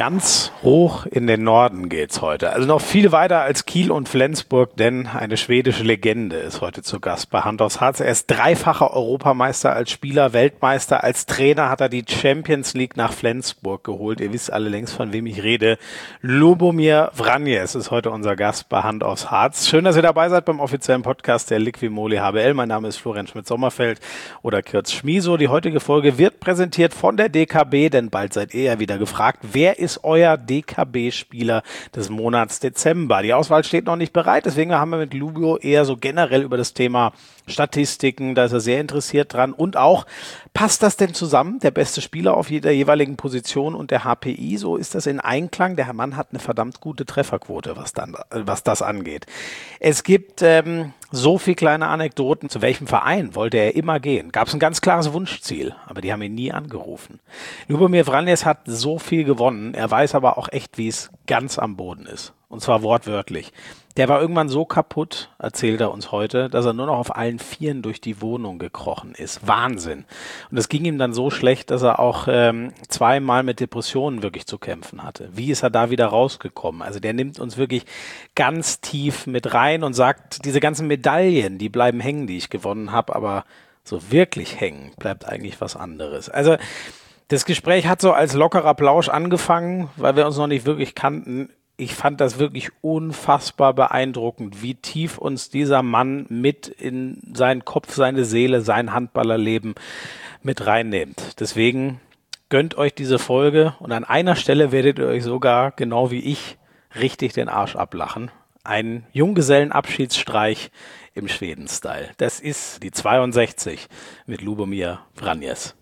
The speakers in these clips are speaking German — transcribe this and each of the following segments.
Ganz hoch in den Norden geht's heute. Also noch viel weiter als Kiel und Flensburg, denn eine schwedische Legende ist heute zu Gast bei Hand aufs Harz. Er ist dreifacher Europameister als Spieler, Weltmeister. Als Trainer hat er die Champions League nach Flensburg geholt. Ihr wisst alle längst, von wem ich rede. Lubomir Vranjes ist heute unser Gast bei Hand aufs Harz. Schön, dass ihr dabei seid beim offiziellen Podcast der Liqui-Moly HBL. Mein Name ist Florian Schmidt-Sommerfeld oder Kürz Schmieso. Die heutige Folge wird präsentiert von der DKB, denn bald seid ihr ja wieder gefragt, wer ist euer DKB-Spieler des Monats Dezember? Die Auswahl steht noch nicht bereit, deswegen haben wir mit Lubo eher so generell über das Thema Statistiken, da ist er sehr interessiert dran und auch, passt das denn zusammen, der beste Spieler auf jeder jeweiligen Position und der HPI, so ist das in Einklang? Der Mann hat eine verdammt gute Trefferquote, was das angeht. Es gibt so viele kleine Anekdoten, zu welchem Verein wollte er immer gehen? Gab es ein ganz klares Wunschziel, aber die haben ihn nie angerufen. Lubomir Vranjes hat so viel gewonnen, er weiß aber auch echt, wie es ganz am Boden ist. Und zwar wortwörtlich. Der war irgendwann so kaputt, erzählt er uns heute, dass er nur noch auf allen Vieren durch die Wohnung gekrochen ist. Wahnsinn. Und es ging ihm dann so schlecht, dass er auch zweimal mit Depressionen wirklich zu kämpfen hatte. Wie ist er da wieder rausgekommen? Also der nimmt uns wirklich ganz tief mit rein und sagt, diese ganzen Medaillen, die bleiben hängen, die ich gewonnen habe, aber so wirklich hängen bleibt eigentlich was anderes. Also das Gespräch hat so als lockerer Plausch angefangen, weil wir uns noch nicht wirklich kannten. Ich fand das wirklich unfassbar beeindruckend, wie tief uns dieser Mann mit in seinen Kopf, seine Seele, sein Handballerleben mit reinnimmt. Deswegen gönnt euch diese Folge und an einer Stelle werdet ihr euch sogar, genau wie ich, richtig den Arsch ablachen. Ein Junggesellenabschiedsstreich im Schweden-Style. Das ist die 62 mit Lubomir Vranjes.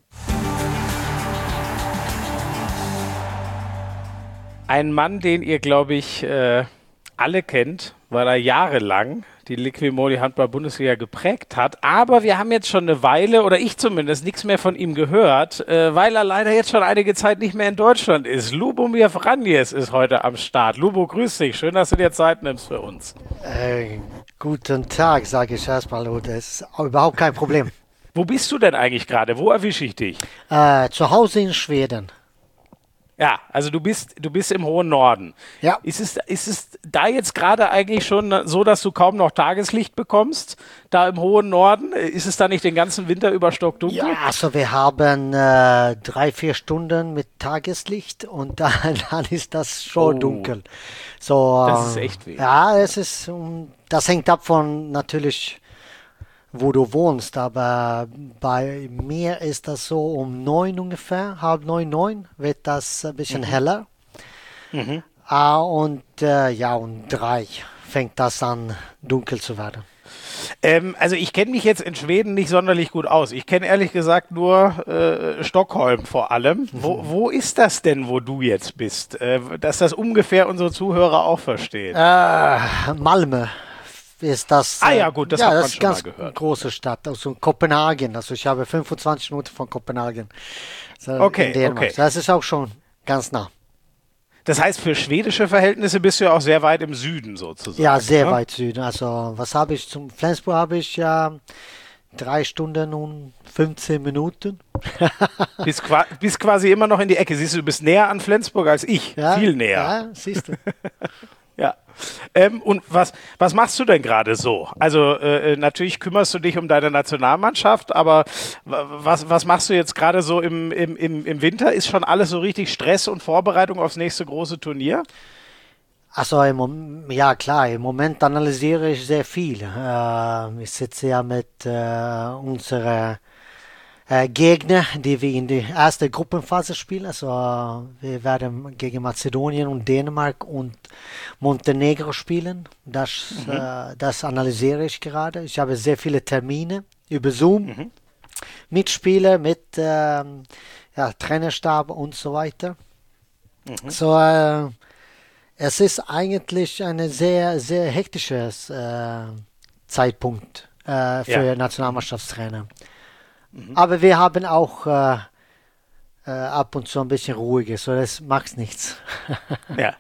Ein Mann, den ihr, glaube ich, alle kennt, weil er jahrelang die Liqui-Moly Handball-Bundesliga geprägt hat. Aber wir haben jetzt schon eine Weile, oder ich zumindest, nichts mehr von ihm gehört, weil er leider jetzt schon einige Zeit nicht mehr in Deutschland ist. Lubomir Vranjes ist heute am Start. Lubo, grüß dich. Schön, dass du dir Zeit nimmst für uns. Guten Tag, sage ich erstmal. Das ist überhaupt kein Problem. Wo bist du denn eigentlich gerade? Wo erwische ich dich? Zu Hause in Schweden. Ja, also du bist im hohen Norden. Ja. Ist es da jetzt gerade eigentlich schon so, dass du kaum noch Tageslicht bekommst, da im hohen Norden? Ist es da nicht den ganzen Winter über stockdunkel? Ja, also wir haben 3-4 Stunden mit Tageslicht und dann ist das schon dunkel. So, das ist echt weh. Ja, das hängt ab von natürlich, wo du wohnst, aber bei mir ist das so um 9 ungefähr, 8:30, wird das ein bisschen heller. Und um 3 fängt das an, dunkel zu werden. Also ich kenne mich jetzt in Schweden nicht sonderlich gut aus. Ich kenne ehrlich gesagt nur Stockholm vor allem. Wo ist das denn, wo du jetzt bist? Dass das ungefähr unsere Zuhörer auch verstehen. Malmö. Ist das, ja gut, das hat man das ist schon ganz mal gehört. Große Stadt, also Kopenhagen, also ich habe 25 Minuten von Kopenhagen. Okay. Das ist auch schon ganz nah. Das heißt, für schwedische Verhältnisse bist du ja auch sehr weit im Süden sozusagen. Ja, sehr weit Süden. Also was habe ich zum Flensburg habe ich ja 3 Stunden und 15 Minuten. Bist quasi immer noch in die Ecke. Siehst du, du bist näher an Flensburg als ich. Ja, viel näher. Ja, siehst du. Ja. Und was machst du denn gerade so? Also natürlich kümmerst du dich um deine Nationalmannschaft, aber was machst du jetzt gerade so im Winter? Ist schon alles so richtig Stress und Vorbereitung aufs nächste große Turnier? Also ja klar, im Moment analysiere ich sehr viel. Ich sitze ja mit unserer Gegner, die wir in die erste Gruppenphase spielen. Also wir werden gegen Mazedonien und Dänemark und Montenegro spielen. Das analysiere ich gerade. Ich habe sehr viele Termine über Zoom, mit Spieler, mit Trainerstab und so weiter. So, es ist eigentlich ein sehr, sehr hektisches Zeitpunkt für Nationalmannschaftstrainer. Aber wir haben auch ab und zu ein bisschen ruhiger, so das macht nichts. Ja.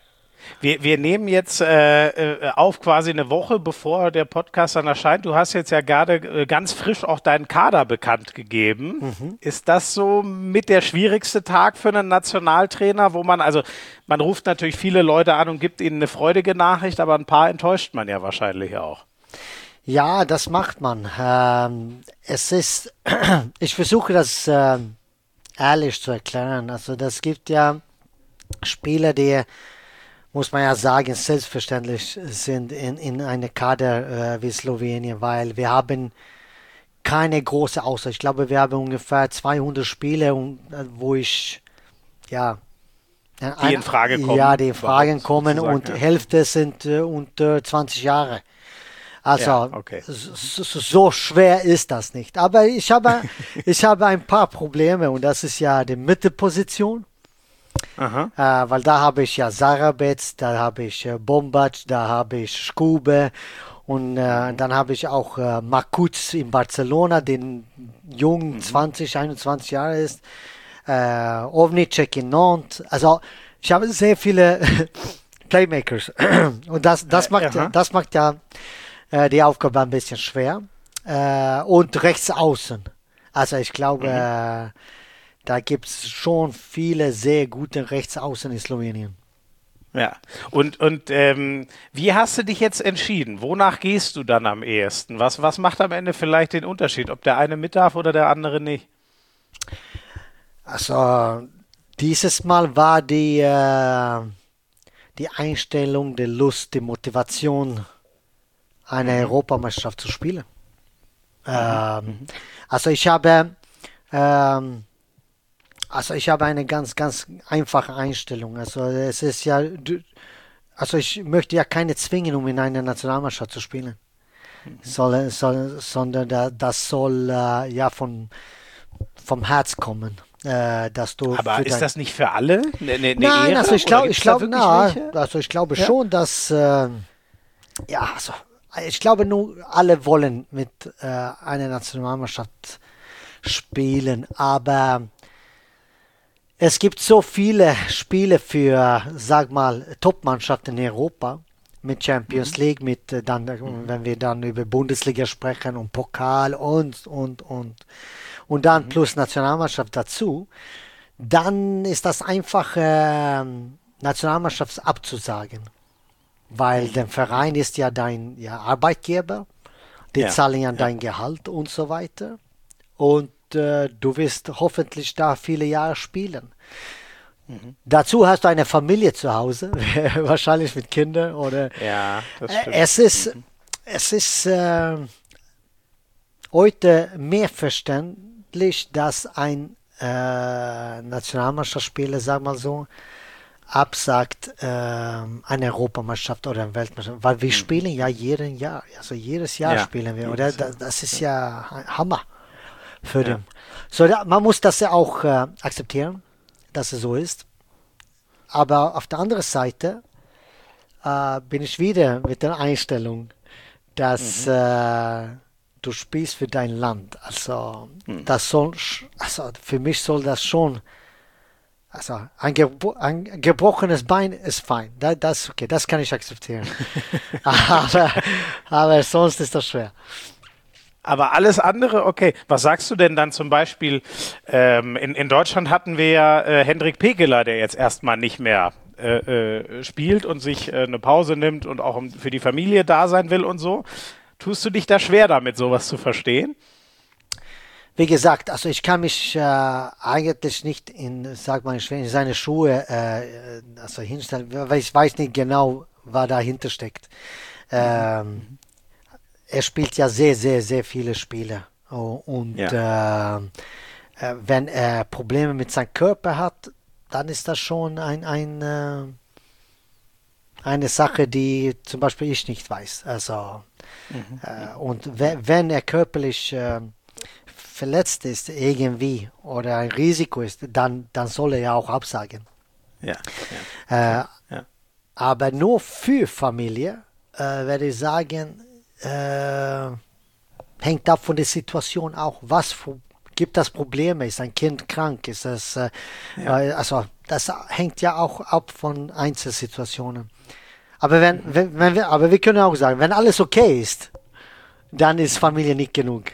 Wir nehmen jetzt auf quasi eine Woche, bevor der Podcast dann erscheint. Du hast jetzt ja gerade ganz frisch auch deinen Kader bekannt gegeben. Ist das so mit der schwierigste Tag für einen Nationaltrainer, wo man ruft natürlich viele Leute an und gibt ihnen eine freudige Nachricht, aber ein paar enttäuscht man ja wahrscheinlich auch. Ja, das macht man. Ich versuche das ehrlich zu erklären. Also das gibt ja Spieler, die, muss man ja sagen, selbstverständlich sind in einer Kader wie Slowenien, weil wir haben keine große Auswahl. Ich glaube, wir haben ungefähr 200 Spiele, wo ich, ja, die in Frage kommen. Ja, die in Frage kommen und Hälfte sind unter 20 Jahre. Also, ja, okay. so schwer ist das nicht. Aber ich habe ein paar Probleme und das ist ja die Mittelposition. Weil da habe ich ja Sarabetz, da habe ich Bombac, da habe ich Skube und dann habe ich auch Makuc in Barcelona, den jungen 20, 21 Jahre ist, Ovnicek in Nantes. Also ich habe sehr viele Playmakers und das macht ja die Aufgabe ein bisschen schwer. Und rechts außen. Also ich glaube, da gibt es schon viele sehr gute Rechtsaußen in Slowenien. Ja, und wie hast du dich jetzt entschieden? Wonach gehst du dann am ehesten? Was macht am Ende vielleicht den Unterschied, ob der eine mit darf oder der andere nicht? Also dieses Mal war die Einstellung, die Lust, die Motivation, eine Europameisterschaft zu spielen. Also ich habe eine ganz, ganz einfache Einstellung. Also es ist ja, ich möchte ja keine zwingen, um in einer Nationalmannschaft zu spielen. Sondern das soll ja vom Herz kommen. Dass du aber ist das nicht für alle eine Nein, Ehre? Also ich glaube schon, dass ich glaube nur alle wollen mit einer Nationalmannschaft spielen, aber es gibt so viele Spiele für, sag mal, Top-Mannschaften in Europa mit Champions League, wenn wir dann über Bundesliga sprechen und Pokal und dann plus Nationalmannschaft dazu, dann ist das einfach Nationalmannschaft abzusagen, weil der Verein ist ja dein Arbeitgeber, die zahlen ja dein Gehalt und so weiter und du wirst hoffentlich da viele Jahre spielen. Dazu hast du eine Familie zu Hause, wahrscheinlich mit Kindern oder. Ja, das stimmt. Es ist heute mehr verständlich, dass ein Nationalmannschaftsspieler, sag mal so, absagt eine Europameisterschaft oder eine Weltmeisterschaft, weil wir spielen ja jedes Jahr spielen wir, oder? Das ist ja Hammer für den. So, man muss das ja auch akzeptieren, dass es so ist. Aber auf der anderen Seite bin ich wieder mit der Einstellung, dass du spielst für dein Land. Also für mich soll das schon, also ein gebrochenes Bein ist fein. Das okay, das kann ich akzeptieren. aber sonst ist das schwer. Aber alles andere, okay. Was sagst du denn dann zum Beispiel, in Deutschland hatten wir ja Hendrik Pekeler, der jetzt erstmal nicht mehr spielt und sich eine Pause nimmt und auch für die Familie da sein will und so. Tust du dich da schwer damit, sowas zu verstehen? Wie gesagt, also ich kann mich eigentlich nicht in seine Schuhe hinstellen, weil ich weiß nicht genau, was dahinter steckt. Er spielt ja sehr, sehr, sehr viele Spiele. Und wenn er Probleme mit seinem Körper hat, dann ist das schon eine Sache, die zum Beispiel ich nicht weiß. Also, und wenn er körperlich verletzt ist irgendwie oder ein Risiko ist, dann soll er ja auch absagen. Aber nur für Familie werde ich sagen, hängt ab von der Situation auch, was für gibt es Probleme, ist ein Kind krank, ist es, also das hängt ja auch ab von Einzelsituationen. Aber aber wir können auch sagen, wenn alles okay ist, dann ist Familie nicht genug.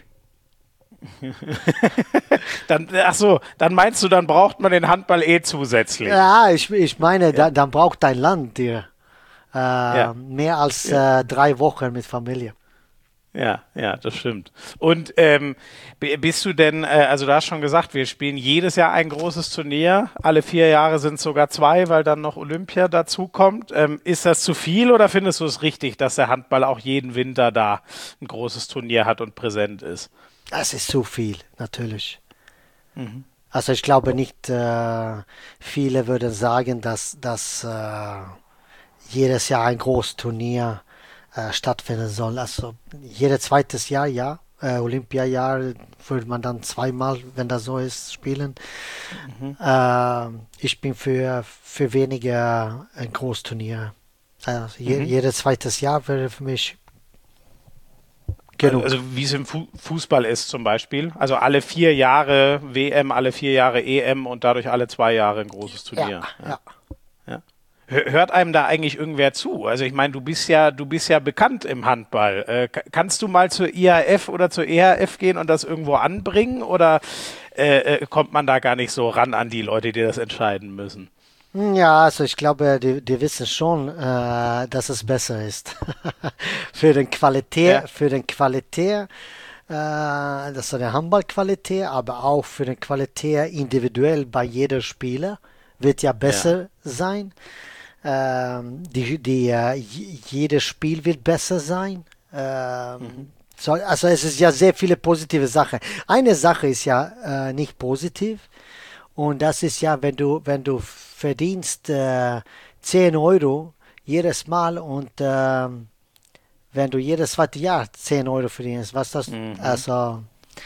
Dann meinst du, dann braucht man den Handball zusätzlich. Ja, ich meine, dann braucht dein Land dir mehr als 3 Wochen mit Familie. Ja, das stimmt. Und bist du denn, also du hast schon gesagt, wir spielen jedes Jahr ein großes Turnier. Alle 4 Jahre sind es sogar 2, weil dann noch Olympia dazukommt. Ist das zu viel oder findest du es richtig, dass der Handball auch jeden Winter da ein großes Turnier hat und präsent ist? Das ist zu viel, natürlich. Also ich glaube nicht, viele würden sagen, dass jedes Jahr ein großes Turnier stattfinden soll. Also jedes zweites Jahr, ja. Olympiajahr würde man dann 2-mal, wenn das so ist, spielen. Ich bin für weniger ein Großturnier. Also jedes zweites Jahr wäre für mich genug. Also wie es im Fußball ist zum Beispiel. Also alle 4 Jahre WM, alle 4 Jahre EM und dadurch alle 2 Jahre ein großes Turnier. Ja. Hört einem da eigentlich irgendwer zu? Also ich meine, du bist ja bekannt im Handball. Kannst du mal zur IAF oder zur EHF gehen und das irgendwo anbringen oder kommt man da gar nicht so ran an die Leute, die das entscheiden müssen? Ja, also ich glaube, die wissen schon, dass es besser ist. Für den Qualität, das ist eine Handballqualität, aber auch für den Qualität individuell bei jeder Spieler wird ja besser sein. Jedes Spiel wird besser sein. Also es ist ja sehr viele positive Sachen. Eine Sache ist ja nicht positiv und das ist ja, wenn du verdienst 10 Euro jedes Mal und wenn du jedes zweite Jahr 10 Euro verdienst, was das, also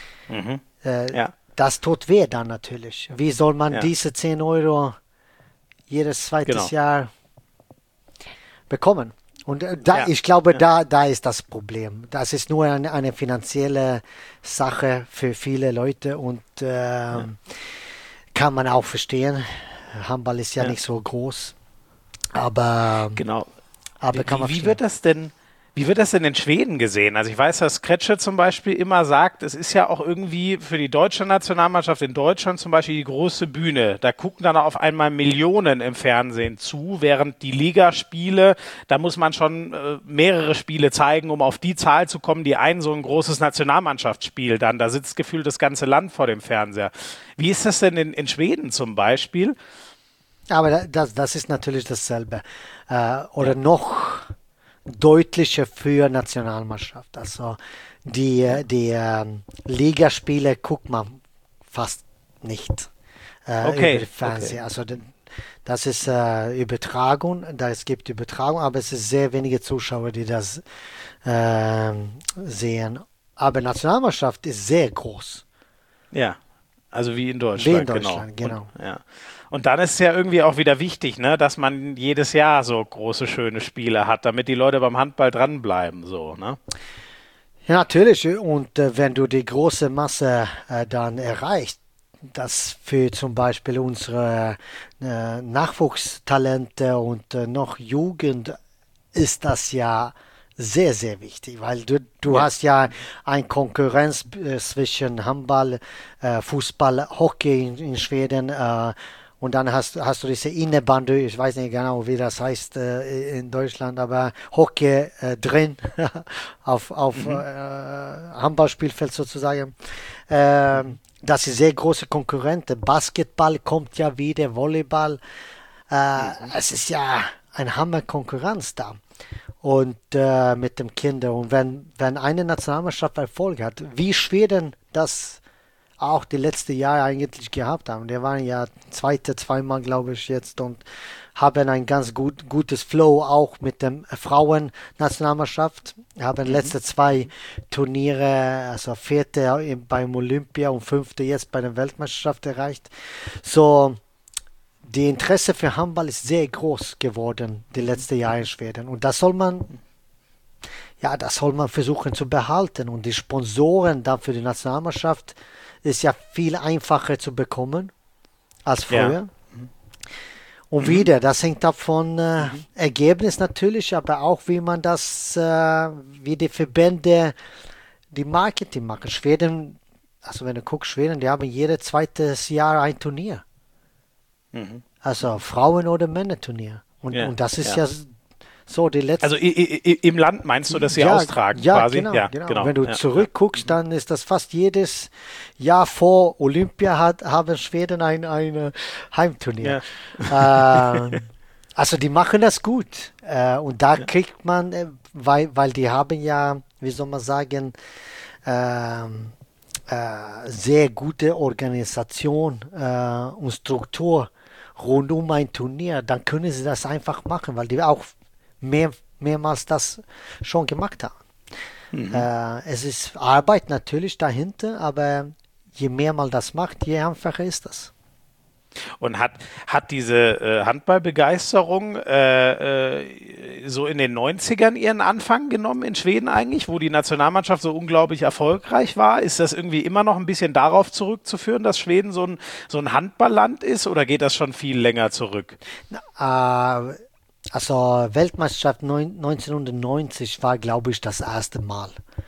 das tut weh dann natürlich. Wie soll man diese 10 Euro jedes zweites Jahr bekommen? Und ich glaube, da ist das Problem. Das ist nur eine finanzielle Sache für viele Leute und kann man auch verstehen. Handball ist ja nicht so groß, aber genau. Aber kann man wie wird das denn in Schweden gesehen? Also ich weiß, dass Kretsche zum Beispiel immer sagt, es ist ja auch irgendwie für die deutsche Nationalmannschaft in Deutschland zum Beispiel die große Bühne. Da gucken dann auf einmal Millionen im Fernsehen zu, während die Ligaspiele, da muss man schon mehrere Spiele zeigen, um auf die Zahl zu kommen, die so ein großes Nationalmannschaftsspiel dann. Da sitzt gefühlt das ganze Land vor dem Fernseher. Wie ist das denn in Schweden zum Beispiel? Aber das ist natürlich dasselbe. Oder noch deutlicher für Nationalmannschaft. Also die Ligaspiele guckt man fast nicht über die Fernsehen. Also das ist Übertragung, es gibt Übertragung, aber es ist sehr wenige Zuschauer, die das sehen. Aber Nationalmannschaft ist sehr groß. Ja, also wie in Deutschland. Wie in Deutschland, genau. Und dann ist es ja irgendwie auch wieder wichtig, ne, dass man jedes Jahr so große, schöne Spiele hat, damit die Leute beim Handball dranbleiben, so, ne? Ja, natürlich. Und wenn du die große Masse dann erreichst, das für zum Beispiel unsere Nachwuchstalente und noch Jugend ist das ja sehr, sehr wichtig, weil du hast ja eine Konkurrenz zwischen Handball, Fußball, Hockey in Schweden und dann hast du diese Innebandy, ich weiß nicht genau, wie das heißt in Deutschland, aber Hockey drin auf Handballspielfeld sozusagen. Das ist sehr große Konkurrente. Basketball kommt ja wieder, Volleyball. Es ist ja eine Hammer-Konkurrenz da. Und mit dem Kinder. Und wenn eine Nationalmannschaft Erfolg hat, wie Schweden das auch die letzten Jahre eigentlich gehabt haben. Die waren ja zweimal, glaube ich, jetzt und haben ein ganz gutes Flow auch mit dem Frauen-Nationalmannschaft. Haben letzte 2 Turniere, also 4. beim Olympia und 5. jetzt bei der Weltmeisterschaft erreicht. So, die Interesse für Handball ist sehr groß geworden die letzten Jahre in Schweden. Und das soll man versuchen zu behalten. Und die Sponsoren dann für die Nationalmannschaft ist ja viel einfacher zu bekommen als früher. Ja. Und wieder, das hängt ab von Ergebnis natürlich, aber auch wie man das, wie die Verbände die Marketing machen. Schweden, also wenn du guckst, Schweden, die haben jedes zweites Jahr ein Turnier. Also Frauen- oder Männerturnier. Und das ist ja so die letzte. Also im Land meinst du, dass sie austragen quasi? Genau, Ja, genau. Wenn du zurückguckst, dann ist das fast jedes Jahr vor Olympia haben Schweden ein Heimturnier. Ja. Also die machen das gut. Und da kriegt man, weil die haben ja, wie soll man sagen, sehr gute Organisation und Struktur rund um ein Turnier, dann können sie das einfach machen, weil die auch mehrmals das schon gemacht haben. Es ist Arbeit natürlich dahinter, aber je mehr man das macht, je einfacher ist das. Und hat diese Handballbegeisterung so in den 90ern ihren Anfang genommen in Schweden eigentlich, wo die Nationalmannschaft so unglaublich erfolgreich war? Ist das irgendwie immer noch ein bisschen darauf zurückzuführen, dass Schweden so ein Handballland ist, oder geht das schon viel länger zurück? Also Weltmeisterschaft 1990 war, glaube ich, das erste Mal,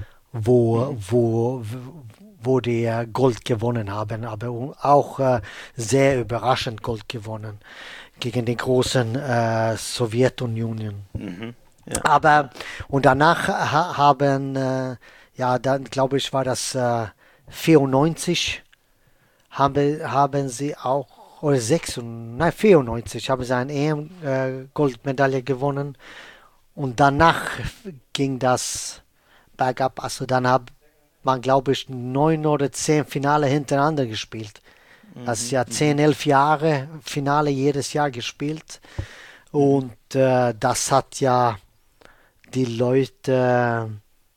wo die Gold gewonnen haben, aber auch sehr überraschend Gold gewonnen gegen die großen Sowjetunion. Ja. Aber und danach haben, dann glaube ich, war das 94, haben sie auch, oder 94 haben sie eine EM-Goldmedaille gewonnen, und danach ging das bergab. Also dann hat man, glaube ich, 9 oder 10 Finale hintereinander gespielt. Das ist ja 10, 11 Jahre Finale jedes Jahr gespielt. Und das hat ja die Leute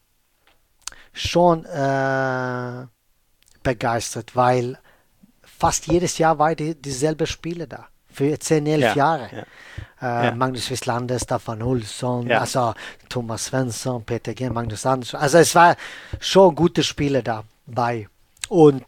schon begeistert, weil fast jedes Jahr war dieselbe Spiele da. Für 10, 11 Jahre. Ja. Magnus Wislander, Staffan Olsson, also Thomas Svensson, Peter G., Magnus Andersson. Also es war schon gute Spiele dabei. Und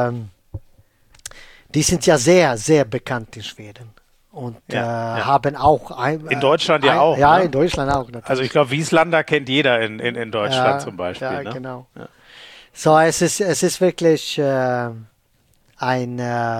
die sind ja sehr, sehr bekannt in Schweden. Und haben auch in Deutschland auch. Ja, ne? In Deutschland auch. Natürlich. Also ich glaube, Wieslander kennt jeder in Deutschland zum Beispiel. Ja, ne? Genau. Ja. So, es ist wirklich ein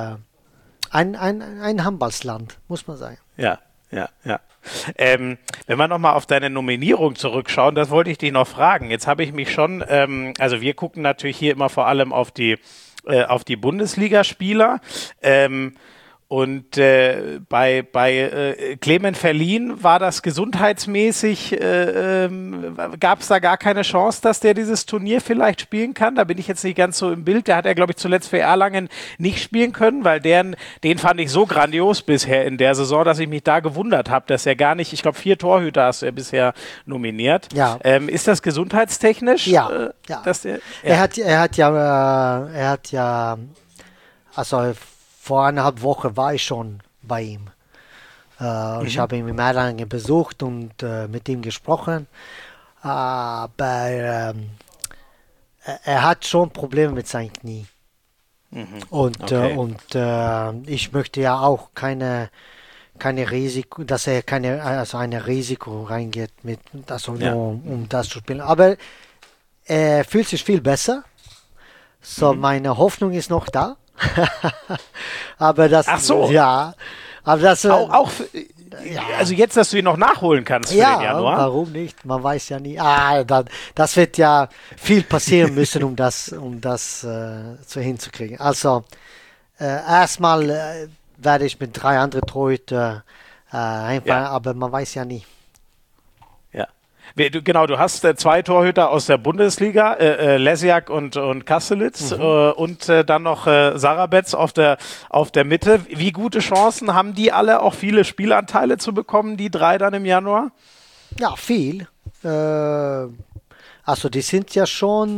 Handballsland, muss man sagen. Ja. Wenn wir nochmal auf deine Nominierung zurückschauen, das wollte ich dich noch fragen. Jetzt habe ich mich schon, also wir gucken natürlich hier immer vor allem auf die Bundesligaspieler. Und bei Clement Verlien war das gesundheitsmäßig, gab es da gar keine Chance, dass der dieses Turnier vielleicht spielen kann? Da bin ich jetzt nicht ganz so im Bild. Der hat ja, glaube ich, zuletzt für Erlangen nicht spielen können, weil den fand ich so grandios bisher in der Saison, dass ich mich da gewundert habe, dass er gar nicht, ich glaube 4 Torhüter hast du ja bisher nominiert. Ja. Ist das gesundheitstechnisch? Ja. Dass Er hat ja, also vor 1,5 Wochen war ich schon bei ihm. Ich habe ihn in Erlangen besucht und mit ihm gesprochen. Aber er hat schon Probleme mit seinem Knie. Und ich möchte ja auch keine Risiko, dass er ein Risiko reingeht, nur um das zu spielen. Aber er fühlt sich viel besser. So, meine Hoffnung ist noch da. Aber das, ach so. Ja, aber das auch also jetzt, dass du ihn noch nachholen kannst für den Januar. Warum nicht? Man weiß ja nie. Das wird ja viel passieren müssen, um das so hinzukriegen. Also erstmal werde ich mit 3 anderen Torhüter einfahren, aber man weiß ja nie. Genau, du hast 2 Torhüter aus der Bundesliga, Lesiak und Kastelitz und dann noch Sarabetz auf der Mitte. Wie gute Chancen haben die alle, auch viele Spielanteile zu bekommen, die 3 dann im Januar? Ja, viel. Also die sind ja schon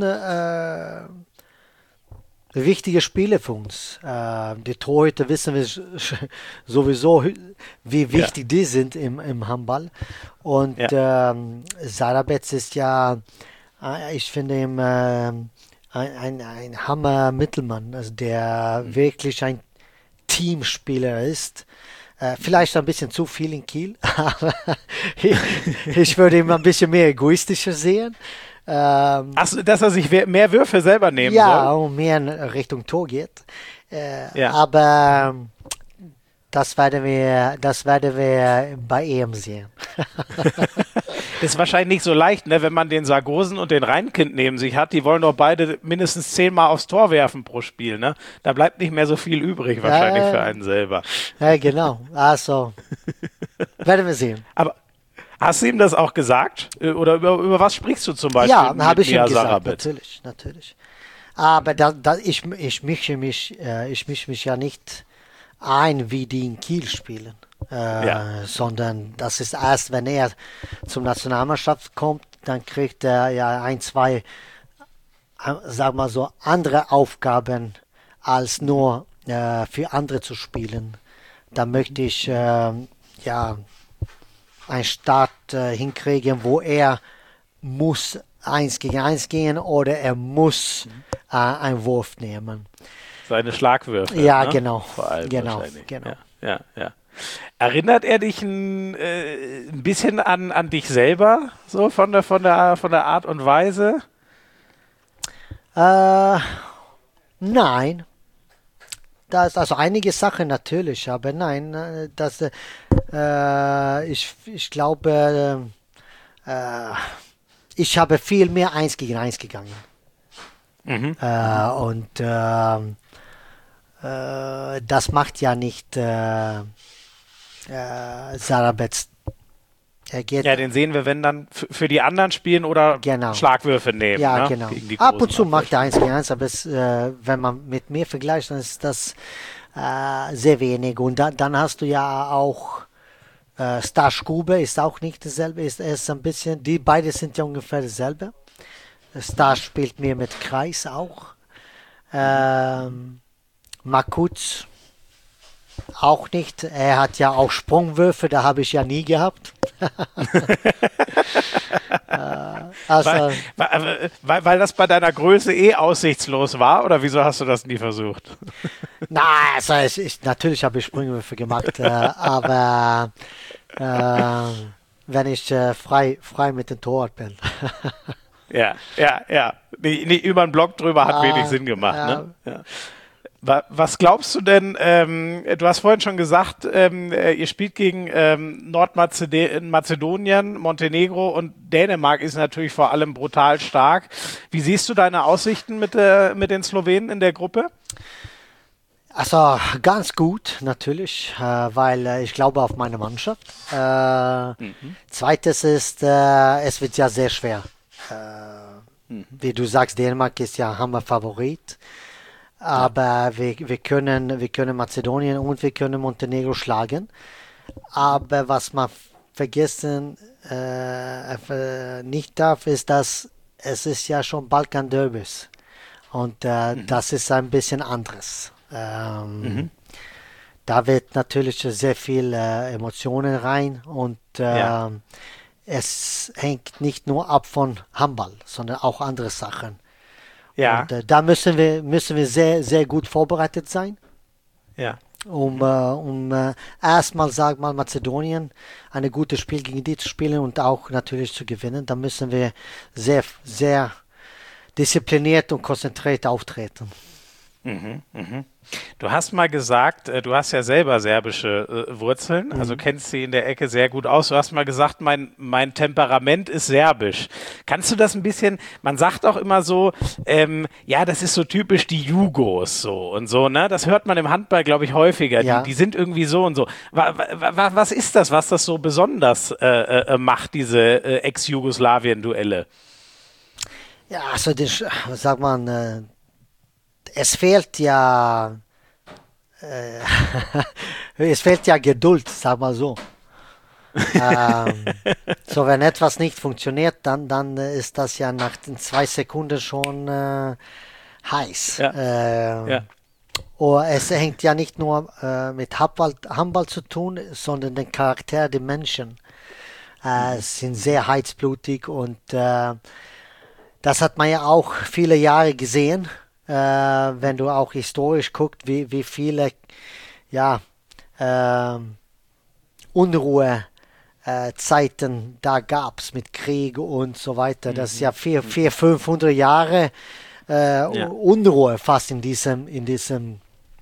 wichtige Spiele für uns. Die Torhüter wissen wir sowieso, wie wichtig die sind im Handball. Und Sarabetz ist ja, ich finde ihn ein Hammer-Mittelmann, also der wirklich ein Teamspieler ist. Vielleicht ein bisschen zu viel in Kiel, aber ich würde ihn ein bisschen mehr egoistischer sehen. Achso, dass er sich mehr Würfe selber nehmen Ja, soll? und mehr in Richtung Tor geht. Ja. Aber das werden wir bei EM sehen. Das ist wahrscheinlich nicht so leicht, ne, wenn man den Sargosen und den Reinkind neben sich hat. Die wollen doch beide mindestens 10-mal aufs Tor werfen pro Spiel. Ne? Da bleibt nicht mehr so viel übrig wahrscheinlich für einen selber. Ja, genau. Also, werden wir sehen. Aber hast du ihm das auch gesagt? Oder über was sprichst du zum Beispiel Ja, habe ich ihm Mia gesagt, Sarabet? natürlich. Aber ich mische mich ja nicht ein, wie die in Kiel spielen. Sondern das ist erst, wenn er zum Nationalmannschaft kommt, dann kriegt er ja ein, zwei, sag mal so, andere Aufgaben, als nur für andere zu spielen. Da möchte ich einen Start hinkriegen, wo er muss 1 gegen 1 gehen oder er muss einen Wurf nehmen. Seine Schlagwürfe. Ja, ne? genau. Vor allem Genau. wahrscheinlich. Ja. Erinnert er dich ein bisschen an dich selber, so von der Art und Weise? Nein. Da ist also einige Sachen natürlich, aber nein, ich glaube, ich habe viel mehr 1 gegen 1 gegangen. Das macht ja nicht Sarabets. Ja, den sehen wir, wenn dann für die anderen spielen oder Genau. Schlagwürfe nehmen. Ja, ne? genau. Gegen die Ab und Großen zu macht er abwechseln. 1 gegen 1, aber wenn man mit mir vergleicht, dann ist das sehr wenig. Und dann hast du ja auch Staš Kube, ist auch nicht dasselbe, ist ein bisschen, die beide sind ja ungefähr dasselbe. Staš spielt mehr mit Kreis auch. Makut auch nicht. Er hat ja auch Sprungwürfe, da habe ich ja nie gehabt. Also, Weil das bei deiner Größe aussichtslos war, oder wieso hast du das nie versucht? na, also natürlich habe ich Sprungwürfe gemacht, aber wenn ich frei mit dem Torwart bin. Ja. Nicht über den Block drüber hat wenig Sinn gemacht. Ne? Ja. Was glaubst du denn, du hast vorhin schon gesagt, ihr spielt gegen Nordmazedonien, Montenegro und Dänemark ist natürlich vor allem brutal stark. Wie siehst du deine Aussichten mit den Slowenen in der Gruppe? Also ganz gut natürlich, weil ich glaube auf meine Mannschaft. Zweites ist, es wird ja sehr schwer. Wie du sagst, Dänemark ist ja Hammer-Favorit. Aber wir können Mazedonien und wir können Montenegro schlagen. Aber was man vergessen nicht darf, ist, dass es ist ja schon Balkan-Derbys. Und das ist ein bisschen anderes. Da wird natürlich sehr viel Emotionen rein und es hängt nicht nur ab von Handball, sondern auch andere Sachen. Ja. Und da müssen wir sehr, sehr gut vorbereitet sein, Ja. um erstmal, sag mal, Mazedonien ein gutes Spiel gegen die zu spielen und auch natürlich zu gewinnen. Da müssen wir sehr, sehr diszipliniert und konzentriert auftreten. Du hast mal gesagt, du hast ja selber serbische Wurzeln, also kennst sie in der Ecke sehr gut aus. Du hast mal gesagt, mein Temperament ist serbisch. Kannst du das ein bisschen, man sagt auch immer so, ja, das ist so typisch die Jugos so und so, ne? Das hört man im Handball, glaube ich, häufiger. Ja. Die sind irgendwie so und so. Was ist das, was das so besonders macht, diese Ex-Jugoslawien-Duelle? Ja, also was sagt man, es fehlt ja es fehlt ja Geduld, sag mal so. So, wenn etwas nicht funktioniert, dann ist das ja nach den 2 Sekunden schon heiß. Ja. Oh, es hängt ja nicht nur mit Handball zu tun, sondern den Charakter der Menschen. Sind sehr heizblutig und das hat man ja auch viele Jahre gesehen, wenn du auch historisch guckst, wie viele ja, Unruhe Zeiten da gab es mit Krieg und so weiter. Das ist ja 400, 500 Jahre Unruhe fast in diesem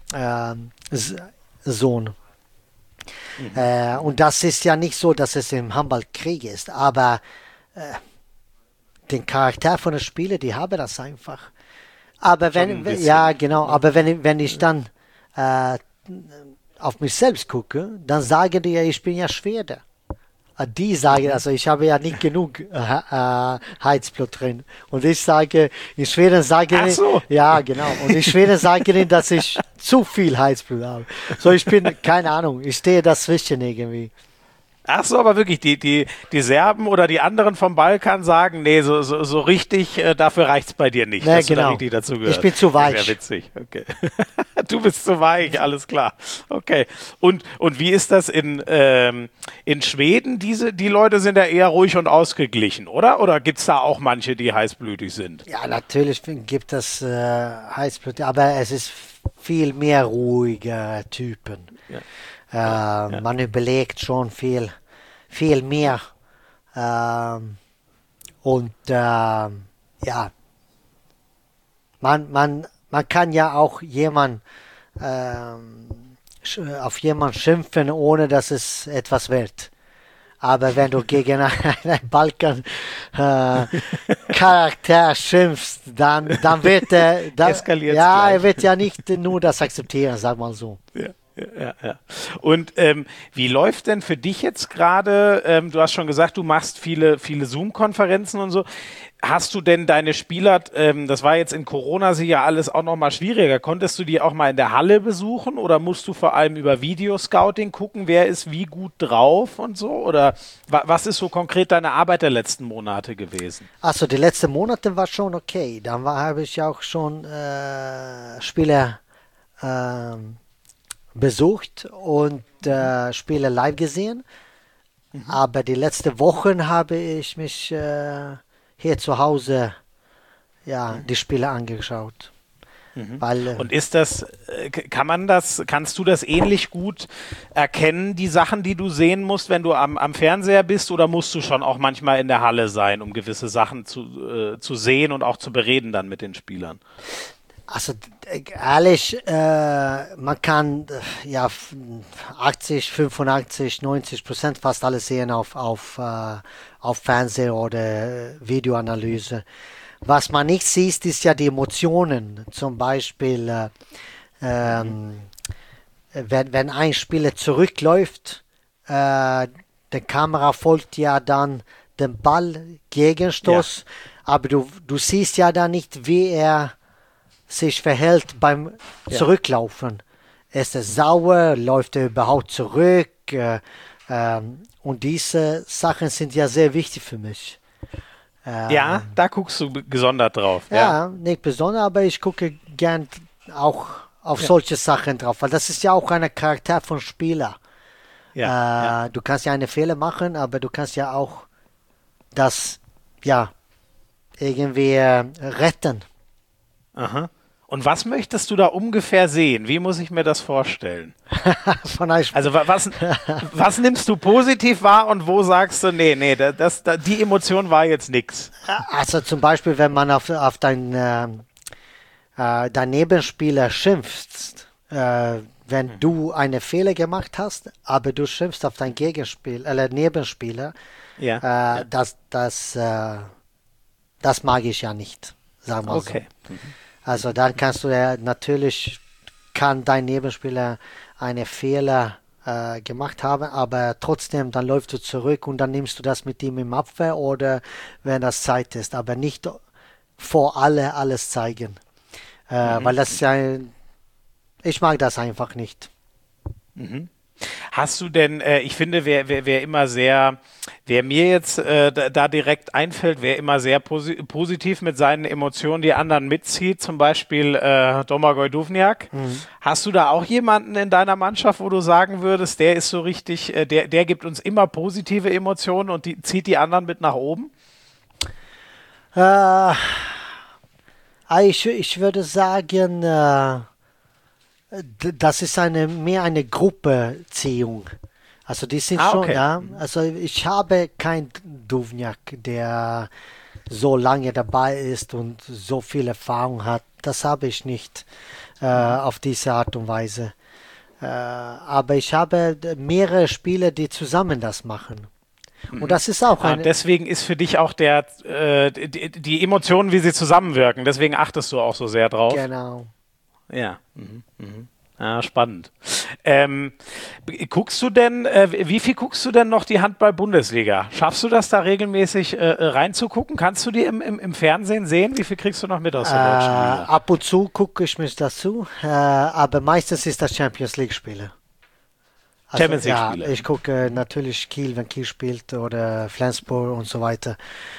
Zone. Und das ist ja nicht so, dass es im Handball Krieg ist, aber den Charakter von den Spielern, die haben das einfach. Aber wenn ich dann auf mich selbst gucke, dann sagen die ja, ich bin ja Schwede. Die sagen, also ich habe ja nicht genug Heizblut drin. Und ich sage, in Schweden sagen ja genau, und in Schweden sagen die, dass ich zu viel Heizblut habe. So, ich bin, keine Ahnung, ich stehe dazwischen irgendwie. Ach so, aber wirklich, die Serben oder die anderen vom Balkan sagen, nee, so richtig, dafür reicht's bei dir nicht, dass du da richtig dazu gehörst. Ich bin zu weich. Sehr witzig, okay. Du bist zu weich, alles klar. Okay. Und wie ist das in Schweden? Die Leute sind ja eher ruhig und ausgeglichen, oder? Oder gibt's da auch manche, die heißblütig sind? Ja, natürlich gibt es heißblütig, aber es ist viel mehr ruhige Typen. Ja. Man überlegt schon viel mehr. Man kann ja auch auf jemanden schimpfen, ohne dass es etwas wird. Aber wenn du gegen einen Balkan-Charakter schimpfst, dann wird eskaliert. Ja, er wird ja nicht nur das akzeptieren, sag mal so. Ja. Ja. Und wie läuft denn für dich jetzt gerade, du hast schon gesagt, du machst viele Zoom-Konferenzen und so. Hast du denn deine Spieler, das war jetzt in Corona sicher alles auch nochmal schwieriger, konntest du die auch mal in der Halle besuchen oder musst du vor allem über Videoscouting gucken, wer ist wie gut drauf und so? Oder was ist so konkret deine Arbeit der letzten Monate gewesen? Also die letzten Monate war schon okay. Dann habe ich auch schon Spieler besucht und Spiele live gesehen. Aber die letzten Wochen habe ich mich hier zu Hause die Spiele angeschaut. Weil, und ist das, kannst du das ähnlich gut erkennen, die Sachen, die du sehen musst, wenn du am Fernseher bist, oder musst du schon auch manchmal in der Halle sein, um gewisse Sachen zu sehen und auch zu bereden dann mit den Spielern? Also ehrlich, man kann 80, 85, 90% fast alles sehen auf Fernseher oder Videoanalyse. Was man nicht sieht, ist ja die Emotionen. Zum Beispiel, wenn ein Spieler zurückläuft, die Kamera folgt ja dann dem Ball, Gegenstoß, aber du siehst ja dann nicht, wie er sich verhält beim Zurücklaufen. Ist er sauer? Läuft er überhaupt zurück? Und diese Sachen sind ja sehr wichtig für mich. Da guckst du gesondert drauf. Ja, nicht besonders, aber ich gucke gern auch auf solche Sachen drauf, weil das ist ja auch ein Charakter von Spieler. Du kannst ja eine Fehler machen, aber du kannst ja auch das irgendwie retten. Aha. Und was möchtest du da ungefähr sehen? Wie muss ich mir das vorstellen? Also was nimmst du positiv wahr und wo sagst du, nee, die Emotion war jetzt nix? Also zum Beispiel, wenn man auf dein Nebenspieler schimpft, wenn du einen Fehler gemacht hast, aber du schimpfst auf deinen Nebenspieler, das mag ich ja nicht, sagen wir so. Also dann kannst du kann dein Nebenspieler einen Fehler gemacht haben, aber trotzdem, dann läufst du zurück und dann nimmst du das mit ihm im Abwehr oder wenn das Zeit ist, aber nicht vor alles zeigen. Weil das ich mag das einfach nicht. Hast du denn, ich finde, wer mir jetzt da direkt einfällt, wer immer sehr positiv mit seinen Emotionen die anderen mitzieht, zum Beispiel Domagoj Duvnjak. Hast du da auch jemanden in deiner Mannschaft, wo du sagen würdest, der ist so richtig, der gibt uns immer positive Emotionen und zieht die anderen mit nach oben? Äh, ich würde sagen, das ist mehr eine Gruppeziehung. Also die sind schon, Okay. ja. Also ich habe keinen Duvnjak, der so lange dabei ist und so viel Erfahrung hat. Das habe ich nicht auf diese Art und Weise. Aber ich habe mehrere Spieler, die zusammen das machen. Und das ist auch Ah, deswegen ist für dich auch die Emotionen, wie sie zusammenwirken. Deswegen achtest du auch so sehr drauf. genau. Ja. Ah, spannend. Guckst du denn, wie viel guckst du denn noch die Handball-Bundesliga? Schaffst du das da regelmäßig reinzugucken? Kannst du die im Fernsehen sehen? Wie viel kriegst du noch mit aus der deutschen Liga? Ab und zu gucke ich mich dazu, aber meistens ist das Champions League-Spiele. Also, Champions League-Spiele. ich gucke natürlich Kiel, wenn Kiel spielt oder Flensburg und so weiter.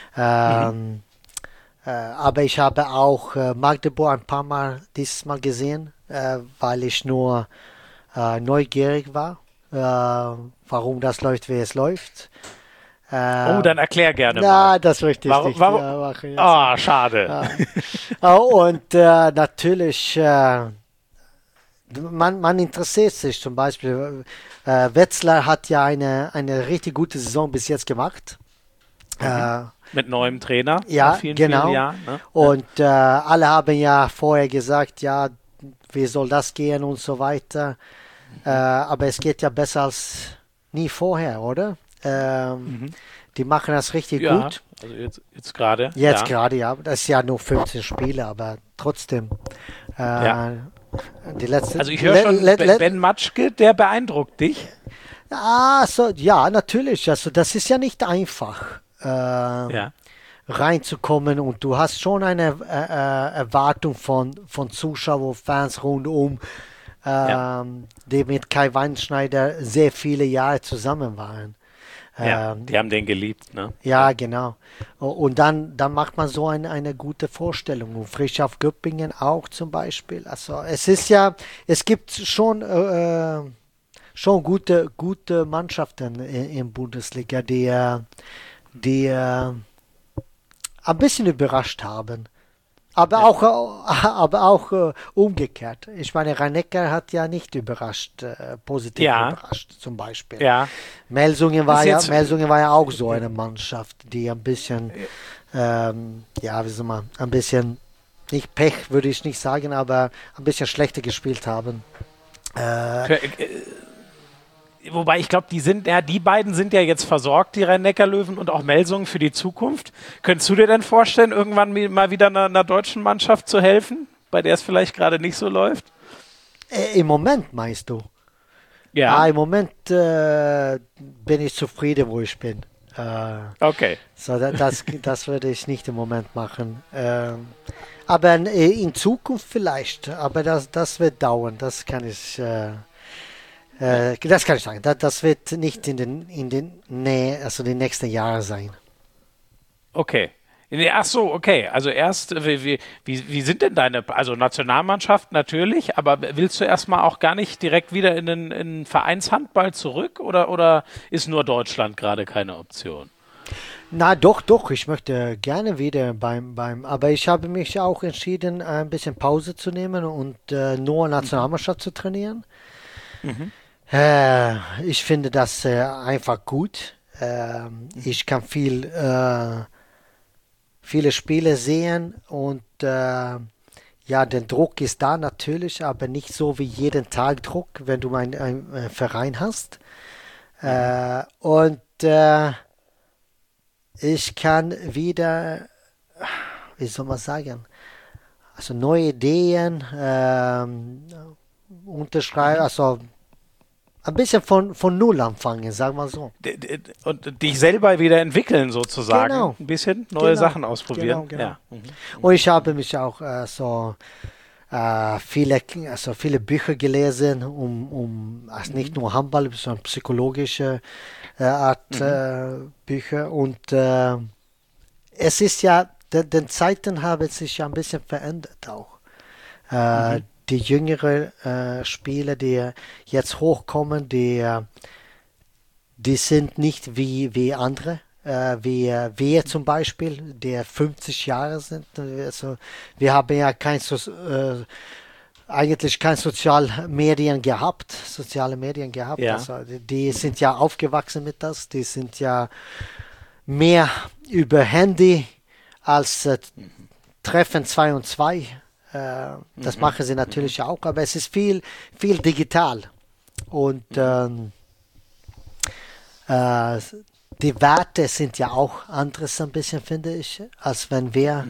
Aber ich habe auch Magdeburg ein paar Mal dieses Mal gesehen, weil ich nur neugierig war, warum das läuft, wie es läuft. Oh, dann erklär gerne Na, mal. das möchte ich nicht machen jetzt. Ah, schade. Und natürlich, man interessiert sich zum Beispiel. Wetzlar hat ja eine richtig gute Saison bis jetzt gemacht. Mit neuem Trainer Ja, nach vielen, genau. vielen Jahren. Ne? Und alle haben ja vorher gesagt, ja, wie soll das gehen und so weiter. Aber es geht ja besser als nie vorher, oder? Die machen das richtig Ja, gut. also jetzt gerade. Jetzt ja. gerade, ja. Das ist ja nur 15 Spiele, aber trotzdem. Ja. Die letzte. Also ich höre schon, Ben Matschke, der beeindruckt dich. Ja, natürlich. Also das ist ja nicht einfach, Ja. reinzukommen und du hast schon eine Erwartung von Zuschauern, Fans rundum, die mit Kai Weinschneider sehr viele Jahre zusammen waren. Ja, die haben den geliebt, ne? Ja, genau. Und dann macht man so eine gute Vorstellung. Und Frisch auf Göppingen auch zum Beispiel. Also es gibt schon gute Mannschaften in Bundesliga, die ein bisschen überrascht haben. Aber auch umgekehrt. Ich meine, Rhein-Neckar hat ja nicht überrascht, positiv überrascht, zum Beispiel. Ja. Melsungen war ja auch so eine Mannschaft, die ein bisschen, wie soll man, ein bisschen, nicht Pech würde ich nicht sagen, aber ein bisschen schlechter gespielt haben. Wobei ich glaube, die beiden sind ja jetzt versorgt, die Rhein-Neckar-Löwen und auch Melsungen für die Zukunft. Könntest du dir denn vorstellen, irgendwann mal wieder einer deutschen Mannschaft zu helfen, bei der es vielleicht gerade nicht so läuft? Im Moment meinst du? Ja. Im Moment bin ich zufrieden, wo ich bin. Okay. So, das würde ich nicht im Moment machen. Aber in Zukunft vielleicht. Aber das wird dauern. Das kann ich sagen. Das wird nicht in den also die nächsten Jahre sein. Okay. Ach so, okay. Also erst, wie sind denn also Nationalmannschaft natürlich, aber willst du erstmal auch gar nicht direkt wieder in den Vereinshandball zurück oder ist nur Deutschland gerade keine Option? Na doch, ich möchte gerne wieder aber ich habe mich auch entschieden, ein bisschen Pause zu nehmen und nur Nationalmannschaft zu trainieren. Ich finde das einfach gut. Ich kann viele Spiele sehen und der Druck ist da natürlich, aber nicht so wie jeden Tag Druck, wenn du einen Verein hast. Und ich kann wieder, wie soll man sagen, also neue Ideen unterschreiben, also ein bisschen von Null anfangen, sagen wir so. Und dich selber wieder entwickeln sozusagen. Genau. Ein bisschen neue Sachen ausprobieren. Genau. Ja. Und ich habe mich auch viele Bücher gelesen, also nicht nur Handball, sondern psychologische Art Bücher. Und es ist ja, den Zeiten haben sich ja ein bisschen verändert auch. Die jüngeren Spieler, die jetzt hochkommen, die sind nicht wie andere wie wir zum Beispiel, der 50 Jahre sind. Also wir haben ja eigentlich kein soziale Medien gehabt. Ja. Also die sind ja aufgewachsen mit das. Die sind ja mehr über Handy als Treffen 2 und 2. Das machen sie natürlich auch, aber es ist viel, viel digital. Und die Werte sind ja auch anderes ein bisschen, finde ich, als wenn wir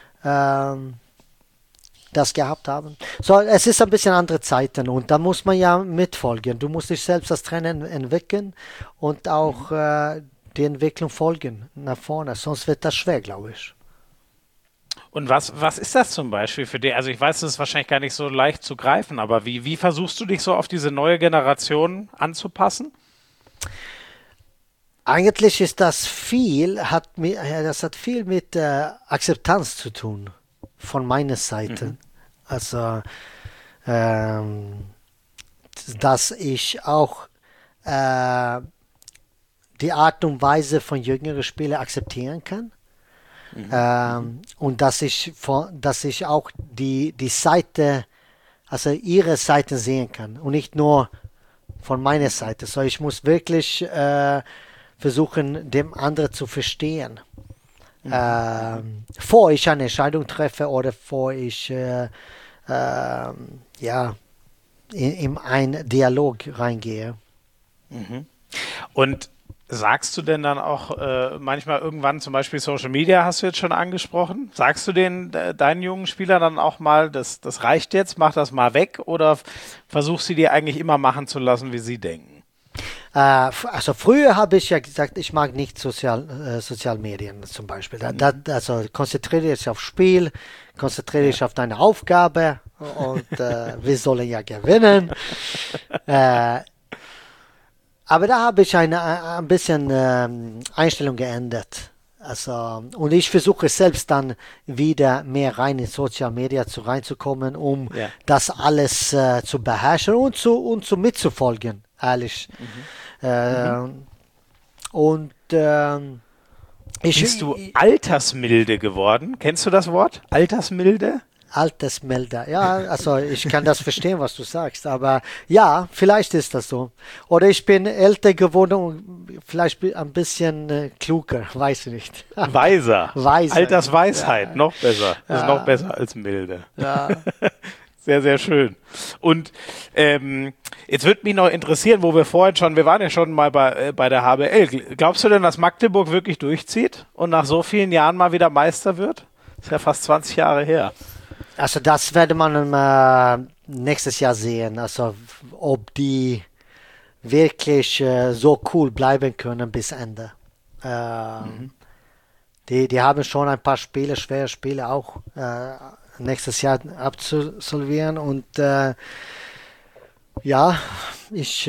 das gehabt haben. So, es ist ein bisschen andere Zeiten und da muss man ja mitfolgen. Du musst dich selbst als Trainer entwickeln und auch die Entwicklung folgen nach vorne, sonst wird das schwer, glaube ich. Und was ist das zum Beispiel für dich? Also ich weiß, das ist wahrscheinlich gar nicht so leicht zu greifen, aber wie versuchst du dich so auf diese neue Generation anzupassen? Eigentlich ist das das hat viel mit Akzeptanz zu tun von meiner Seite. Also, dass ich auch die Art und Weise von jüngeren Spielern akzeptieren kann. Und dass ich auch die Seite, also ihre Seite sehen kann und nicht nur von meiner Seite. So, ich muss wirklich versuchen, dem anderen zu verstehen. Bevor ich eine Entscheidung treffe oder bevor ich in einen Dialog reingehe. Und sagst du denn dann auch manchmal irgendwann, zum Beispiel Social Media hast du jetzt schon angesprochen, sagst du deinen jungen Spielern dann auch mal, das reicht jetzt, mach das mal weg, oder versuchst du dir eigentlich immer machen zu lassen, wie sie denken? Also früher habe ich ja gesagt, ich mag nicht Sozialmedien zum Beispiel. Also konzentriere dich auf Spiel, konzentriere dich auf deine Aufgabe und wir sollen ja gewinnen. Aber da habe ich ein bisschen Einstellung geändert. Also, und ich versuche selbst dann wieder mehr rein in Social Media reinzukommen, um das alles zu beherrschen und zu mitzufolgen, ehrlich. Bist du altersmilde geworden? Kennst du das Wort? Altersmilde? Altersmelder. Ja, also ich kann das verstehen, was du sagst, aber ja, vielleicht ist das so. Oder ich bin älter geworden und vielleicht ein bisschen kluger, weiß ich nicht. Weiser. Altersweisheit, ja. noch besser. Ja. Ist noch besser als milde. Ja. Sehr, sehr schön. Und jetzt würde mich noch interessieren, wir waren ja schon mal bei der HBL. Glaubst du denn, dass Magdeburg wirklich durchzieht und nach so vielen Jahren mal wieder Meister wird? Das ist ja fast 20 Jahre her. Also das werde man nächstes Jahr sehen. Also ob die wirklich so cool bleiben können bis Ende. Die haben schon ein paar schwere Spiele auch nächstes Jahr absolvieren und ich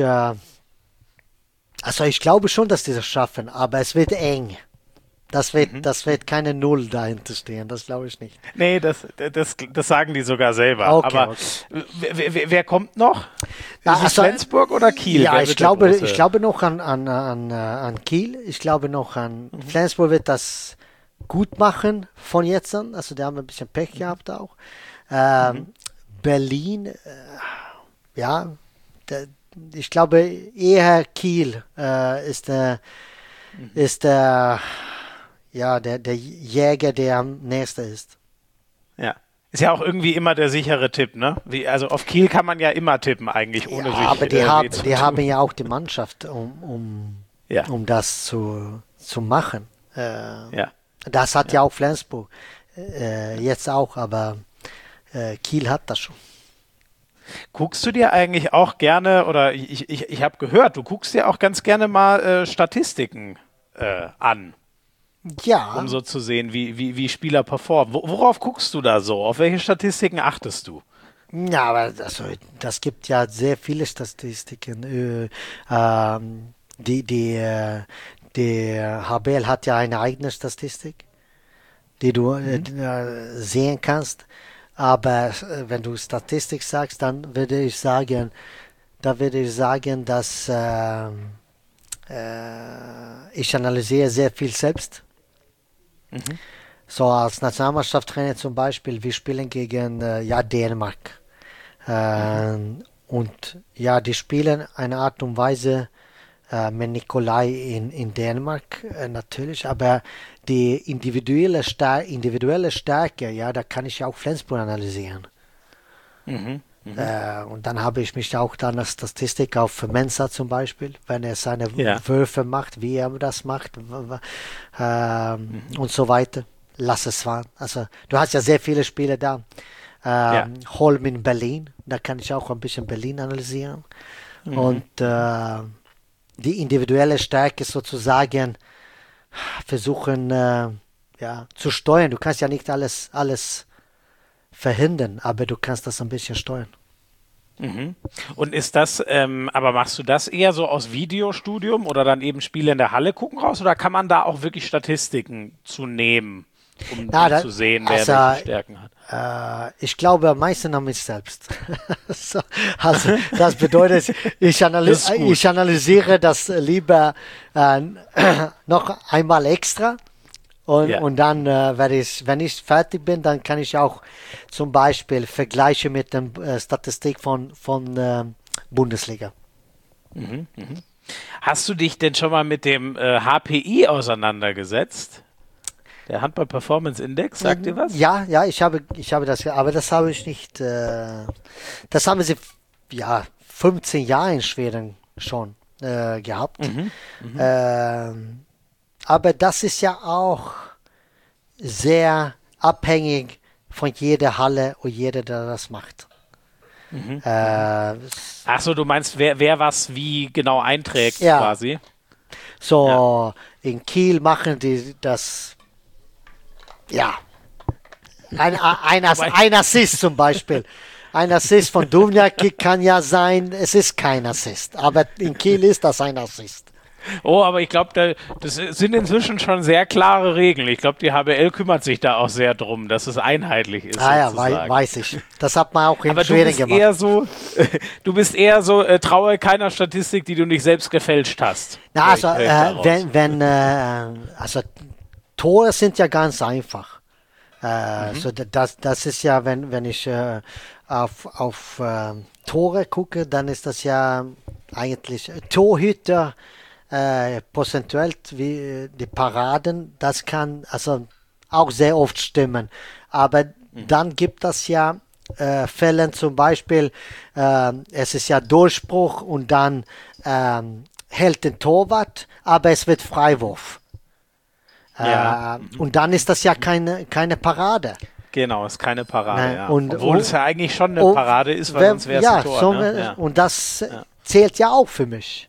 glaube schon, dass die das schaffen, aber es wird eng. Das wird keine Null dahinter stehen, das glaube ich nicht. Nee, das sagen die sogar selber. Okay, aber wer kommt noch? Ist es Flensburg oder Kiel? Ja, ich glaube noch an Kiel. Ich glaube noch an Flensburg wird das gut machen von jetzt an. Also die haben ein bisschen Pech gehabt auch. Berlin, ich glaube eher Kiel ist der Jäger, der am nächsten ist. Ja. Ist ja auch irgendwie immer der sichere Tipp, ne? Also auf Kiel kann man ja immer tippen eigentlich, ohne sich aber die haben ja auch die Mannschaft, um das zu machen. Das hat ja auch Flensburg jetzt auch, aber Kiel hat das schon. Guckst du dir eigentlich auch gerne, oder ich habe gehört, du guckst dir auch ganz gerne mal Statistiken an. Ja. Um so zu sehen, wie Spieler performen. Worauf guckst du da so? Auf welche Statistiken achtest du? Ja, aber das gibt ja sehr viele Statistiken. Die HBL hat ja eine eigene Statistik, die du sehen kannst. Aber wenn du Statistik sagst, dann würde ich sagen, dass ich analysiere sehr viel selbst. So als Nationalmannschaftstrainer zum Beispiel, wir spielen gegen Dänemark. Und ja, die spielen eine Art und Weise mit Nikolai in Dänemark natürlich, aber die individuelle Stärke, ja, da kann ich auch Flensburg analysieren. Und dann habe ich mich auch dann als Statistik auf Mensah zum Beispiel, wenn er seine Würfe macht, wie er das macht und so weiter. Lass es fahren. Also du hast ja sehr viele Spiele da. Holm in Berlin, da kann ich auch ein bisschen Berlin analysieren. Und die individuelle Stärke sozusagen versuchen zu steuern. Du kannst ja nicht alles verhindern, aber du kannst das ein bisschen steuern. Und ist das, aber machst du das eher so aus Videostudium oder dann eben Spiele in der Halle gucken raus, oder kann man da auch wirklich Statistiken zu nehmen, um zu sehen, wer welche Stärken hat? Ich glaube am meisten an mich selbst. Also, das bedeutet, ich analysiere das lieber noch einmal extra. Und dann werde ich, wenn ich fertig bin, dann kann ich auch zum Beispiel Vergleiche mit der Statistik von Bundesliga. Hast du dich denn schon mal mit dem HPI auseinandergesetzt? Der Handball Performance Index, sagt dir was? Ja, ich habe das, aber das habe ich nicht, das haben sie 15 Jahre in Schweden schon gehabt. Aber das ist ja auch sehr abhängig von jeder Halle und jeder, der das macht. Achso, du meinst, wer was wie genau einträgt quasi? So, in Kiel machen die das, ein Assist zum Beispiel. Ein Assist von Duvnjak kann ja sein, es ist kein Assist, aber in Kiel ist das ein Assist. Oh, aber ich glaube, das sind inzwischen schon sehr klare Regeln. Ich glaube, die HBL kümmert sich da auch sehr drum, dass es einheitlich ist. Weiß ich. Das hat man auch in Schweden gemacht. Du bist eher so, traue keiner Statistik, die du nicht selbst gefälscht hast. Na, also Tore sind ja ganz einfach. So das ist ja, wenn ich auf Tore gucke, dann ist das ja eigentlich Torhüter prozentuell wie die Paraden, das kann also auch sehr oft stimmen. Aber dann gibt es ja Fälle, zum Beispiel, es ist ja Durchbruch und dann hält den Torwart, aber es wird Freiwurf. Und dann ist das ja keine Parade. Genau, ist keine Parade. Obwohl es ja eigentlich schon eine Parade ist, weil sonst wäre es ein Tor. Und das zählt ja auch für mich.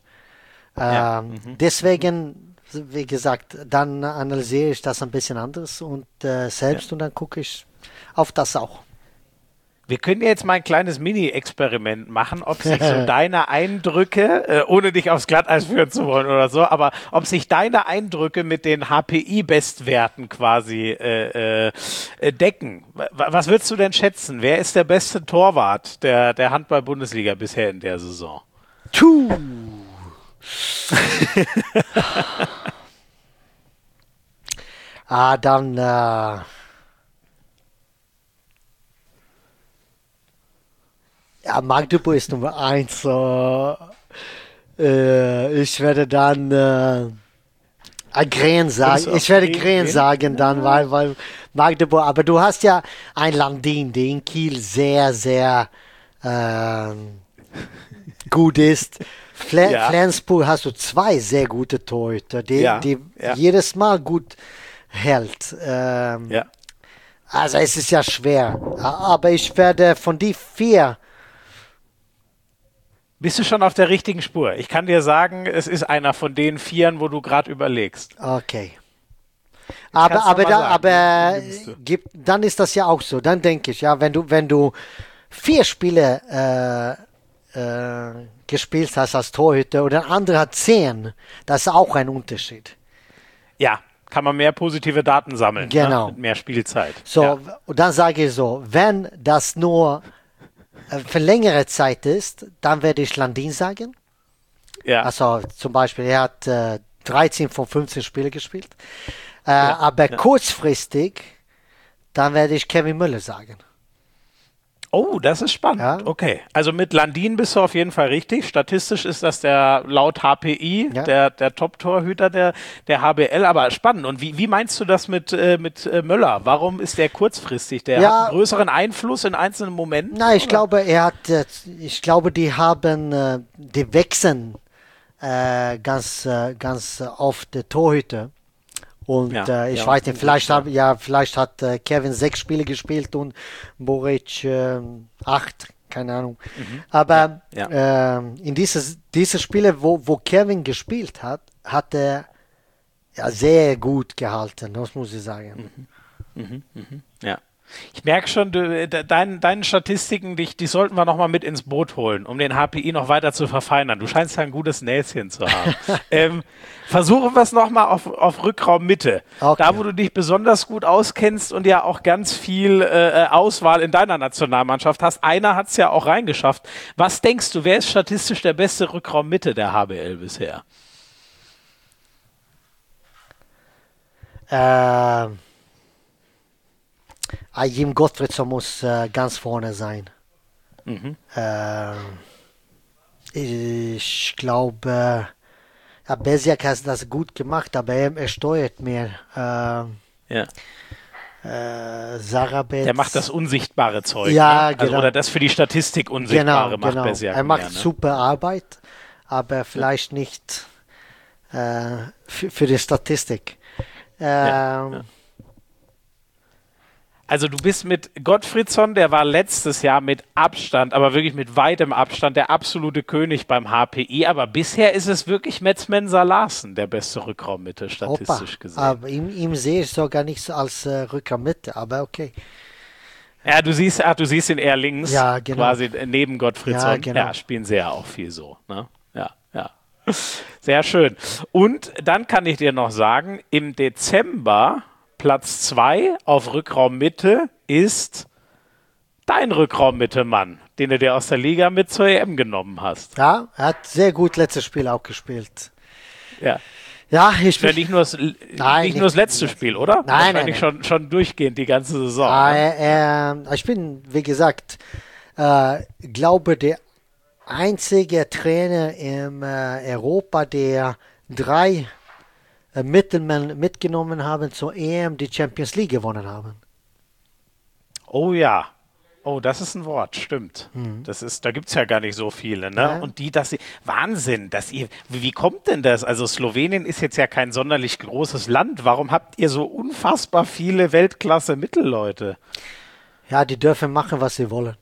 Deswegen, wie gesagt, dann analysiere ich das ein bisschen anders und selbst und dann gucke ich auf das auch. Wir können jetzt mal ein kleines Mini-Experiment machen, ob sich so deine Eindrücke, ohne dich aufs Glatteis führen zu wollen oder so, aber ob sich deine Eindrücke mit den HPI-Bestwerten quasi decken. Was würdest du denn schätzen? Wer ist der beste Torwart der Handball-Bundesliga bisher in der Saison? Dann Magdeburg ist Nummer 1. So. Ich werde dann Gren sagen. Ich werde Gren sagen dann, weil Magdeburg, aber du hast ja ein Landin, der in Kiel sehr, sehr gut ist. Flensburg hast du 2 sehr gute Torhüter, die jedes Mal gut hält. Also es ist ja schwer. Aber ich werde von die 4. Bist du schon auf der richtigen Spur? Ich kann dir sagen, es ist einer von den 4, wo du gerade überlegst. Okay. Aber dann ist das ja auch so. Dann denke ich, ja, wenn du 4 Spiele gespielt hast als Torhüter und der andere hat 10, das ist auch ein Unterschied. Ja, kann man mehr positive Daten sammeln. Genau. Mit mehr Spielzeit. So, und dann sage ich so, wenn das nur für längere Zeit ist, dann werde ich Landin sagen. Ja. Also zum Beispiel, er hat 13 von 15 Spiele gespielt. Aber kurzfristig, dann werde ich Kevin Müller sagen. Oh, das ist spannend. Ja. Okay. Also mit Landin bist du auf jeden Fall richtig. Statistisch ist das der laut HPI, der Top-Torhüter der HBL, aber spannend. Und wie meinst du das mit Möller? Warum ist der kurzfristig? Der hat einen größeren Einfluss in einzelnen Momenten? Nein, ich glaube, die wechseln ganz oft der Torhüter. Und ich weiß nicht, vielleicht hat Kevin 6 Spiele gespielt und Boric 8, keine Ahnung. Aber in diese Spiele, wo Kevin gespielt hat, hat er sehr gut gehalten, das muss ich sagen. Ja. Ich merke schon, deine Statistiken, die sollten wir nochmal mit ins Boot holen, um den HPI noch weiter zu verfeinern. Du scheinst ja ein gutes Näschen zu haben. Versuchen wir es nochmal auf Rückraummitte. Okay. Da, wo du dich besonders gut auskennst und ja auch ganz viel Auswahl in deiner Nationalmannschaft hast. Einer hat es ja auch reingeschafft. Was denkst du, wer ist statistisch der beste Rückraummitte der HBL bisher? Jim Gottfriedson muss ganz vorne sein. Ich glaube, Besiak hat das gut gemacht, aber er steuert mehr. Sarabetz. Der macht das unsichtbare Zeug. Ja, ne? genau. Oder das für die Statistik Unsichtbare macht genau. Besiak. Er macht mehr, ne? super Arbeit, aber vielleicht nicht für die Statistik. Also du bist mit Gottfriedson, der war letztes Jahr mit Abstand, aber wirklich mit weitem Abstand der absolute König beim HPI, aber bisher ist es wirklich Metzmenser Larsen, der beste Rückraummitte, statistisch gesehen. Aber ihm sehe ich sogar nicht so als Rückraummitte, aber okay. Ja, du siehst ihn eher links, quasi neben Gottfriedson. Ja, genau. Ja, spielen sie ja auch viel so. Ne? Ja. Sehr schön. Und dann kann ich dir noch sagen, im Dezember Platz 2 auf Rückraummitte ist dein Rückraummitte-Mann, den du dir aus der Liga mit zur EM genommen hast. Ja, er hat sehr gut letztes Spiel auch gespielt. Ja. Ja, nicht nur das letzte Spiel, oder? Nein. Schon durchgehend die ganze Saison. Ich bin, wie gesagt, glaube, der einzige Trainer in Europa, der 3 Mittelmann mitgenommen haben zur EM, die Champions League gewonnen haben. Oh ja. Oh, das ist ein Wort, stimmt. Da gibt es ja gar nicht so viele, ne? Ja. Und Wahnsinn, wie kommt denn das? Also Slowenien ist jetzt ja kein sonderlich großes Land. Warum habt ihr so unfassbar viele Weltklasse-Mittelleute? Ja, die dürfen machen, was sie wollen.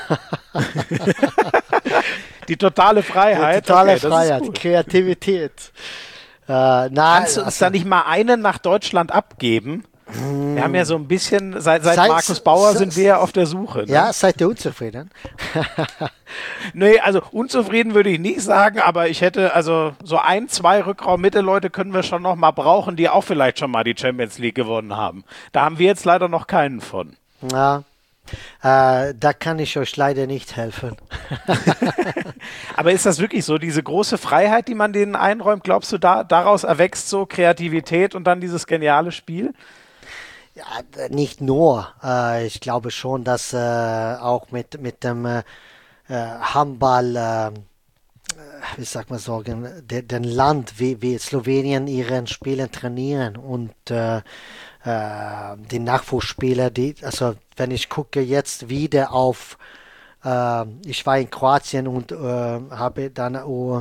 Die totale Freiheit. Freiheit, Kreativität. Kannst du uns da nicht mal einen nach Deutschland abgeben? Wir haben ja so ein bisschen, seit Markus Bauer sind wir ja auf der Suche. Ne? Ja, seid ihr unzufrieden? Nee, also unzufrieden würde ich nicht sagen, aber ich hätte, also so 1-2 Rückraum-Mitte-Leute können wir schon noch mal brauchen, die auch vielleicht schon mal die Champions League gewonnen haben. Da haben wir jetzt leider noch keinen von. Ja. Da kann ich euch leider nicht helfen. Aber ist das wirklich so, diese große Freiheit, die man denen einräumt, glaubst du, daraus erwächst so Kreativität und dann dieses geniale Spiel? Ja, nicht nur. Ich glaube schon, dass auch mit dem Handball, wie sagt man so, den Land wie Slowenien ihren Spielen trainieren und die Nachwuchsspieler, also wenn ich gucke jetzt wieder auf, ich war in Kroatien und habe dann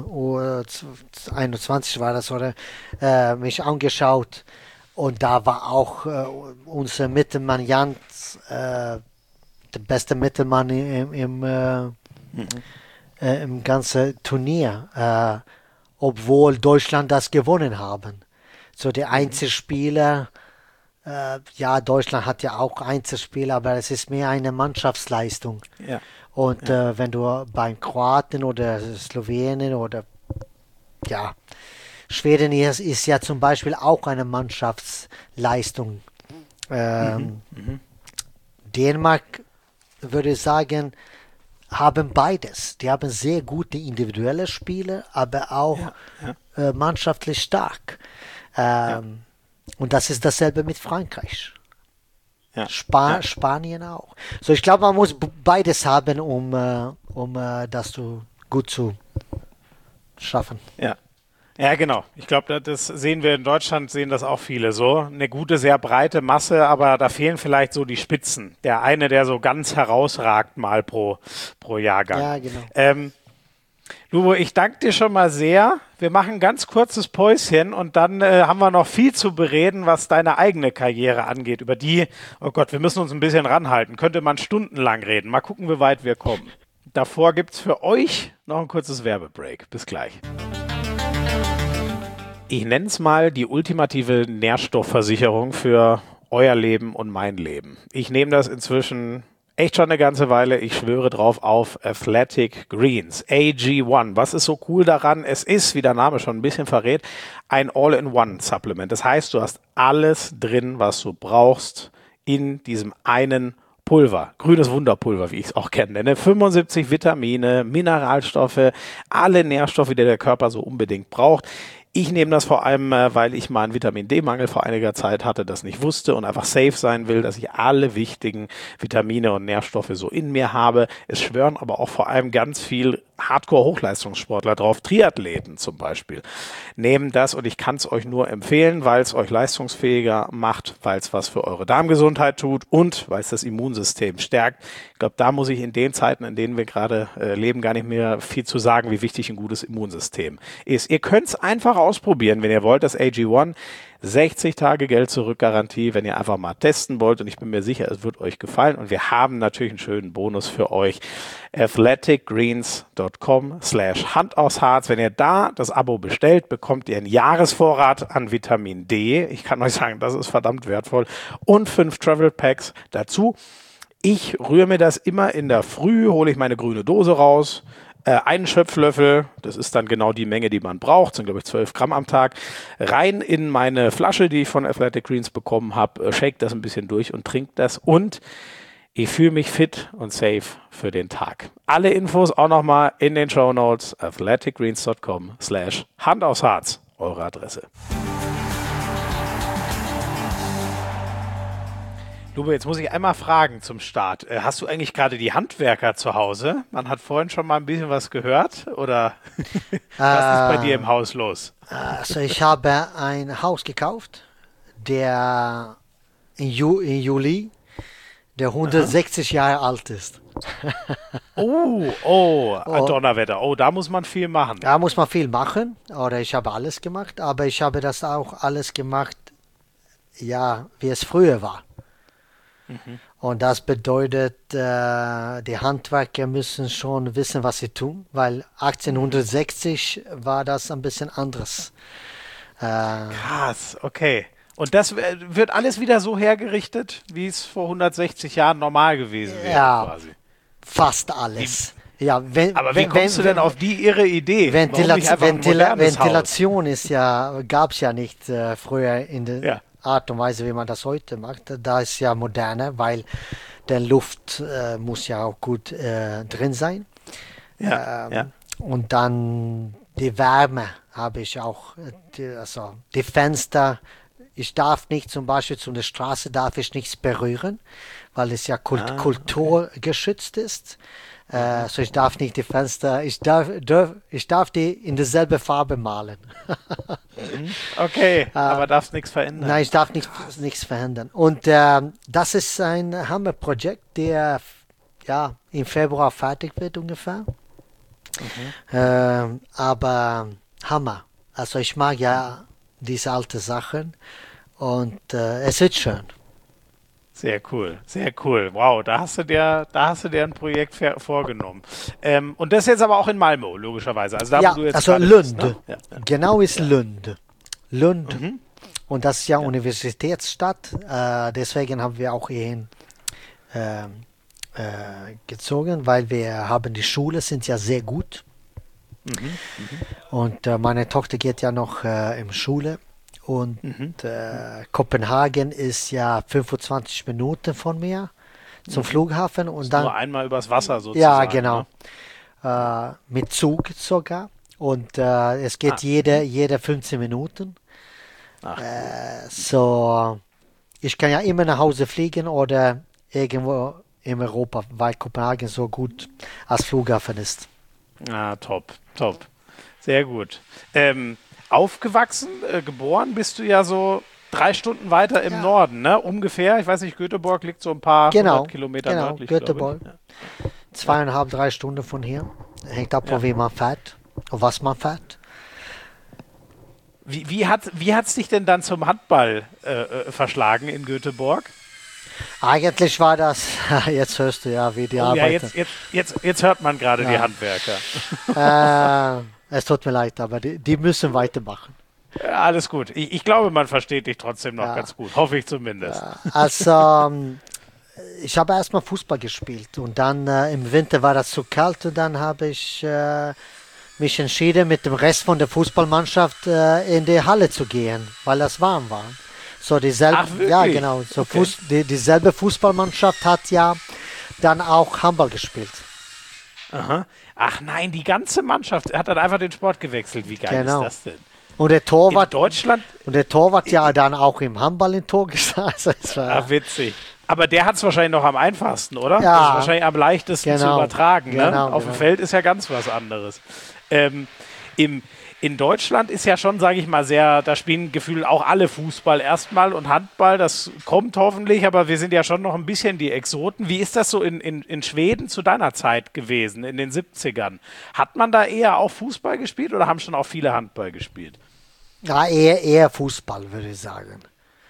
U21 war das, oder mich angeschaut und da war auch unser Mittelmann Jans, der beste Mittelmann im ganzen Turnier, obwohl Deutschland das gewonnen haben. So die Einzelspieler. Deutschland hat ja auch Einzelspieler, aber es ist mehr eine Mannschaftsleistung. Ja. Und wenn du beim Kroaten oder Slowenien oder Schweden ist ja zum Beispiel auch eine Mannschaftsleistung. Dänemark würde ich sagen, haben beides. Die haben sehr gute individuelle Spiele, aber auch mannschaftlich stark. Und das ist dasselbe mit Frankreich. Ja. Spanien auch. So, ich glaube, man muss beides haben, um das gut zu schaffen. Ja. Ja, genau. Ich glaube, das sehen wir in Deutschland, sehen das auch viele so. Eine gute, sehr breite Masse, aber da fehlen vielleicht so die Spitzen. Der eine, der so ganz herausragt mal pro Jahrgang. Ja, genau. Lubo, ich danke dir schon mal sehr. Wir machen ein ganz kurzes Päuschen und dann haben wir noch viel zu bereden, was deine eigene Karriere angeht. Über die, oh Gott, wir müssen uns ein bisschen ranhalten. Könnte man stundenlang reden. Mal gucken, wie weit wir kommen. Davor gibt es für euch noch ein kurzes Werbebreak. Bis gleich. Ich nenne es mal die ultimative Nährstoffversicherung für euer Leben und mein Leben. Ich nehme das inzwischen echt schon eine ganze Weile. Ich schwöre drauf auf Athletic Greens. AG1. Was ist so cool daran? Es ist, wie der Name schon ein bisschen verrät, ein All-in-One-Supplement. Das heißt, du hast alles drin, was du brauchst in diesem einen Pulver, grünes Wunderpulver, wie ich es auch nenne. 75 Vitamine, Mineralstoffe, alle Nährstoffe, die der Körper so unbedingt braucht. Ich nehme das vor allem, weil ich mal einen Vitamin-D-Mangel vor einiger Zeit hatte, das nicht wusste und einfach safe sein will, dass ich alle wichtigen Vitamine und Nährstoffe so in mir habe. Es schwören aber auch vor allem ganz viel Hardcore-Hochleistungssportler drauf, Triathleten zum Beispiel, nehmen das und ich kann es euch nur empfehlen, weil es euch leistungsfähiger macht, weil es was für eure Darmgesundheit tut und weil es das Immunsystem stärkt. Ich glaube, da muss ich in den Zeiten, in denen wir gerade leben, gar nicht mehr viel zu sagen, wie wichtig ein gutes Immunsystem ist. Ihr könnt es einfach ausprobieren, wenn ihr wollt, das AG1. 60 Tage Geld-Zurück-Garantie, wenn ihr einfach mal testen wollt und ich bin mir sicher, es wird euch gefallen und wir haben natürlich einen schönen Bonus für euch. athleticgreens.com/Hand aufs Harz. Wenn ihr da das Abo bestellt, bekommt ihr einen Jahresvorrat an Vitamin D. Ich kann euch sagen, das ist verdammt wertvoll und 5 Travel Packs dazu. Ich rühre mir das immer in der Früh, hole ich meine grüne Dose raus, einen Schöpflöffel, das ist dann genau die Menge, die man braucht, sind glaube ich 12 Gramm am Tag, rein in meine Flasche, die ich von Athletic Greens bekommen habe, shake das ein bisschen durch und trinke das und ich fühle mich fit und safe für den Tag. Alle Infos auch nochmal in den Shownotes, athleticgreens.com/Hand aufs Harz, eure Adresse. Lube, jetzt muss ich einmal fragen zum Start. Hast du eigentlich gerade die Handwerker zu Hause? Man hat vorhin schon mal ein bisschen was gehört. Oder was ist bei dir im Haus los? Also ich habe ein Haus gekauft, der im Juli der 160 Jahre alt ist. Donnerwetter. Oh, da muss man viel machen. Da muss man viel machen. Oder ich habe alles gemacht, aber ich habe das auch alles gemacht, ja, wie es früher war. Und das bedeutet, die Handwerker müssen schon wissen, was sie tun, weil 1860 war das ein bisschen anderes. Krass, okay. Und das wird alles wieder so hergerichtet, wie es vor 160 Jahren normal gewesen wäre, ja, quasi. Fast alles. Aber wie kommst du denn auf die irre Idee? Ventilation gab es ja nicht früher in der Art und Weise, wie man das heute macht. Da ist ja moderner, weil der Luft muss ja auch gut drin sein. Und dann die Wärme habe ich auch, die Fenster. Ich darf nicht, zum Beispiel zu der Straße darf ich nichts berühren, weil es ja kulturgeschützt ist. So ich darf nicht die Fenster, ich darf die in derselbe Farbe malen. Okay, aber darfst nichts verändern. Nein, ich darf nichts verändern. Und das ist ein Hammerprojekt, der im Februar fertig wird ungefähr. Aber Hammer. Also ich mag ja diese alten Sachen und es wird schön. Sehr cool, sehr cool. Wow, da hast du dir ein Projekt vorgenommen. Und das jetzt aber auch in Malmö, logischerweise. Also da, wo du jetzt also Lund. Bist, ne? Genau ist Lund. Lund. Und das ist ja Universitätsstadt. Deswegen haben wir auch hierhin gezogen, weil wir haben die Schule, sind ja sehr gut. Und meine Tochter geht ja noch in Schule. Und Kopenhagen ist ja 25 Minuten von mir. zum Flughafen und dann nur einmal übers Wasser sozusagen. ja, genau. Ne? Mit Zug sogar. Und es geht jede 15 Minuten. Ach, So, ich kann ja immer nach Hause fliegen oder irgendwo in Europa, weil Kopenhagen so gut als Flughafen ist. top. Sehr gut. Aufgewachsen, geboren bist du ja so 3 Stunden weiter im Norden, ne? Ungefähr. Ich weiß nicht, Göteborg liegt so ein paar 100 Kilometer nördlich, Göteborg. glaube ich. 2,5, 3 Stunden von hier. Hängt ab, wie man fährt und was man fährt. Wie hat's dich denn dann zum Handball verschlagen in Göteborg? Eigentlich war das, jetzt hörst du ja, wie die arbeiten. Jetzt hört man gerade die Handwerker. Es tut mir leid, aber die müssen weitermachen. Ja, alles gut. Ich glaube, man versteht dich trotzdem noch ganz gut. Hoffe ich zumindest. Also, ich habe erstmal Fußball gespielt und dann im Winter war das zu kalt und dann habe ich mich entschieden, mit dem Rest von der Fußballmannschaft in die Halle zu gehen, weil das warm war. So dieselbe, ja genau, so okay. Dieselbe Fußballmannschaft hat ja dann auch Handball gespielt. Aha. Ach nein, die ganze Mannschaft hat dann einfach den Sport gewechselt. Wie geil ist das denn? Und der Torwart, in Deutschland? Und der Torwart ja dann auch im Handball im Tor gestanden. Ach, witzig. Aber der hat es wahrscheinlich noch am einfachsten, oder? Ja. Das ist wahrscheinlich am leichtesten zu übertragen. Ne? Auf dem Feld ist ja ganz was anderes. In Deutschland ist ja schon, sage ich mal, da spielen gefühlt auch alle Fußball erstmal und Handball, das kommt hoffentlich, aber wir sind ja schon noch ein bisschen die Exoten. Wie ist das so in Schweden zu deiner Zeit gewesen, in den 70ern? Hat man da eher auch Fußball gespielt oder haben schon auch viele Handball gespielt? Ja, eher Fußball, würde ich sagen.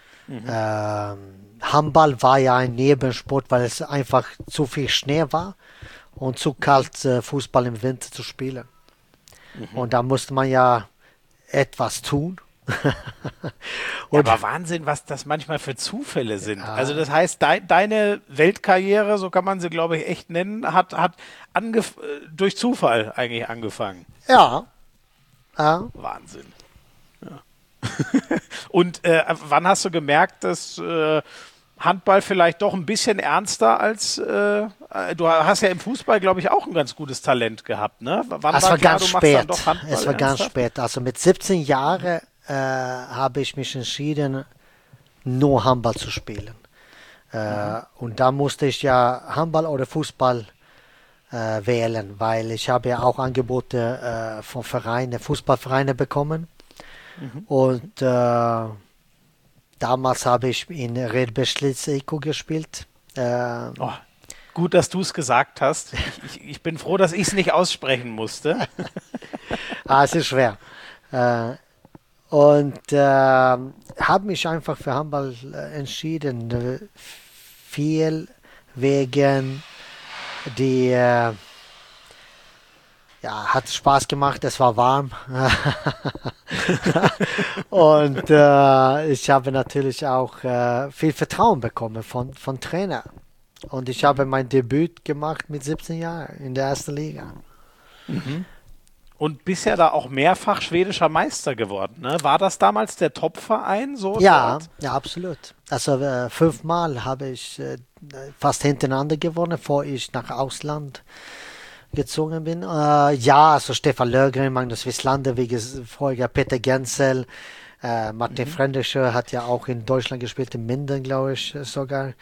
Handball war ja ein Nebensport, weil es einfach zu viel Schnee war und zu kalt, Fußball im Winter zu spielen. Und da musste man ja etwas tun. Und ja, aber Wahnsinn, was das manchmal für Zufälle sind. Ja. Also das heißt, deine Weltkarriere, so kann man sie, glaube ich, echt nennen, hat durch Zufall eigentlich angefangen. Ja. Wahnsinn. Ja. Und wann hast du gemerkt, dass Handball vielleicht doch ein bisschen ernster als du hast ja im Fußball, glaube ich, auch ein ganz gutes Talent gehabt, ne? Wann es war klar, ganz spät. Es war ganz spät. Also mit 17 Jahren habe ich mich entschieden, nur Handball zu spielen. Und da musste ich ja Handball oder Fußball wählen, weil ich habe ja auch Angebote von Fußballvereine bekommen. Und damals habe ich in Red Beschlitz Eco gespielt. Gut, dass du es gesagt hast. Ich bin froh, dass ich es nicht aussprechen musste. Es ist schwer. Und habe mich einfach für Handball entschieden. Viel wegen die hat Spaß gemacht, es war warm. Und ich habe natürlich auch viel Vertrauen bekommen von Trainer. Und ich habe mein Debüt gemacht mit 17 Jahren in der ersten Liga. Und bist ja da auch mehrfach schwedischer Meister geworden, ne? War das damals der Top-Verein? So ja, absolut. Also 5-mal habe ich fast hintereinander gewonnen, bevor ich nach Ausland gezogen bin. Also Stefan Löfgren, Magnus Wislander, wie vorher Peter Gensel, Martin Frendischer hat ja auch in Deutschland gespielt, in Minden, glaube ich sogar.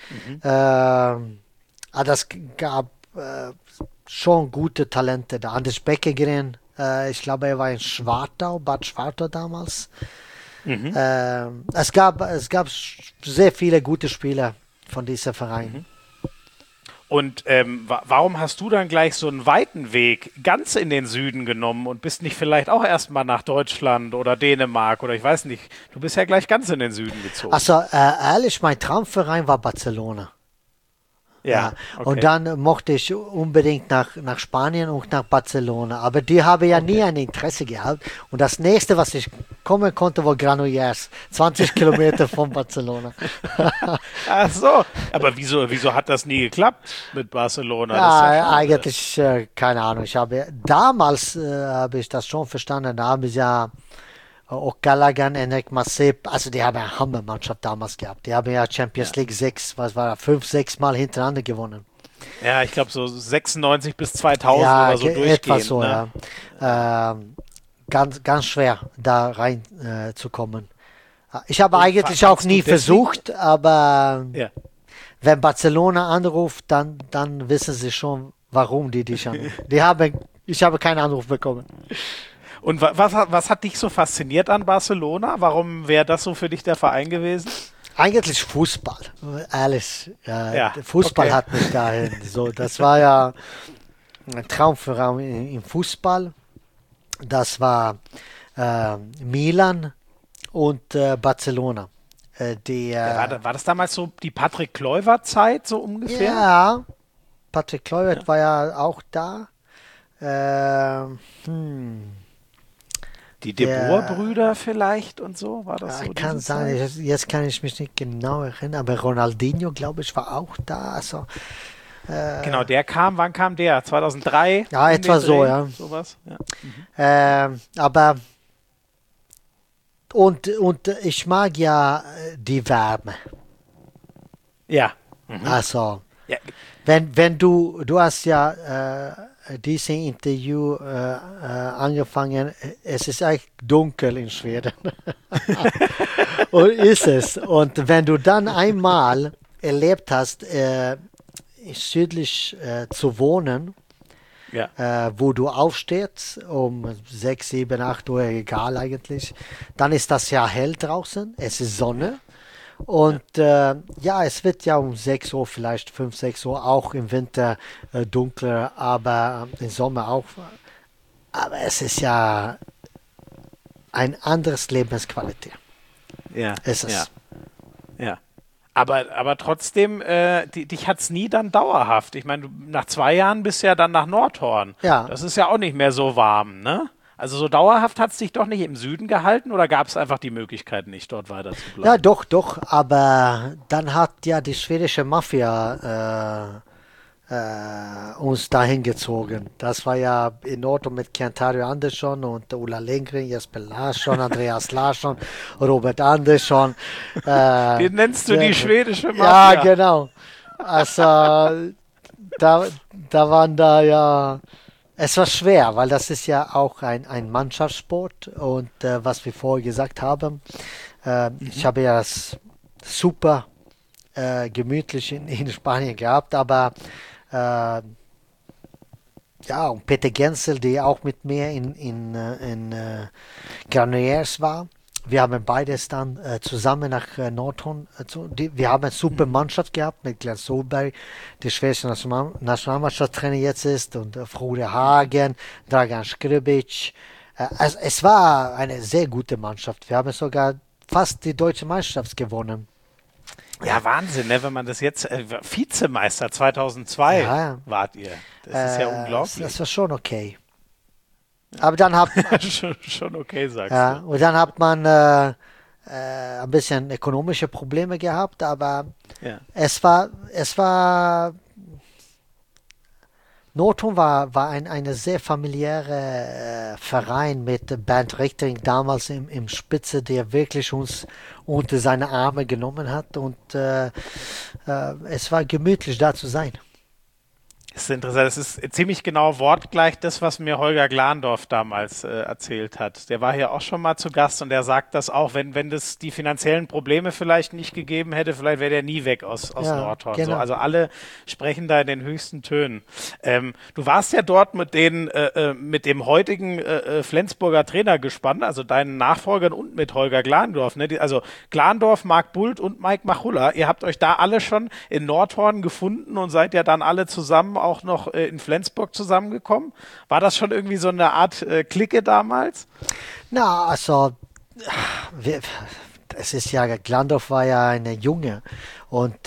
Das gab schon gute Talente da. Anders Beckegren, ich glaube, er war in Bad Schwartau damals. Es gab sehr viele gute Spieler von diesem Verein. Und warum hast du dann gleich so einen weiten Weg ganz in den Süden genommen und bist nicht vielleicht auch erstmal nach Deutschland oder Dänemark oder ich weiß nicht, du bist ja gleich ganz in den Süden gezogen. Also ehrlich, mein Traumverein war Barcelona. Ja. Okay. Und dann mochte ich unbedingt nach Spanien und nach Barcelona. Aber die haben ja nie ein Interesse gehabt. Und das nächste, was ich kommen konnte, war Granollers. 20 Kilometer von Barcelona. Ach so. Aber wieso hat das nie geklappt mit Barcelona? Ja, eigentlich keine Ahnung. Damals habe ich das schon verstanden. Da haben sie ja Auch Gallagher, Enric Masip, also die haben eine Hammermannschaft damals gehabt. Die haben ja Champions League 5, 6 Mal hintereinander gewonnen. Ja, ich glaube so 96 bis 2000 Ja, oder so durchgehend. etwas so, ne? ja. Ganz schwer, da rein zu kommen. Ich habe eigentlich auch nie versucht, aber wenn Barcelona anruft, dann wissen sie schon, warum die dich anrufen. Ich habe keinen Anruf bekommen. Und was hat dich so fasziniert an Barcelona? Warum wäre das so für dich der Verein gewesen? Eigentlich Fußball, ehrlich. Fußball hat mich dahin. So, das war ja ein Traum für im Fußball. Das war Milan und Barcelona. War das damals so die Patrick Kluivert-Zeit so ungefähr? Ja, Patrick Kluivert war ja auch da. Die De Boer-Brüder vielleicht und so, war das so? Kann sein, jetzt kann ich mich nicht genau erinnern, aber Ronaldinho, glaube ich, war auch da. Also, genau, wann kam der? 2003? Ja, etwa so, ja. Sowas, ja. Aber und ich mag ja die Wärme. Ja. Also, wenn du hast ja dieses Interview angefangen, es ist eigentlich dunkel in Schweden. Und ist es. Und wenn du dann einmal erlebt hast, südlich zu wohnen, wo du aufstehst, um 6, 7, 8 Uhr, egal eigentlich, dann ist das ja hell draußen, es ist Sonne. Und es wird ja um 6 Uhr, vielleicht 5, 6 Uhr, auch im Winter dunkler, aber im Sommer auch. Aber es ist ja ein anderes Lebensqualität. Ja. Ist es. Ja. Aber trotzdem, dich hat es nie dann dauerhaft. Ich meine, nach 2 Jahren bist du ja dann nach Nordhorn. Ja. Das ist ja auch nicht mehr so warm, ne? Also so dauerhaft hat es dich doch nicht im Süden gehalten oder gab es einfach die Möglichkeit nicht, dort weiter zu bleiben? Ja, doch, aber dann hat ja die schwedische Mafia uns dahin gezogen. Das war ja in Ordnung mit Kent-Harry Andersson und Ulla Lindgren, Jesper Larsson, Andreas Larsson, Robert Andersson. Den nennst du die schwedische Mafia? Ja, genau. Also da waren da ja... Es war schwer, weil das ist ja auch ein Mannschaftssport und was wir vorher gesagt haben, ich habe ja super gemütlich in Spanien gehabt, aber und Peter Gensel, der auch mit mir in Granollers war, wir haben beides dann zusammen nach Nordhorn. Wir haben eine super Mannschaft gehabt mit Glenn Solberg, der schwedische Nationalmannschaftstrainer jetzt ist, und Frode Hagen, Dragan Skribic. Es war eine sehr gute Mannschaft. Wir haben sogar fast die deutsche Meisterschaft gewonnen. Ja, Wahnsinn, ne? Wenn man das jetzt, Vizemeister 2002 wart ihr. Das ist ja unglaublich. Das war schon okay. Aber dann hat man, schon okay, sagst du. Und dann hat man ein bisschen ökonomische Probleme gehabt, aber es war Nordhorn war ein sehr familiärer Verein mit Bernd Richtering damals im Spitze, der wirklich uns unter seine Arme genommen hat, und es war gemütlich da zu sein. Das ist interessant. Das ist ziemlich genau wortgleich das, was mir Holger Glandorf damals erzählt hat. Der war hier auch schon mal zu Gast und der sagt das auch, wenn das die finanziellen Probleme vielleicht nicht gegeben hätte, vielleicht wäre der nie weg aus Nordhorn. Genau. So, also alle sprechen da in den höchsten Tönen. Du warst ja dort mit dem heutigen Flensburger Trainer gespannt, also deinen Nachfolgern und mit Holger Glandorf. Ne? Also Glandorf, Marc Bult und Mike Machulla. Ihr habt euch da alle schon in Nordhorn gefunden und seid ja dann alle zusammen auch noch in Flensburg zusammengekommen. War das schon irgendwie so eine Art Clique damals? Na, also es ist ja, Glandorf war ja eine Junge, und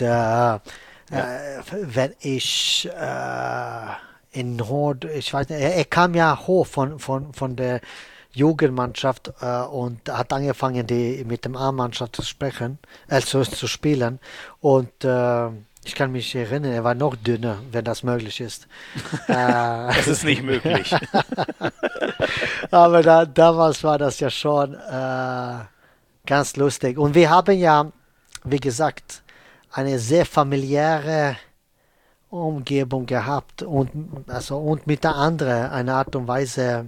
wenn ich in Nord, ich weiß nicht, er kam ja hoch von der Jugendmannschaft und hat angefangen, mit dem A-Mannschaft zu spielen, und Ich kann mich erinnern, er war noch dünner, wenn das möglich ist. Das ist nicht möglich. Aber damals war das ja schon ganz lustig. Und wir haben ja, wie gesagt, eine sehr familiäre Umgebung gehabt und mit der anderen eine Art und Weise,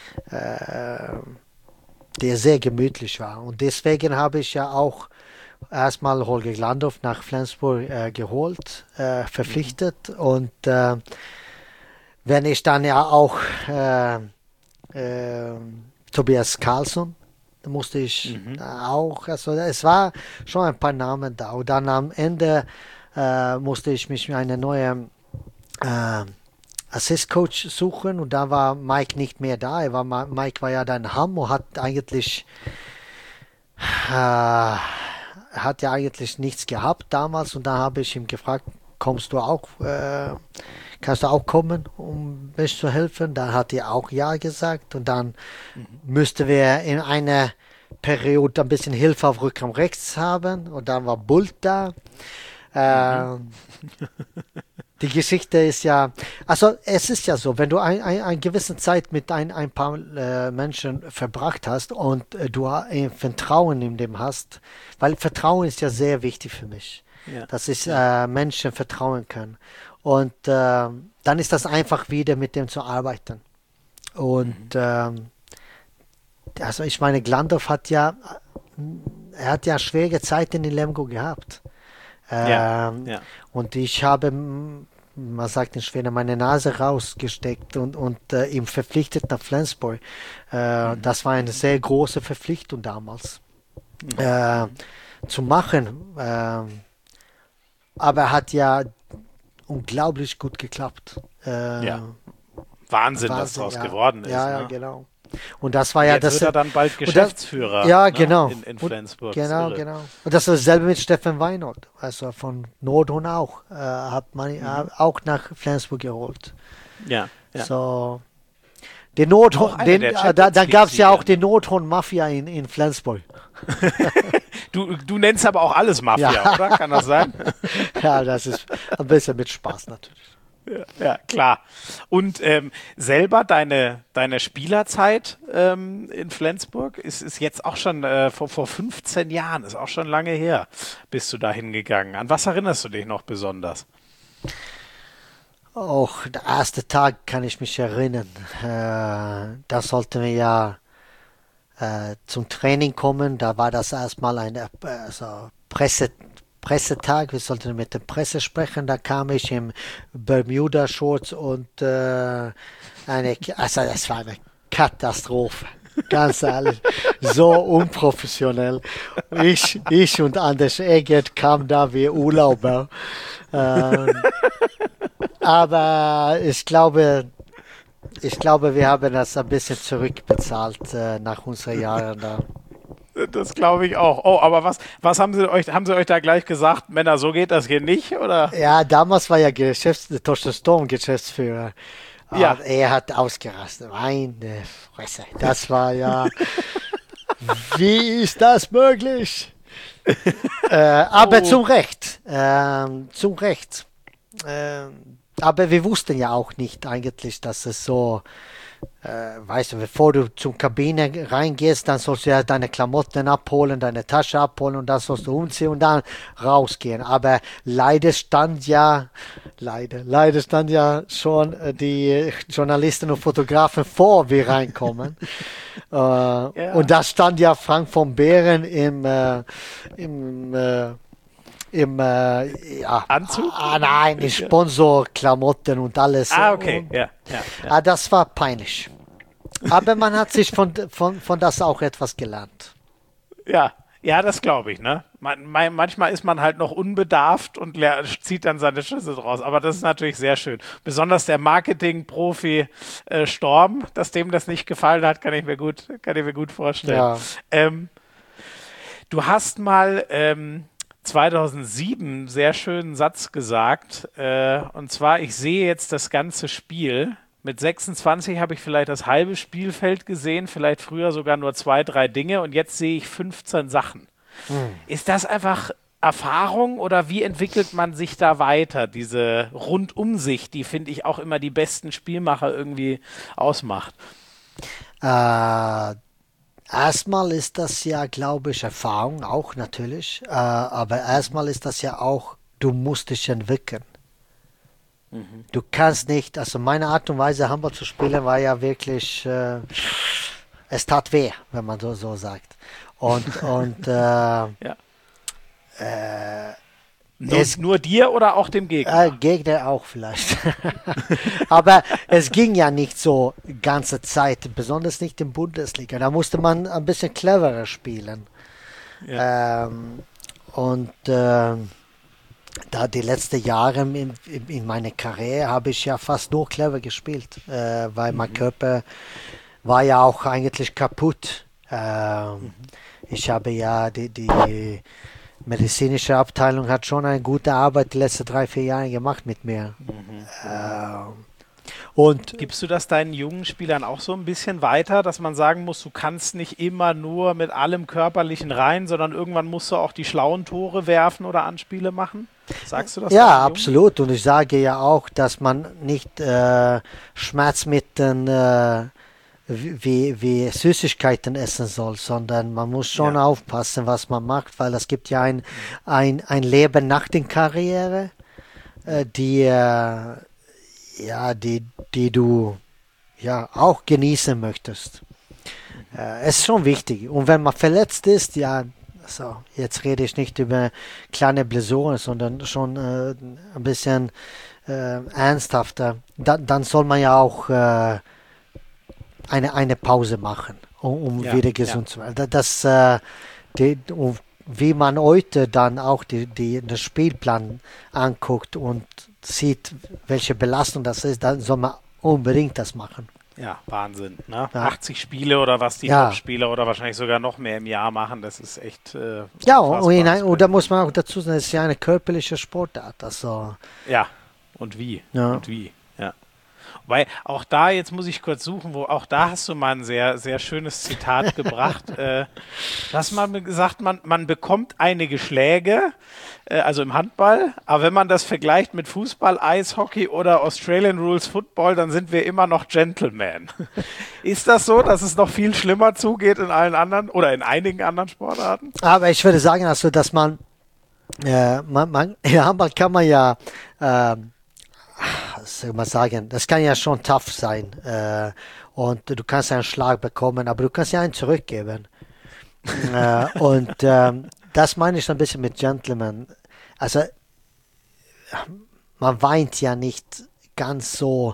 der sehr gemütlich war. Und deswegen habe ich ja auch erstmal Holger Glandorf nach Flensburg geholt, verpflichtet. Und wenn ich dann ja auch Tobias Karlsson, da musste ich auch, also es war schon ein paar Namen da. Und dann am Ende musste ich mich eine neue Assist-Coach suchen und da war Mike nicht mehr da. Mike war ja dann in Hamm und hat ja eigentlich nichts gehabt damals und da habe ich ihn gefragt, kannst du auch kommen, um mir zu helfen? Da hat er auch ja gesagt und dann müssten wir in einer Periode ein bisschen Hilfe auf Rückraum rechts haben und dann war Bult da. Die Geschichte ist ja, also es ist ja so, wenn du eine gewisse Zeit mit ein paar Menschen verbracht hast und du ein Vertrauen in dem hast, weil Vertrauen ist ja sehr wichtig für mich, dass ich Menschen vertrauen kann. Und dann ist das einfach wieder mit dem zu arbeiten. Und also ich meine, Glandorf hat ja schwere Zeiten in Lemgo gehabt. Und ich habe, man sagt in Schweden, meine Nase rausgesteckt und ihm verpflichtet nach Flensburg. Das war eine sehr große Verpflichtung damals zu machen. Aber hat ja unglaublich gut geklappt. Wahnsinn, dass daraus geworden ist. Ja, genau. Und das war ja jetzt das. Wird er dann bald Geschäftsführer. Ja, genau. In Flensburg. Genau. Und das war dasselbe mit Steffen Weinhold. Also von Nordhorn auch. Hat man auch nach Flensburg geholt. Ja. So. Den Nordhorn, da gab es ja auch den Nordhorn-Mafia in Flensburg. Du nennst aber auch alles Mafia, oder? Kann das sein? Ja, das ist ein bisschen mit Spaß natürlich. Ja, klar. Und selber deine Spielerzeit in Flensburg ist jetzt auch schon vor 15 Jahren, ist auch schon lange her, bist du da hingegangen. An was erinnerst du dich noch besonders? Auch der erste Tag kann ich mich erinnern. Da sollten wir ja zum Training kommen. Da war das erstmal ein Pressetag. Wir sollten mit der Presse sprechen. Da kam ich im Bermuda-Shorts und das war eine Katastrophe. Ganz ehrlich, so unprofessionell. Ich und Anders Egert kamen da wie Urlauber. Aber ich glaube, wir haben das ein bisschen zurückbezahlt nach unseren Jahren da. Das glaube ich auch. Oh, aber was haben sie euch da gleich gesagt? Männer, so geht das hier nicht, oder? Ja, damals war ja Thorsten Storm Geschäftsführer. Ja. Und er hat ausgerastet. Meine Fresse. Das war ja, wie ist das möglich? Aber zum Recht. Aber wir wussten ja auch nicht eigentlich, dass es so, weißt du, bevor du zur Kabine reingehst, dann sollst du ja deine Klamotten abholen, deine Tasche abholen und dann sollst du umziehen und dann rausgehen. Aber leider stand ja schon die Journalisten und Fotografen vor, wir reinkommen. Und da stand ja Frank von Beeren im Anzug? Nein, in Sponsorklamotten und alles. Okay. Ja. Das war peinlich. Aber man hat sich von das auch etwas gelernt. Ja, das glaube ich, ne? Manchmal ist man halt noch unbedarft und zieht dann seine Schlüsse draus. Aber das ist natürlich sehr schön. Besonders der Marketing-Profi Storm, dass dem das nicht gefallen hat, kann ich mir gut vorstellen. Ja. Du hast mal 2007 einen sehr schönen Satz gesagt, und zwar: Ich sehe jetzt das ganze Spiel. Mit 26 habe ich vielleicht das halbe Spielfeld gesehen, vielleicht früher sogar nur 2, 3 Dinge, und jetzt sehe ich 15 Sachen. Ist das einfach Erfahrung oder wie entwickelt man sich da weiter? Diese Rundumsicht, die finde ich auch immer die besten Spielmacher irgendwie ausmacht. Äh, Erstmal ist das ja, glaube ich, Erfahrung auch natürlich, aber erstmal ist das ja auch, du musst dich entwickeln. Du kannst nicht, also meine Art und Weise Handball zu spielen war ja wirklich, es tat weh, wenn man so sagt. Und Ja. Nur dir oder auch dem Gegner? Gegner auch vielleicht. Aber es ging ja nicht so ganze Zeit, besonders nicht in Bundesliga. Da musste man ein bisschen cleverer spielen. Ja. Da die letzten Jahre in meiner Karriere habe ich ja fast nur clever gespielt, weil mein Körper war ja auch eigentlich kaputt. Ich habe ja die medizinische Abteilung hat schon eine gute Arbeit die letzten 3, 4 Jahre gemacht mit mir. Und Gibst du das deinen jungen Spielern auch so ein bisschen weiter, dass man sagen muss, du kannst nicht immer nur mit allem Körperlichen rein, sondern irgendwann musst du auch die schlauen Tore werfen oder Anspiele machen? Sagst du das? ja, deinen Jungen? absolut. Und ich sage ja auch, dass man nicht Schmerzmittel wie Süßigkeiten essen soll, sondern man muss schon Ja. aufpassen, was man macht, weil es gibt ja ein Leben nach der Karriere, die du ja auch genießen möchtest. Es ist schon wichtig. Und wenn man verletzt ist, ja, so, jetzt rede ich nicht über kleine Blessuren, sondern schon ein bisschen ernsthafter. Dann soll man ja auch eine Pause machen, um Ja, wieder ja. gesund zu werden. Und wie man heute dann auch den Spielplan anguckt und sieht, welche Belastung das ist, dann soll man unbedingt das machen. Ja, Wahnsinn. Ne? Ja. 80 Spiele oder was die Ja. Top-Spieler oder wahrscheinlich sogar noch mehr im Jahr machen, das ist echt Ja, unfassbar. und da muss man auch dazu sagen, es ist ja eine körperliche Sportart. Also, Ja, und wie? Ja. Und wie? Ja. Weil auch da, jetzt muss ich kurz suchen, wo auch da hast du mal ein sehr, sehr schönes Zitat gebracht. Du hast mal gesagt, man bekommt einige Schläge, also im Handball, aber wenn man das vergleicht mit Fußball, Eishockey oder Australian Rules Football, dann sind wir immer noch Gentlemen. Ist das so, dass es noch viel schlimmer zugeht in allen anderen oder in einigen anderen Sportarten? aber ich würde sagen, also, dass in Handball kann man ja was soll man sagen, das kann ja schon tough sein. Und du kannst einen Schlag bekommen, aber du kannst ja einen zurückgeben. Das meine ich so ein bisschen mit Gentleman. Also, man weint ja nicht ganz so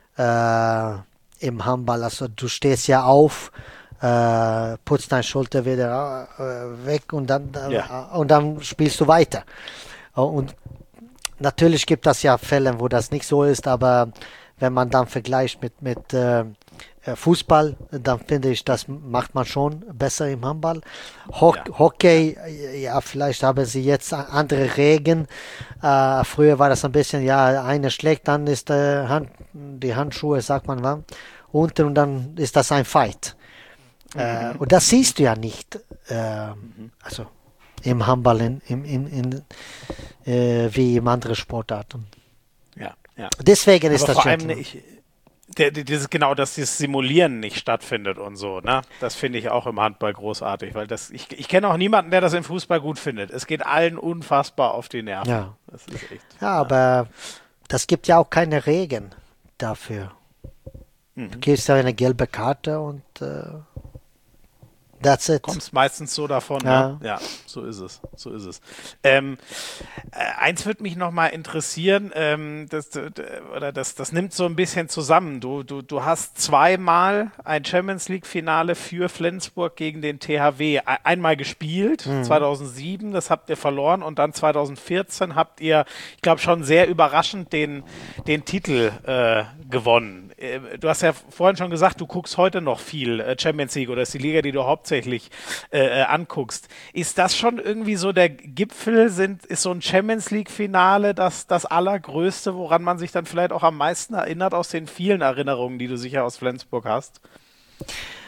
im Handball. Also, du stehst ja auf, putzt deine Schulter wieder weg und dann spielst du weiter. Und natürlich gibt es ja Fälle, wo das nicht so ist, aber wenn man dann vergleicht mit Fußball, dann finde ich, das macht man schon besser im Handball. Hockey, ja, vielleicht haben sie jetzt andere Regeln. Früher war das ein bisschen, ja, einer schlägt, dann ist die Handschuhe, sagt man, unten und dann ist das ein Fight. Und das siehst du ja nicht. Also im Handball wie in anderen Sportarten. Ja, ja. Deswegen ist Aber das vor allem Gentleman. dass dieses Simulieren nicht stattfindet und so, ne? Das finde ich auch im Handball großartig, weil ich kenne auch niemanden, der das im Fußball gut findet. Es geht allen unfassbar auf die Nerven. Ja. Das ist echt. Ja, aber das gibt ja auch keine Regeln dafür. Du gibst ja eine gelbe Karte und that's it. Kommst meistens so davon, Ja. ne? Ja, so ist es. So ist es. Eins würde mich noch mal interessieren, das nimmt so ein bisschen zusammen. Du hast zweimal ein Champions League-Finale für Flensburg gegen den THW einmal gespielt, 2007, das habt ihr verloren, und dann 2014 habt ihr, ich glaube schon sehr überraschend, den Titel gewonnen. Du hast ja vorhin schon gesagt, du guckst heute noch viel Champions League oder ist die Liga, die du hauptsächlich anguckst. Ist das schon irgendwie so der Gipfel? Ist so ein Champions League-Finale das Allergrößte, woran man sich dann vielleicht auch am meisten erinnert aus den vielen Erinnerungen, die du sicher aus Flensburg hast?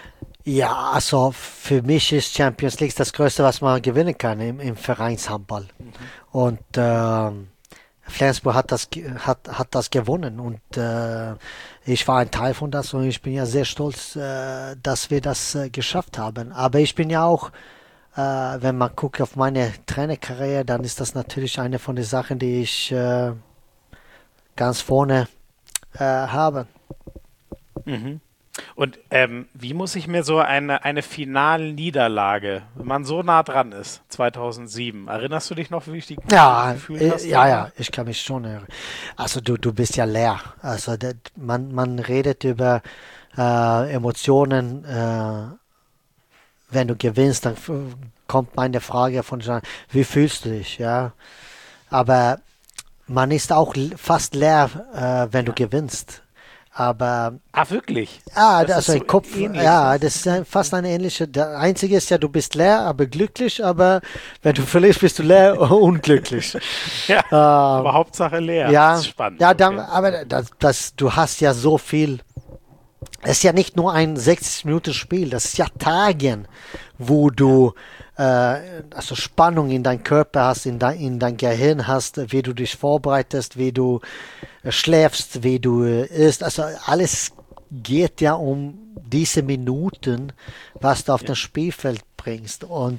Ja, also für mich ist Champions League das Größte, was man gewinnen kann im Vereinshandball. Und Flensburg hat das gewonnen und ich war ein Teil von das und ich bin ja sehr stolz, dass wir das geschafft haben. Aber ich bin ja auch, wenn man guckt auf meine Trainerkarriere, dann ist das natürlich eine von den Sachen, die ich ganz vorne habe. Mhm. Und wie muss ich mir so eine Finalniederlage, wenn man so nah dran ist, 2007, erinnerst du dich noch, wie ich die Ja, gefühlt hast? ja, ich kann mich schon erinnern. Also du bist ja leer. Also man redet über Emotionen, wenn du gewinnst, dann kommt meine Frage von Jean, wie fühlst du dich, ja? Aber man ist auch fast leer, wenn du gewinnst. Aber Ah, wirklich? ja, Das ist also so ein Kopf, ähnlich. ja, das ist fast eine ähnliche. Der einzige ist ja, du bist leer, aber glücklich, aber wenn du verlierst, bist du leer und unglücklich. Ja, aber Hauptsache leer. Ja, Das ist spannend. ja, dann, Okay. aber du hast ja so viel. Es ist ja nicht nur ein 60-Minuten-Spiel, das ist ja Tagen, wo du also Spannung in deinem Körper hast, in dein Gehirn hast, wie du dich vorbereitest, wie du schläfst, wie du isst. Also alles geht ja um diese Minuten, was du auf das Spielfeld bringst. Und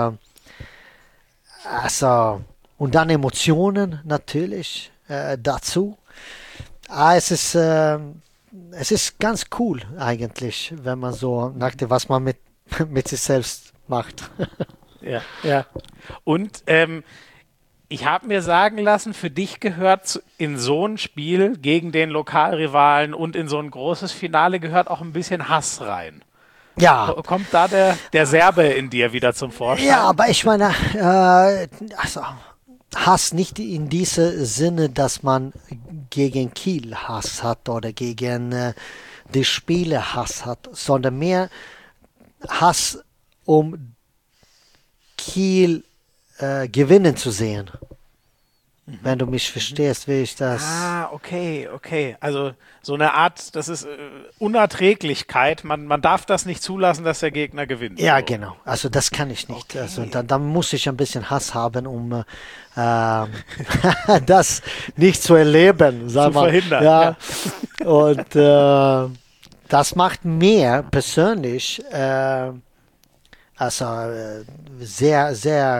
also und dann Emotionen natürlich dazu. Es ist ganz cool eigentlich, wenn man so nachdenkt, was man mit sich selbst macht. Ja, ja. Und ich habe mir sagen lassen, für dich gehört in so ein Spiel gegen den Lokalrivalen und in so ein großes Finale gehört auch ein bisschen Hass rein. Ja, Kommt da der Serbe in dir wieder zum Vorschein? ja, aber ich meine, also Hass nicht in diesem Sinne, dass man gegen Kiel Hass hat oder gegen die Spiele Hass hat, sondern mehr Hass, um Kiel gewinnen zu sehen. Wenn du mich verstehst, will ich das. Ah, okay, okay. Also so eine Art, das ist Unerträglichkeit. Man darf das nicht zulassen, dass der Gegner gewinnt. Ja, So. genau. Also das kann ich nicht. Okay. Also dann muss ich ein bisschen Hass haben, um das nicht zu erleben, Zu verhindern. Ja. Und das macht mir persönlich also sehr,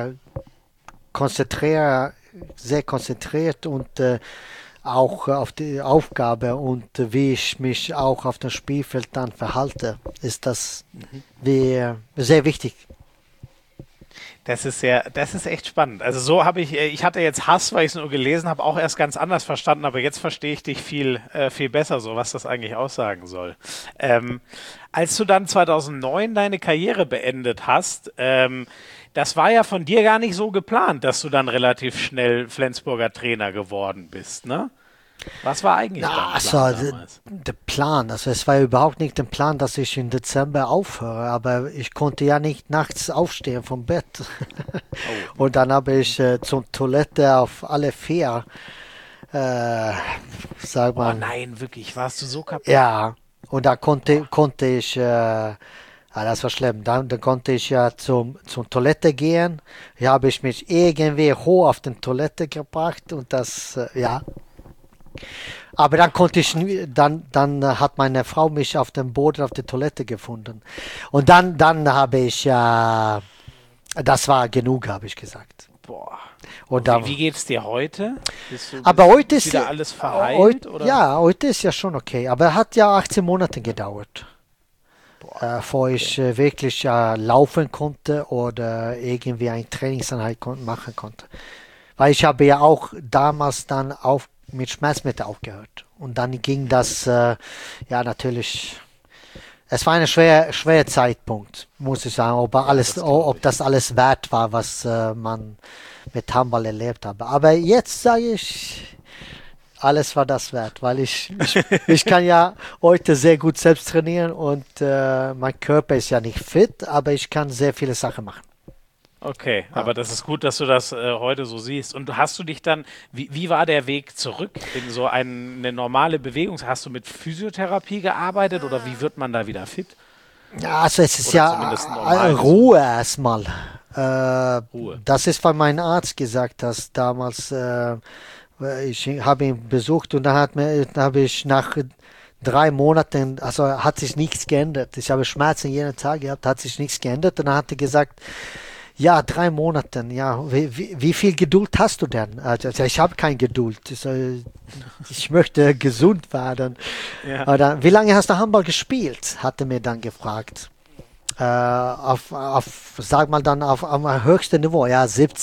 sehr konzentriert und auch auf die Aufgabe und wie ich mich auch auf dem Spielfeld dann verhalte, ist das sehr wichtig. Das ist echt spannend. Also so habe ich hatte jetzt Hass, weil ich es nur gelesen habe, auch erst ganz anders verstanden, aber jetzt verstehe ich dich viel besser, so was das eigentlich aussagen soll. Als du dann 2009 deine Karriere beendet hast, das war ja von dir gar nicht so geplant, dass du dann relativ schnell Flensburger Trainer geworden bist, ne? Was war eigentlich dein Plan damals? Der Plan, also es war überhaupt nicht der Plan, dass ich im Dezember aufhöre, aber ich konnte ja nicht nachts aufstehen vom Bett. Und dann habe ich zur Toilette auf alle vier, sag Oh mal, nein, wirklich, warst du so kaputt? ja, und da konnte ich, das war schlimm, dann konnte ich ja zur Toilette gehen, hier habe ich mich irgendwie hoch auf die Toilette gebracht und das, ja. Aber dann konnte ich, dann hat meine Frau mich auf dem Boden auf der Toilette gefunden. Und dann habe ich, das war genug, habe ich gesagt. Boah. Und dann, Wie geht's dir heute? aber heute ist ist wieder alles verheilt? heute, Oder? ja, heute ist ja schon okay. Aber hat ja 18 Monate gedauert, bevor ich wirklich laufen konnte oder irgendwie eine Trainingseinheit machen konnte. Weil ich habe ja auch damals dann mit Schmerzmittel aufgehört. Und dann ging das, ja natürlich, es war ein schwerer Zeitpunkt, muss ich sagen, ob das alles wert war, was man mit Handball erlebt habe. Aber jetzt sage ich, alles war das wert, weil ich kann ja heute sehr gut selbst trainieren und mein Körper ist ja nicht fit, aber ich kann sehr viele Sachen machen. Okay, aber das ist gut, dass du das heute so siehst. Und hast du dich dann, wie war der Weg zurück in so eine normale Bewegung? Hast du mit Physiotherapie gearbeitet oder wie wird man da wieder fit? Ja, also es ist Oder ja zumindest normal Ruhe erstmal. Ruhe. Das ist von meinem Arzt gesagt, dass damals ich habe ihn besucht und dann habe ich nach 3 Monaten, also hat sich nichts geändert. Ich habe Schmerzen jeden Tag gehabt, hat sich nichts geändert und dann hat er gesagt, ja, 3 Monate, ja, wie viel Geduld hast du denn? Also ich habe keine Geduld. Ich möchte gesund werden. Ja. Oder wie lange hast du Handball gespielt? Hat er mir dann gefragt. Sag mal dann am höchsten Niveau, ja,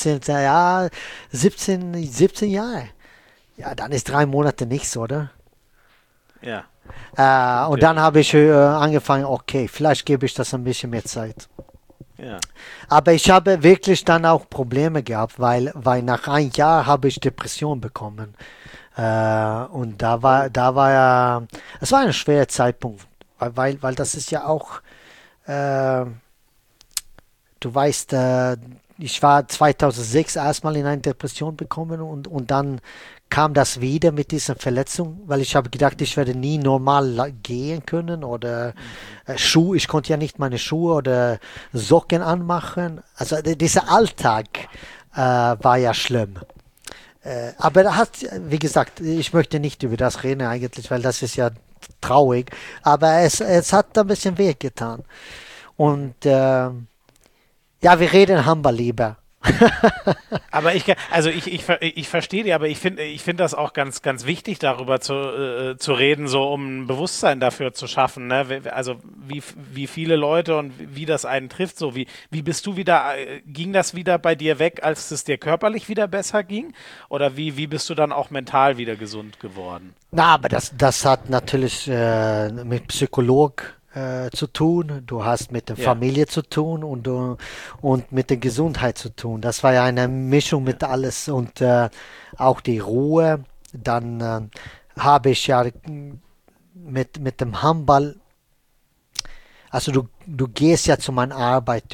17 Jahre. Ja, dann ist 3 Monate nichts, oder? Ja. Und dann habe ich angefangen, okay, vielleicht gebe ich das ein bisschen mehr Zeit. Ja. Aber ich habe wirklich dann auch Probleme gehabt, weil nach einem Jahr habe ich Depression bekommen. Und da war ja, es war ein schwerer Zeitpunkt, weil das ist ja auch, äh, du weißt, ich war 2006 erstmal in eine Depression bekommen und dann kam das wieder mit dieser Verletzung, weil ich habe gedacht, ich werde nie normal gehen können oder Schuhe, ich konnte ja nicht meine Schuhe oder Socken anmachen. Also dieser Alltag war ja schlimm. Aber da hat, wie gesagt, ich möchte nicht über das reden eigentlich, weil das ist ja traurig. Aber es hat ein bisschen wehgetan. Und ja, wir reden Handball lieber. Aber ich verstehe die, aber ich finde das auch ganz, ganz wichtig, darüber zu reden, so um ein Bewusstsein dafür zu schaffen, ne? Also wie viele Leute und wie das einen trifft, so wie bist du wieder, ging das wieder bei dir weg, als es dir körperlich wieder besser ging? Oder wie bist du dann auch mental wieder gesund geworden? Na, aber das hat natürlich mit Psycholog zu tun, du hast mit der Familie zu tun und mit der Gesundheit zu tun. Das war ja eine Mischung mit alles und auch die Ruhe. Dann habe ich ja mit dem Handball, also du gehst ja zu meiner Arbeit,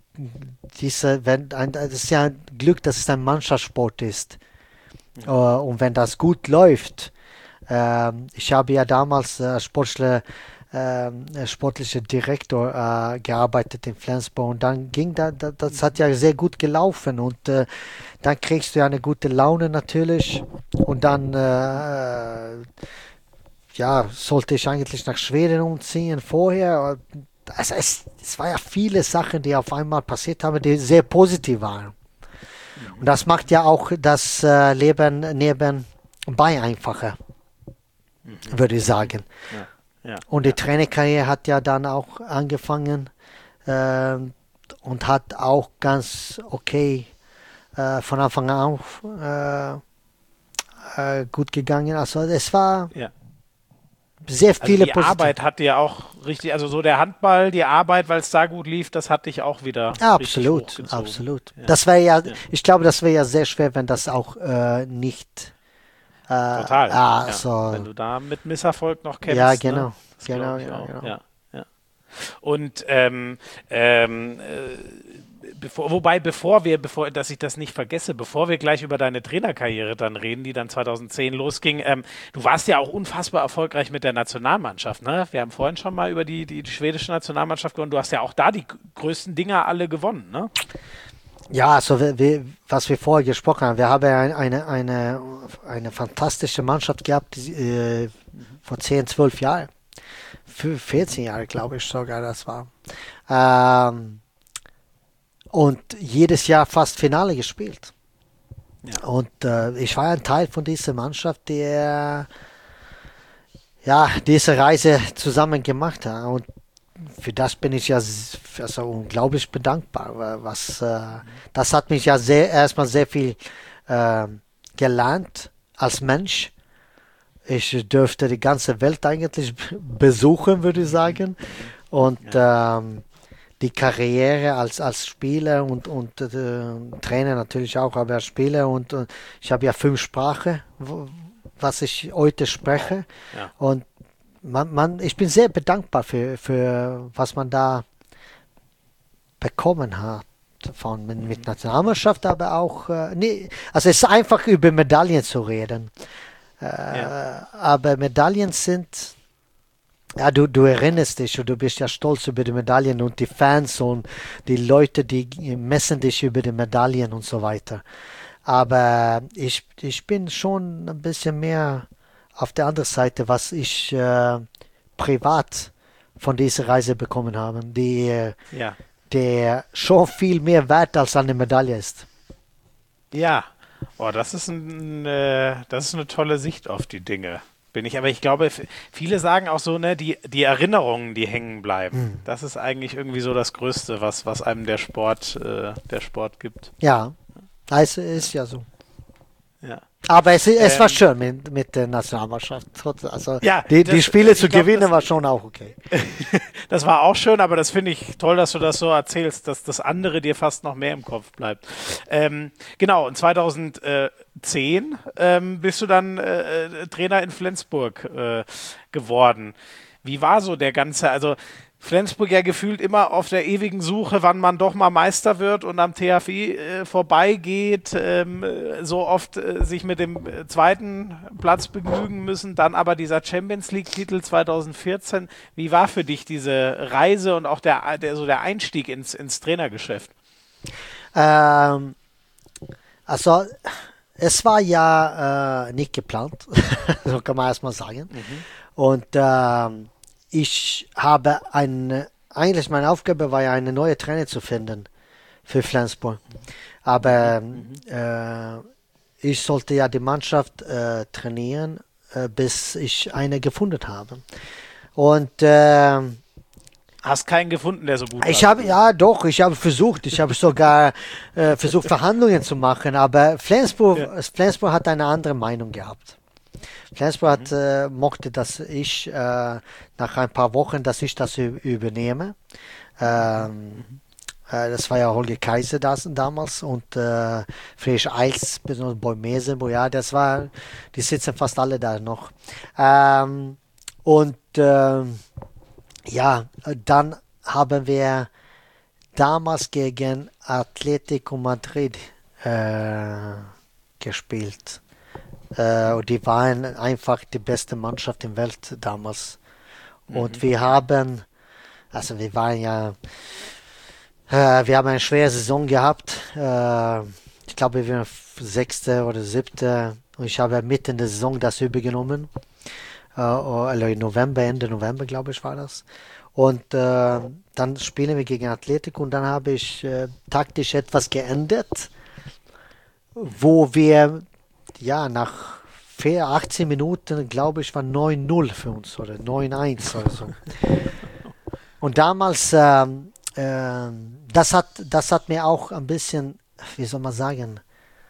das ist ja ein Glück, dass es ein Mannschaftssport ist. Und wenn das gut läuft, ich habe ja damals sportlicher Direktor gearbeitet in Flensburg und dann das hat ja sehr gut gelaufen und dann kriegst du ja eine gute Laune natürlich und dann ja, sollte ich eigentlich nach Schweden umziehen vorher. Also es war ja viele Sachen, die auf einmal passiert haben, die sehr positiv waren. Und das macht ja auch das Leben nebenbei einfacher, würde ich sagen. Ja. Ja. Und die Trainerkarriere hat ja dann auch angefangen und hat auch ganz okay von Anfang an gut gegangen. Also es war sehr viele die Arbeit hat dir auch richtig, also so der Handball, die Arbeit, weil es da gut lief, das hat dich auch wieder absolut. Ja. Das wäre ja, ich glaube, das wäre ja sehr schwer, wenn das auch nicht total. So. Wenn du da mit Misserfolg noch kämpfst. Ja, genau. Ne? Genau. Ja. Und dass ich das nicht vergesse, bevor wir gleich über deine Trainerkarriere dann reden, die dann 2010 losging, du warst ja auch unfassbar erfolgreich mit der Nationalmannschaft, ne? Wir haben vorhin schon mal über die schwedische Nationalmannschaft gewonnen. Du hast ja auch da die größten Dinger alle gewonnen, ne? Ja, also was wir vorher gesprochen haben, wir haben eine fantastische Mannschaft gehabt vor 10, 12 Jahren. Für 14 Jahre, glaube ich sogar, das war. Und jedes Jahr fast Finale gespielt. Ja. Und ich war ein Teil von dieser Mannschaft, die diese Reise zusammen gemacht hat. Und für das bin ich ja also unglaublich bedankbar. Das hat mich ja erstmal sehr viel gelernt als Mensch. Ich dürfte die ganze Welt eigentlich besuchen, würde ich sagen. Und die Karriere als Spieler und Trainer natürlich auch, aber als Spieler. Und ich habe ja 5 Sprachen, was ich heute spreche. Ja. Und ich bin sehr bedankbar für was man da bekommen hat. Mit Nationalmannschaft, aber auch, also es ist einfach über Medaillen zu reden. Aber Medaillen sind Ja, du erinnerst dich und du bist ja stolz über die Medaillen und die Fans und die Leute, die messen dich über die Medaillen und so weiter. Aber ich bin schon ein bisschen mehr auf der anderen Seite, was ich privat von dieser Reise bekommen habe, Ja. der schon viel mehr wert als eine Medaille ist. Ja. Oh, das ist eine tolle Sicht auf die Dinge. Aber ich glaube, viele sagen auch so, ne, die Erinnerungen, die hängen bleiben. Das ist eigentlich irgendwie so das Größte, was einem der Sport gibt. Ja, es ist ja so. Ja. Aber es war schön mit der Nationalmannschaft. Also Ja, die Spiele zu ich glaub, gewinnen war schon auch okay. das war auch schön, aber das finde ich toll, dass du das so erzählst, dass das andere dir fast noch mehr im Kopf bleibt. Genau, und 2010 bist du dann Trainer in Flensburg geworden. Wie war so der ganze, also Flensburg ja gefühlt immer auf der ewigen Suche, wann man doch mal Meister wird und am THW vorbeigeht, so oft sich mit dem zweiten Platz begnügen müssen, dann aber dieser Champions League-Titel 2014. Wie war für dich diese Reise und auch der Einstieg ins Trainergeschäft? Ähm, also es war ja nicht geplant, so kann man erstmal sagen. Und ich habe eigentlich meine Aufgabe war ja, eine neue Trainer zu finden für Flensburg. Aber ich sollte ja die Mannschaft trainieren, bis ich eine gefunden habe. Und Hast keinen gefunden, der so gut war? ich habe versucht. Ich habe sogar versucht, Verhandlungen zu machen, aber Flensburg hat eine andere Meinung gehabt. Flensburg mochte, dass ich nach ein paar Wochen, dass ich das übernehme. Das war ja Holger Kaiser damals und Friedrich Eils, besonders Boy ja, die sitzen fast alle da noch. Ja, dann haben wir damals gegen Atletico Madrid gespielt. Und die waren einfach die beste Mannschaft in der Welt damals. Und wir haben eine schwere Saison gehabt. Ich glaube, wir waren Sechste oder Siebte. Und ich habe mitten in der Saison das übergenommen. Ende November, glaube ich, war das. Und dann spielen wir gegen Atletico und dann habe ich taktisch etwas geändert, wo wir nach 18 Minuten, glaube ich, war 9-0 für uns oder 9-1 oder so. Und damals, das hat mir auch ein bisschen, wie soll man sagen,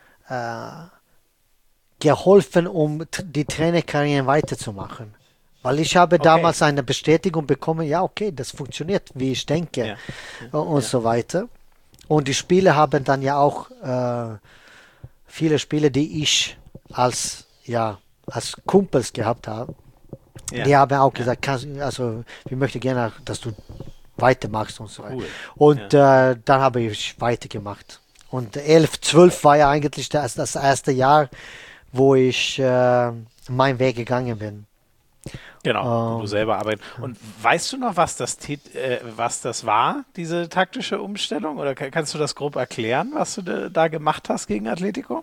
geholfen, um die Trainerkarriere weiterzumachen. Weil ich habe damals eine Bestätigung bekommen, ja okay, das funktioniert, wie ich denke und so weiter. Und die Spiele haben dann ja auch viele Spiele, die ich als Kumpels gehabt habe, die haben auch gesagt, wir möchten gerne, dass du weitermachst und so weiter. Cool. Und dann habe ich weitergemacht. Und 11, 12 war ja eigentlich das erste Jahr, wo ich meinen Weg gegangen bin. Genau, du selber arbeiten. Und weißt du noch, was das war, diese taktische Umstellung? Oder kannst du das grob erklären, was du da gemacht hast gegen Atletico?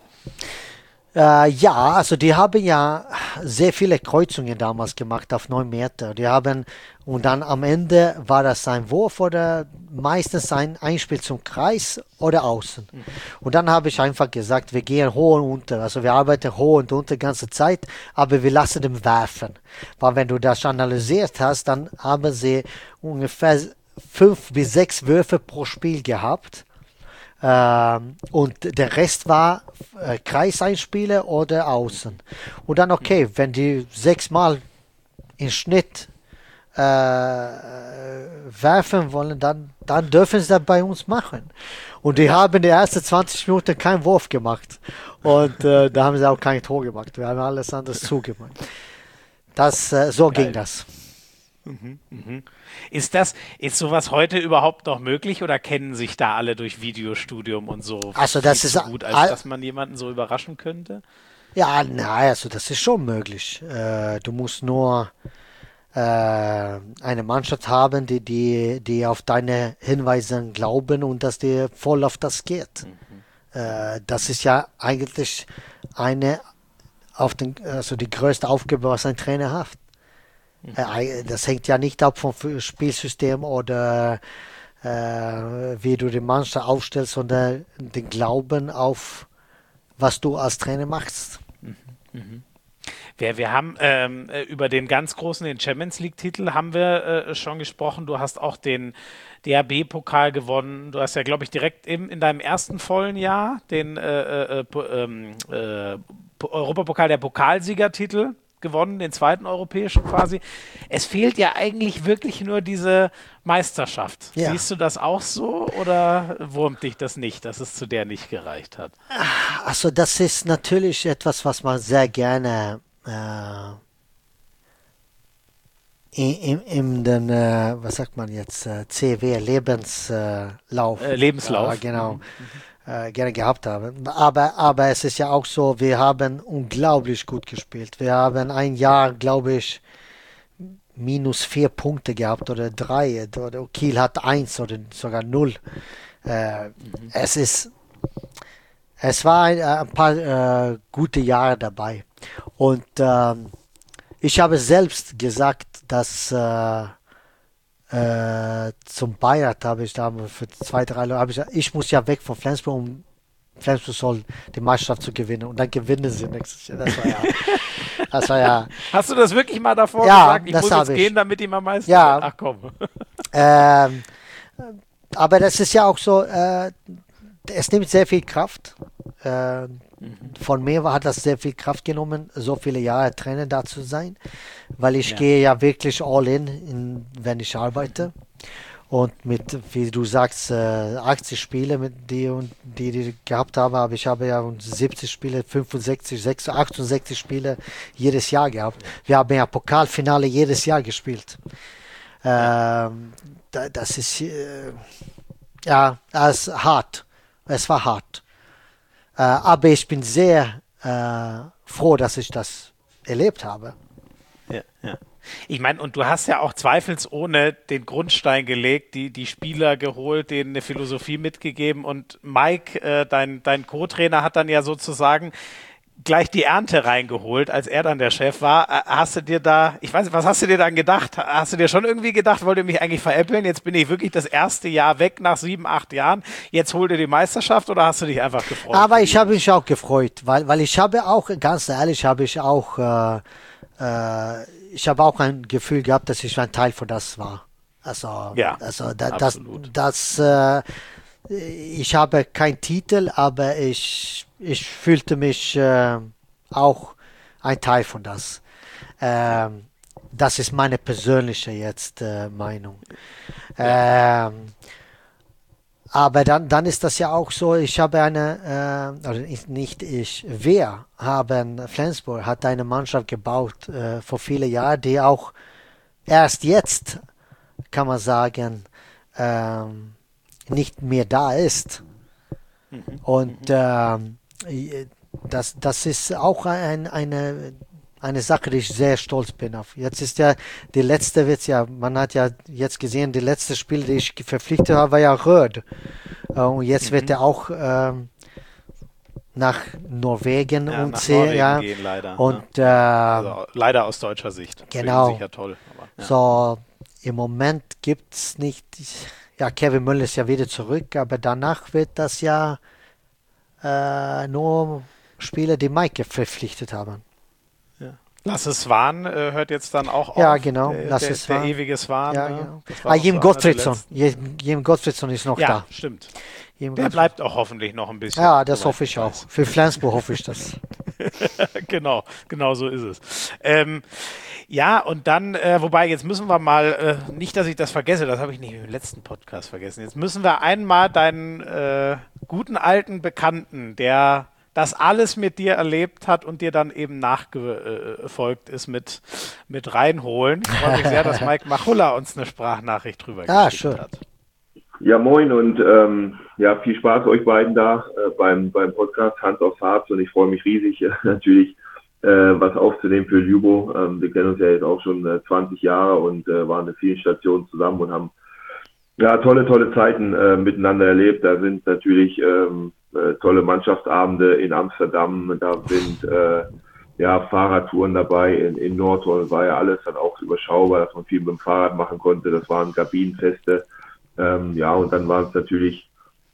Also die haben ja sehr viele Kreuzungen damals gemacht auf 9 Meter. Und dann am Ende war das ein Wurf oder meistens ein Einspiel zum Kreis oder außen. Und dann habe ich einfach gesagt, wir gehen hoch und unter. Also wir arbeiten hoch und unter die ganze Zeit, aber wir lassen den werfen. Weil wenn du das analysiert hast, dann haben sie ungefähr 5 bis 6 Würfe pro Spiel gehabt. Und der Rest war Kreiseinspiele oder außen. Und dann wenn die 6 Mal im Schnitt werfen wollen, dann dürfen sie das bei uns machen. Und die haben die ersten 20 Minuten keinen Wurf gemacht. Und da haben sie auch kein Tor gemacht. Wir haben alles anderes zugemacht. So ging das. Ist sowas heute überhaupt noch möglich oder kennen sich da alle durch Videostudium und so? Also das ist so gut, als dass man jemanden so überraschen könnte? Ja, also das ist schon möglich. Du musst nur eine Mannschaft haben, die auf deine Hinweise glauben und dass die voll auf das geht. Das ist ja eigentlich also die größte Aufgabe, was ein Trainer hat. Das hängt ja nicht ab vom Spielsystem oder wie du die Mannschaft aufstellst, sondern den Glauben auf, was du als Trainer machst. Wir haben über den ganz großen, den Champions League-Titel haben wir schon gesprochen. Du hast auch den DHB-Pokal gewonnen. Du hast ja, glaube ich, direkt in deinem ersten vollen Jahr den Europapokal, der Pokalsiegertitel gewonnen, den zweiten europäischen quasi. Es fehlt ja eigentlich wirklich nur diese Meisterschaft. Ja. Siehst du das auch so oder wurmt dich das nicht, dass es zu der nicht gereicht hat? Also das ist natürlich etwas, was man sehr gerne in den, was sagt man jetzt, CW, Lebenslauf. Lebenslauf. Genau. Gerne gehabt haben. Aber es ist ja auch so, wir haben unglaublich gut gespielt. Wir haben ein Jahr, glaube ich, -4 Punkte gehabt oder 3. Oder Kiel hat 1 oder sogar 0. Es war ein paar gute Jahre dabei. Und ich habe selbst gesagt, dass zum Bayern habe ich da für 2-3 Leute, ich muss ja weg von Flensburg, um Flensburg soll die Meisterschaft zu gewinnen und dann gewinnen sie nächstes Jahr. Das war ja. Hast du das wirklich mal davor gesagt? Ich muss jetzt gehen, damit die mal Meister werden? Ach komm. Aber das ist ja auch so, es nimmt sehr viel Kraft. Von mir hat das sehr viel Kraft genommen, so viele Jahre Trainer da zu sein, weil ich gehe ja wirklich all in, wenn ich arbeite. Und mit, wie du sagst, 80 Spiele, die gehabt habe, aber ich habe ja 70 Spiele, 65, 66, 68 Spiele jedes Jahr gehabt. Wir haben ja Pokalfinale jedes Jahr gespielt. Das ist, das ist hart. Es war hart. Aber ich bin sehr froh, dass ich das erlebt habe. Ja. Ich meine, und du hast ja auch zweifelsohne den Grundstein gelegt, die Spieler geholt, denen eine Philosophie mitgegeben und Mike, dein Co-Trainer, hat dann ja sozusagen gleich die Ernte reingeholt, als er dann der Chef war. Hast du dir da, ich weiß nicht, was hast du dir dann gedacht? Hast du dir schon irgendwie gedacht, wollt ihr mich eigentlich veräppeln? Jetzt bin ich wirklich das erste Jahr weg nach 7, 8 Jahren. Jetzt holt ihr die Meisterschaft oder hast du dich einfach gefreut? Aber ich habe mich auch gefreut, weil ich habe auch, ganz ehrlich, ich habe auch ein Gefühl gehabt, dass ich ein Teil von das war. Ich habe keinen Titel, aber ich fühlte mich auch ein Teil von das. Das ist meine persönliche jetzt Meinung. Aber dann ist das ja auch so, ich habe Flensburg hat eine Mannschaft gebaut vor vielen Jahren, die auch erst jetzt, kann man sagen, nicht mehr da ist. Und das ist auch eine Sache, die ich sehr stolz bin auf. Jetzt ist ja die letzte man hat ja jetzt gesehen, die letzte Spiel, die ich verpflichtet habe, war ja Röd. Und jetzt wird er auch nach Norwegen umziehen. Gehen, leider. Und also, leider aus deutscher Sicht. Genau. Sicher toll. Aber, so, im Moment gibt es nicht. Ja, Kevin Müller ist ja wieder zurück, aber danach wird das ja nur Spieler, die Mike verpflichtet haben. Lasse Swan hört jetzt dann auch auf. Ja, genau. Der ewige Swan. Ja, genau. Jim Gottfriedson. Jim Gottfriedson ist noch da. Ja, stimmt. Der bleibt auch hoffentlich noch ein bisschen. Ja, das hoffe ich auch. Für Flensburg hoffe ich das. Genau so ist es. Ja, und dann, wobei, jetzt müssen wir mal, nicht, dass ich das vergesse, das habe ich nicht im letzten Podcast vergessen. Jetzt müssen wir einmal deinen guten alten Bekannten, der das alles mit dir erlebt hat und dir dann eben nachgefolgt ist, mit reinholen. Ich freue mich sehr, dass Mike Machulla uns eine Sprachnachricht drüber geschickt hat. Ja, moin und viel Spaß euch beiden da beim Podcast Hans aufs Harz und ich freue mich riesig natürlich, was aufzunehmen für Ljubo. Wir kennen uns ja jetzt auch schon 20 Jahre und waren in vielen Stationen zusammen und haben ja tolle Zeiten miteinander erlebt. Da sind natürlich tolle Mannschaftsabende in Amsterdam, da sind Fahrradtouren dabei. In Nordhorn war ja alles dann auch überschaubar, dass man viel mit dem Fahrrad machen konnte. Das waren Kabinenfeste. Und dann waren es natürlich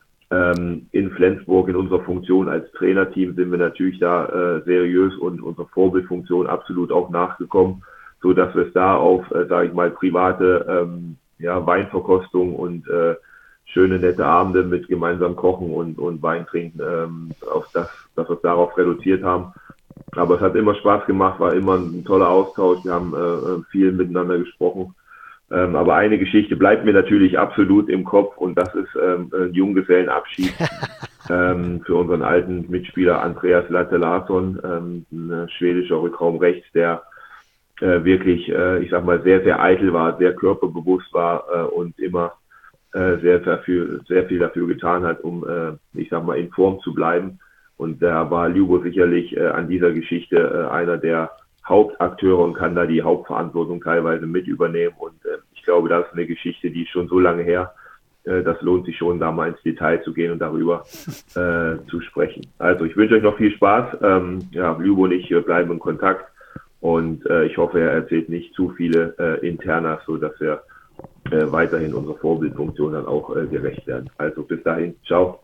in Flensburg in unserer Funktion als Trainerteam sind wir natürlich da seriös und unserer Vorbildfunktion absolut auch nachgekommen, so dass wir es da auf, sage ich mal, private Weinverkostung und schöne, nette Abende mit gemeinsam Kochen und Wein trinken, dass wir es darauf reduziert haben. Aber es hat immer Spaß gemacht, war immer ein toller Austausch. Wir haben viel miteinander gesprochen. Aber eine Geschichte bleibt mir natürlich absolut im Kopf und das ist ein Junggesellenabschied für unseren alten Mitspieler Andreas Latte Larsson, ein schwedischer Rückraum rechts, der wirklich, ich sag mal, sehr, sehr eitel war, sehr körperbewusst war und immer sehr viel dafür getan hat, um, ich sag mal, in Form zu bleiben. Und da war Ljubo sicherlich an dieser Geschichte einer der Hauptakteure und kann da die Hauptverantwortung teilweise mit übernehmen. Und ich glaube, das ist eine Geschichte, die ist schon so lange her. Das lohnt sich schon, da mal ins Detail zu gehen und darüber zu sprechen. Also ich wünsche euch noch viel Spaß. Ljubo und ich bleiben in Kontakt. Und ich hoffe, er erzählt nicht zu viele Internas, so dass wir weiterhin unserer Vorbildfunktion dann auch gerecht werden. Also bis dahin, ciao.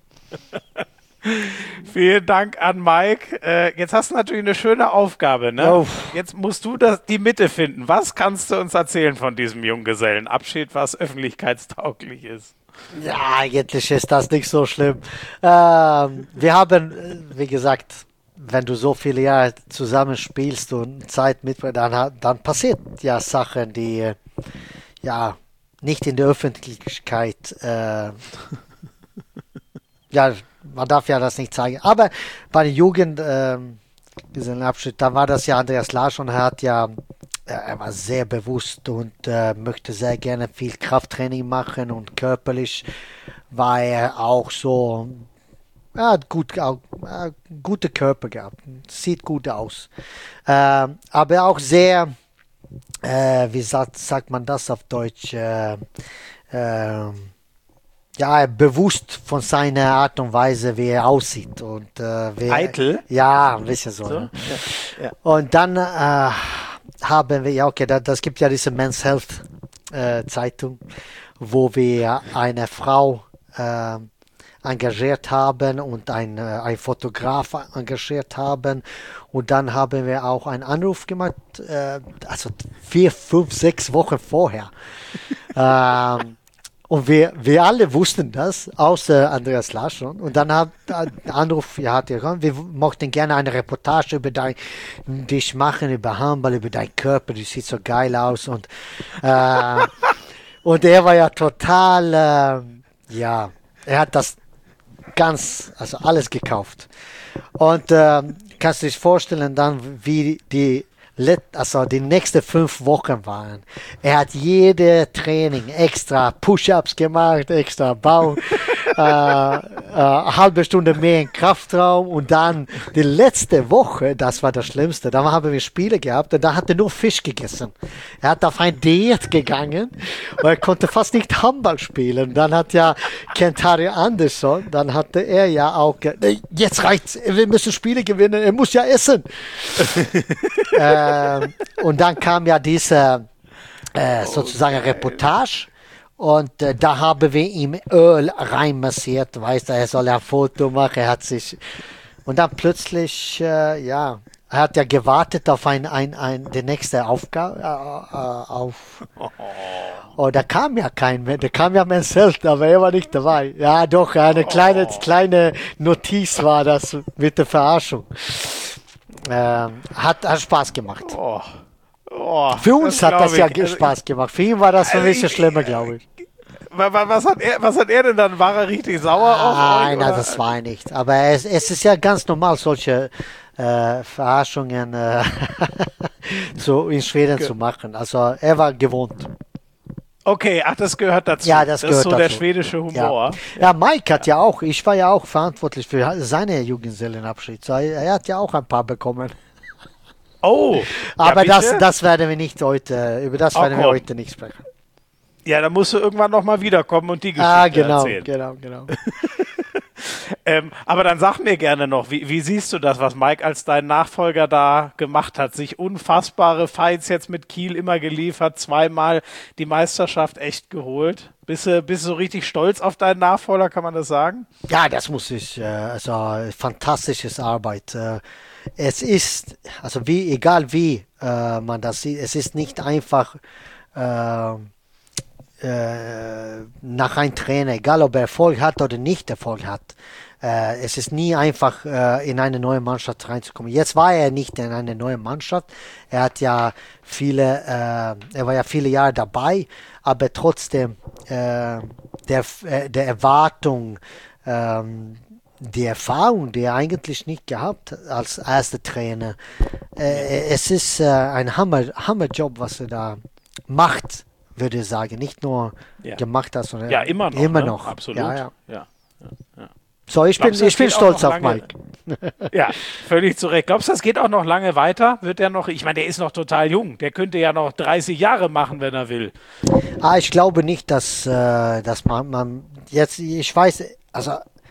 Vielen Dank an Mike. Jetzt hast du natürlich eine schöne Aufgabe, ne? Oh. Jetzt musst du die Mitte finden. Was kannst du uns erzählen von diesem Junggesellenabschied, was öffentlichkeitstauglich ist? Ja, eigentlich ist das nicht so schlimm. Wir haben, wie gesagt, wenn du so viele Jahre zusammen spielst und Zeit mitbringst, dann passiert ja Sachen, die nicht in der Öffentlichkeit man darf ja das nicht zeigen. Aber bei der Jugend, diesen Abschnitt, da war das ja Andreas Larsson, er war sehr bewusst und möchte sehr gerne viel Krafttraining machen und körperlich war er auch so, hat gute Körper gehabt, sieht gut aus. Aber auch sehr, wie sagt man das auf Deutsch, bewusst von seiner Art und Weise, wie er aussieht. Und, eitel? Ja, ein bisschen so. Ne? Ja. Und dann haben wir, das gibt ja diese Men's Health Zeitung, wo wir eine Frau engagiert haben und ein Fotograf engagiert haben. Und dann haben wir auch einen Anruf gemacht, also 4, 5, 6 Wochen vorher. Und wir alle wussten das, außer Andreas Larsson. Und dann hat der Anruf, wir möchten gerne eine Reportage über dich machen, über Handball, über deinen Körper, du siehst so geil aus. Und er war ja total, er hat das alles gekauft. Und kannst du dich vorstellen dann, wie die nächsten 5 Wochen waren. Er hat jede Training extra Push-Ups gemacht, extra Bau, halbe Stunde mehr im Kraftraum und dann die letzte Woche, das war das Schlimmste, da haben wir Spiele gehabt und da hat er nur Fisch gegessen. Er hat auf ein Diät gegangen und er konnte fast nicht Handball spielen. Dann hat ja Kent-Harry Andersson, dann hatte er ja auch, jetzt reicht's, wir müssen Spiele gewinnen, er muss ja essen. Und dann kam ja diese sozusagen Reportage und da haben wir ihm Öl reinmassiert, weißt du, er soll ein Foto machen, er hat sich und dann plötzlich, er hat ja gewartet auf die nächste Aufgabe, und da kam ja kein mehr, da kam ja Men's Health, aber er war nicht dabei. Ja doch, eine kleine Notiz war das mit der Verarschung. Hat Spaß gemacht. Für uns hat das ja Spaß gemacht. Für ihn war das ein bisschen schlimmer, glaube ich. Was hat er denn dann? War er richtig sauer auf euch? Nein, das war er nicht. Aber es ist ja ganz normal, solche Verarschungen so in Schweden zu machen. Also er war gewohnt. Okay, das gehört dazu. Ja, das gehört ist so dazu. Der schwedische Humor. Ja, Mike hat ja auch, ich war ja auch verantwortlich für seine Junggesellenabschied. Er hat ja auch ein paar bekommen. Oh, Aber ja, das werden wir nicht heute, über das werden wir heute nicht sprechen. Ja, da musst du irgendwann nochmal wiederkommen und die Geschichte erzählen. Genau. Aber dann sag mir gerne noch, wie siehst du das, was Mike als dein Nachfolger da gemacht hat? Sich unfassbare Fights jetzt mit Kiel immer geliefert, zweimal die Meisterschaft echt geholt. Bist du so richtig stolz auf deinen Nachfolger, kann man das sagen? Ja, das muss ich. Also fantastisches Arbeit. Es ist, also egal wie man das sieht, es ist nicht einfach nach einem Trainer, egal ob er Erfolg hat oder nicht Erfolg hat. Es ist nie einfach, in eine neue Mannschaft reinzukommen. Jetzt war er nicht in eine neue Mannschaft. Er hat ja er war ja viele Jahre dabei, aber trotzdem der Erwartung, die Erfahrung, die er eigentlich nicht gehabt hat als erster Trainer. Es ist ein Hammerjob, was er da macht, würde ich sagen. Nicht nur gemacht hat, sondern immer noch. Immer noch. Absolut. Ja. So, ich bin stolz auf Mike. Ja, völlig zu Recht. Glaubst du, das geht auch noch lange weiter? Wird der noch, ich meine, der ist noch total jung. Der könnte ja noch 30 Jahre machen, wenn er will. Ich glaube nicht, dass man jetzt, ich weiß, also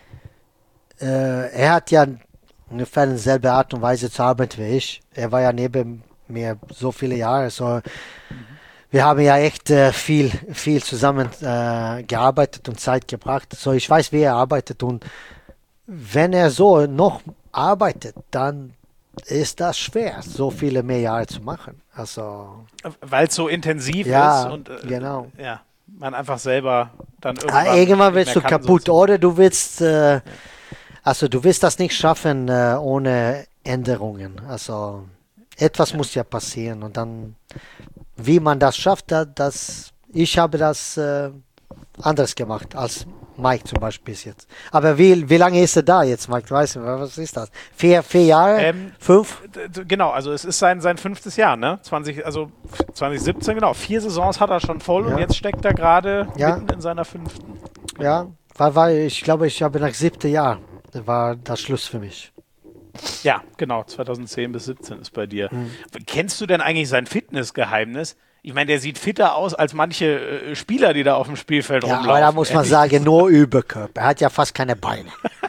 er hat ja ungefähr dieselbe Art und Weise zu arbeiten wie ich. Er war ja neben mir so viele Jahre, so wir haben ja echt viel zusammen gearbeitet und Zeit gebracht. So, ich weiß, wie er arbeitet, und wenn er so noch arbeitet, dann ist das schwer, so viele mehr Jahre zu machen. Also, weil es so intensiv ist und genau. Ja, man einfach selber dann irgendwann wirst du kaputt, oder du willst du willst das nicht schaffen ohne Änderungen. Also etwas muss ja passieren, und dann, wie man das schafft, ich habe das anders gemacht als Mike zum Beispiel bis jetzt. Aber wie lange ist er da jetzt, Mike? Weißt du, was ist das? 4 Jahre? 5? Genau, also es ist sein 5. Jahr, ne? 2017, genau. 4 Saisons hat er schon voll, und jetzt steckt er gerade mitten in seiner 5. Ja, weil ich glaube, ich habe nach 7. Jahr, war das Schluss für mich. Ja, genau, 2010 bis 17 ist bei dir. Kennst du denn eigentlich sein Fitnessgeheimnis? Ich meine, der sieht fitter aus als manche Spieler, die da auf dem Spielfeld rumlaufen. Aber da muss man sagen, nur Überkörper. Er hat ja fast keine Beine.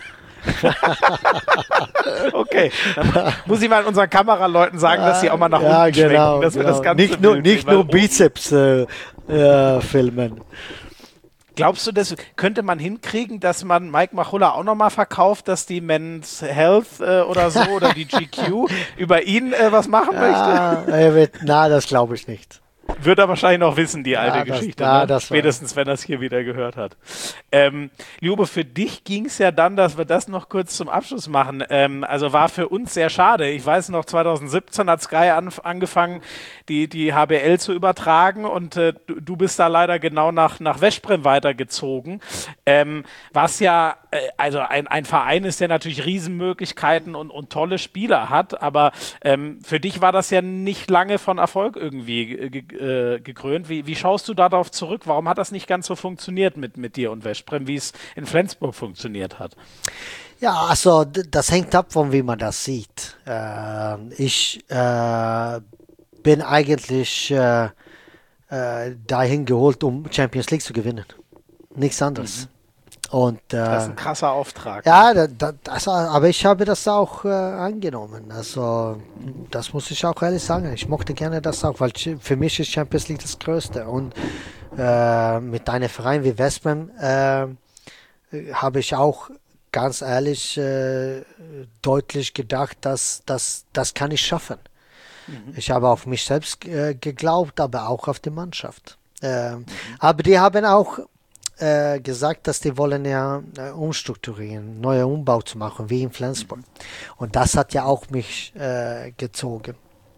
Okay, dann muss ich mal unseren Kameraleuten sagen, dass sie auch mal nach unten schwenken, dass wir das Ganze nicht nur Bizeps filmen. Glaubst du, das könnte man hinkriegen, dass man Mike Machulla auch nochmal verkauft, dass die Men's Health oder so oder die GQ über ihn was machen möchte? Das glaube ich nicht. Wird er wahrscheinlich noch wissen, die alte Geschichte. Spätestens, wenn er es hier wieder gehört hat. Ljube, für dich ging es ja dann, dass wir das noch kurz zum Abschluss machen. Also war für uns sehr schade. Ich weiß noch, 2017 hat Sky angefangen, die HBL zu übertragen, und du bist da leider genau nach Veszprém weitergezogen. Was ja, also ein Verein ist, der natürlich Riesenmöglichkeiten und tolle Spieler hat, aber für dich war das ja nicht lange von Erfolg irgendwie gekrönt. Wie schaust du darauf zurück? Warum hat das nicht ganz so funktioniert mit dir und Veszprém, wie es in Flensburg funktioniert hat? Ja, also das hängt ab, von wie man das sieht. Ich bin eigentlich dahin geholt, um Champions League zu gewinnen. Nichts anderes. Und, das ist ein krasser Auftrag. Ja, aber ich habe das auch angenommen. Also das muss ich auch ehrlich sagen. Ich mochte gerne das auch, weil für mich ist Champions League das Größte. Und mit einem Verein wie Veszprém habe ich auch ganz ehrlich deutlich gedacht, dass das kann ich schaffen. Ich habe auf mich selbst geglaubt, aber auch auf die Mannschaft. Aber die haben auch gesagt, dass die wollen ja umstrukturieren, neuer Umbau zu machen, wie in Flensburg. Und das hat ja auch mich gezogen.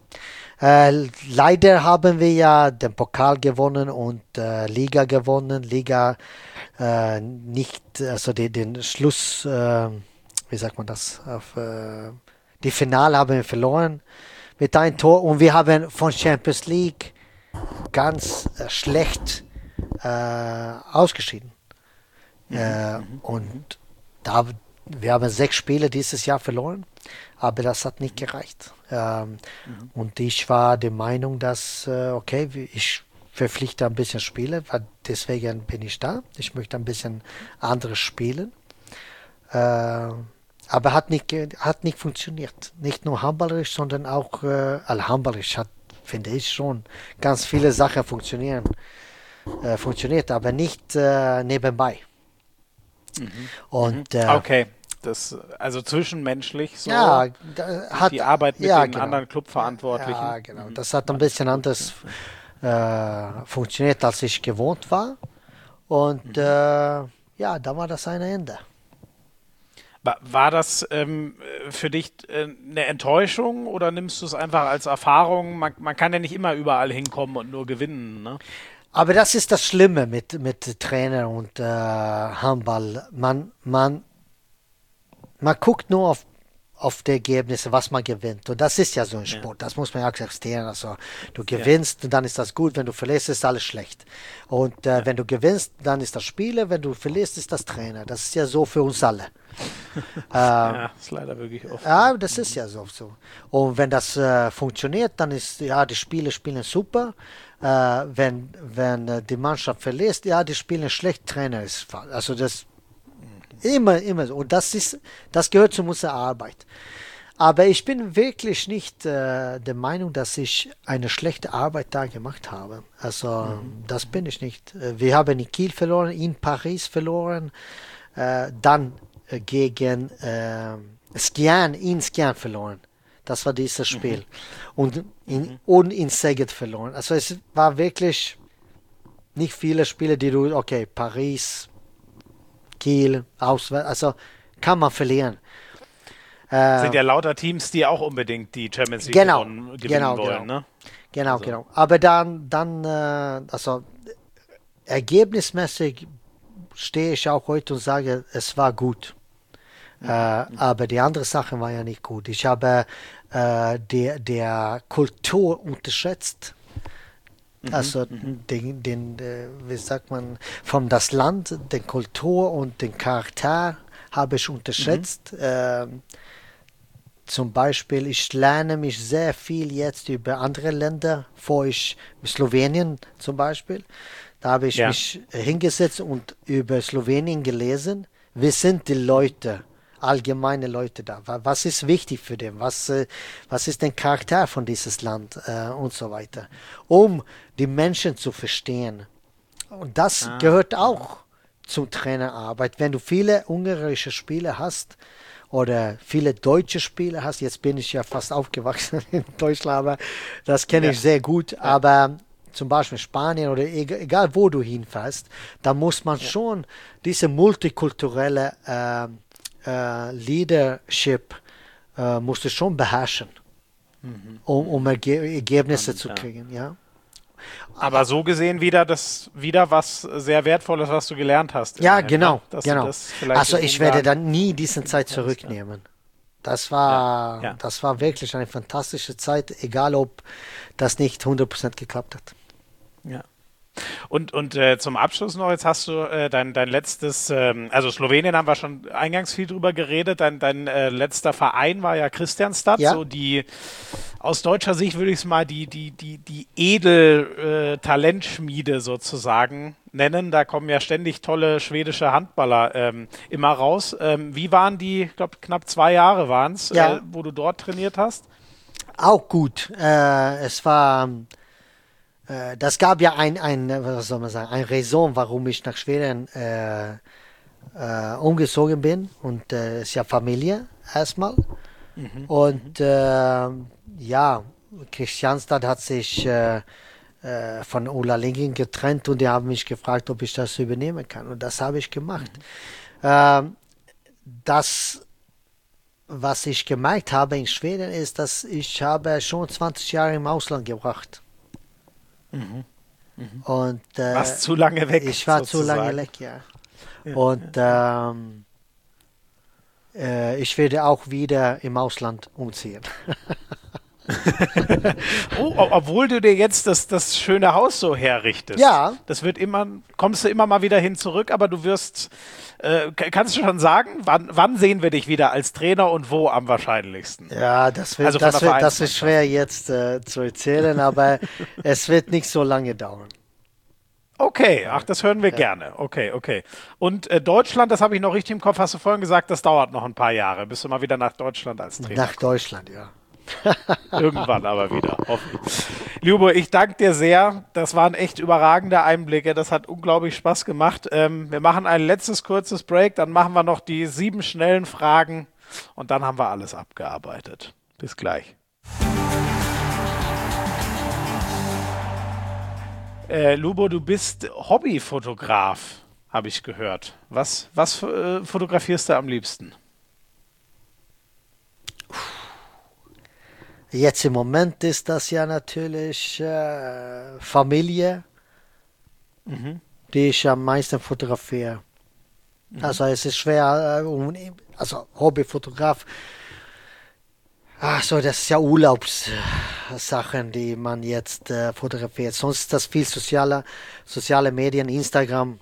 Leider haben wir ja den Pokal gewonnen und Liga gewonnen. Liga nicht, also den Schluss, wie sagt man das? Die Finale haben wir verloren mit einem Tor, und wir haben von Champions League ganz schlecht ausgeschieden. Und wir haben 6 Spiele dieses Jahr verloren, aber das hat nicht gereicht. Und ich war der Meinung, dass, okay, ich verpflichte ein bisschen Spiele, weil deswegen bin ich da. Ich möchte ein bisschen anderes spielen. Aber hat nicht funktioniert. Nicht nur handballerisch, sondern auch handballerisch hat, finde ich schon, ganz viele Sachen funktioniert, aber nicht nebenbei. Und okay, also zwischenmenschlich so, ja, die Arbeit mit den anderen Clubverantwortlichen. Ja, genau. Das hat ein bisschen anders funktioniert, als ich gewohnt war. Und da war das ein Ende. War das für dich eine Enttäuschung oder nimmst du es einfach als Erfahrung? Man kann ja nicht immer überall hinkommen und nur gewinnen, ne? Aber das ist das Schlimme mit Trainer und Handball. Man guckt nur auf die Ergebnisse, was man gewinnt. Und das ist ja so ein Sport, das muss man ja akzeptieren. Also du gewinnst, dann ist das gut, wenn du verlierst, ist alles schlecht. Und wenn du gewinnst, dann ist das Spieler, wenn du verlierst, ist das Trainer. Das ist ja so für uns alle. Ja, ist leider wirklich oft. Ja, das ist ja so. Und wenn das funktioniert, dann ist, die Spieler spielen super. Wenn die Mannschaft verliert, die spielen schlecht, Trainer ist falsch. Also das immer so. Und das gehört zu unserer Arbeit. Aber ich bin wirklich nicht der Meinung, dass ich eine schlechte Arbeit da gemacht habe. Also das bin ich nicht. Wir haben in Kiel verloren, in Paris verloren, dann gegen Skjern verloren. Das war dieses Spiel. Und in Szeged verloren. Also es war wirklich nicht viele Spiele, die Paris, Kiel, auswärts, also kann man verlieren. Sind ja lauter Teams, die auch unbedingt die Champions League gewinnen wollen, ne? Genau. Aber dann also ergebnismäßig stehe ich auch heute und sage, es war gut. Aber die andere Sache war ja nicht gut. Ich habe der Kultur unterschätzt. Also wie sagt man, von das Land, den Kultur und den Charakter habe ich unterschätzt. Zum Beispiel, ich lerne mich sehr viel jetzt über andere Länder, Slowenien zum Beispiel. Da habe ich mich hingesetzt und über Slowenien gelesen. Wie sind die Leute, allgemeine Leute da? Was ist wichtig für den? Was ist der Charakter von dieses Land und so weiter? Um die Menschen zu verstehen. Und das gehört auch zur Trainerarbeit. Wenn du viele ungarische Spieler hast oder viele deutsche Spieler hast, jetzt bin ich ja fast aufgewachsen in Deutschland, aber das kenne ich sehr gut, aber zum Beispiel Spanien oder egal wo du hinfährst, da muss man schon diese multikulturelle Leadership musst du schon beherrschen, um Ergebnisse zu kriegen, ja. Aber so gesehen wieder was sehr Wertvolles, was du gelernt hast. Ja, genau. Also ich werde dann nie diese Zeit zurücknehmen. Das war wirklich eine fantastische Zeit, egal ob das nicht 100% geklappt hat. Ja. Und zum Abschluss noch, jetzt hast du dein letztes, also Slowenien haben wir schon eingangs viel drüber geredet, dein letzter Verein war ja Kristianstad, so die, aus deutscher Sicht würde ich es mal die Talentschmiede sozusagen nennen, da kommen ja ständig tolle schwedische Handballer immer raus. Wie waren die, ich glaube knapp 2 Jahre waren es, wo du dort trainiert hast? Auch gut, es war... Das gab ja was soll man sagen, ein Raison, warum ich nach Schweden umgezogen bin. Und ist ja Familie erstmal. Und Kristianstad hat sich von Ola Lindgren getrennt und die haben mich gefragt, ob ich das übernehmen kann. Und das habe ich gemacht. Das, was ich gemerkt habe in Schweden, ist, dass ich habe schon 20 Jahre im Ausland gebracht. Und warst zu lange weg. Ich war zu lange weg, ja. Und ich werde auch wieder im Ausland umziehen. Obwohl du dir jetzt das schöne Haus so herrichtest. Ja. Kommst du immer mal wieder hin zurück, aber du wirst, kannst du schon sagen, wann sehen wir dich wieder als Trainer und wo am wahrscheinlichsten? Ja, das ist schwer jetzt zu erzählen, aber es wird nicht so lange dauern. Okay, das hören wir gerne. Okay. Und Deutschland, das habe ich noch richtig im Kopf, hast du vorhin gesagt, das dauert noch ein paar Jahre, bis du mal wieder nach Deutschland als Trainer Nach Deutschland, ja. Irgendwann aber wieder, hoffentlich. Ljubo, ich danke dir sehr. Das waren echt überragende Einblicke. Das hat unglaublich Spaß gemacht. Wir machen ein letztes kurzes Break, dann machen wir noch die 7 schnellen Fragen und dann haben wir alles abgearbeitet. Bis gleich. Ljubo, du bist Hobbyfotograf, habe ich gehört. Was fotografierst du am liebsten? Jetzt im Moment ist das ja natürlich Familie, die ich am meisten fotografiere. Also es ist schwer, also Hobbyfotograf, das ist ja Urlaubssachen, die man jetzt fotografiert. Sonst ist das viel soziale Medien, Instagram.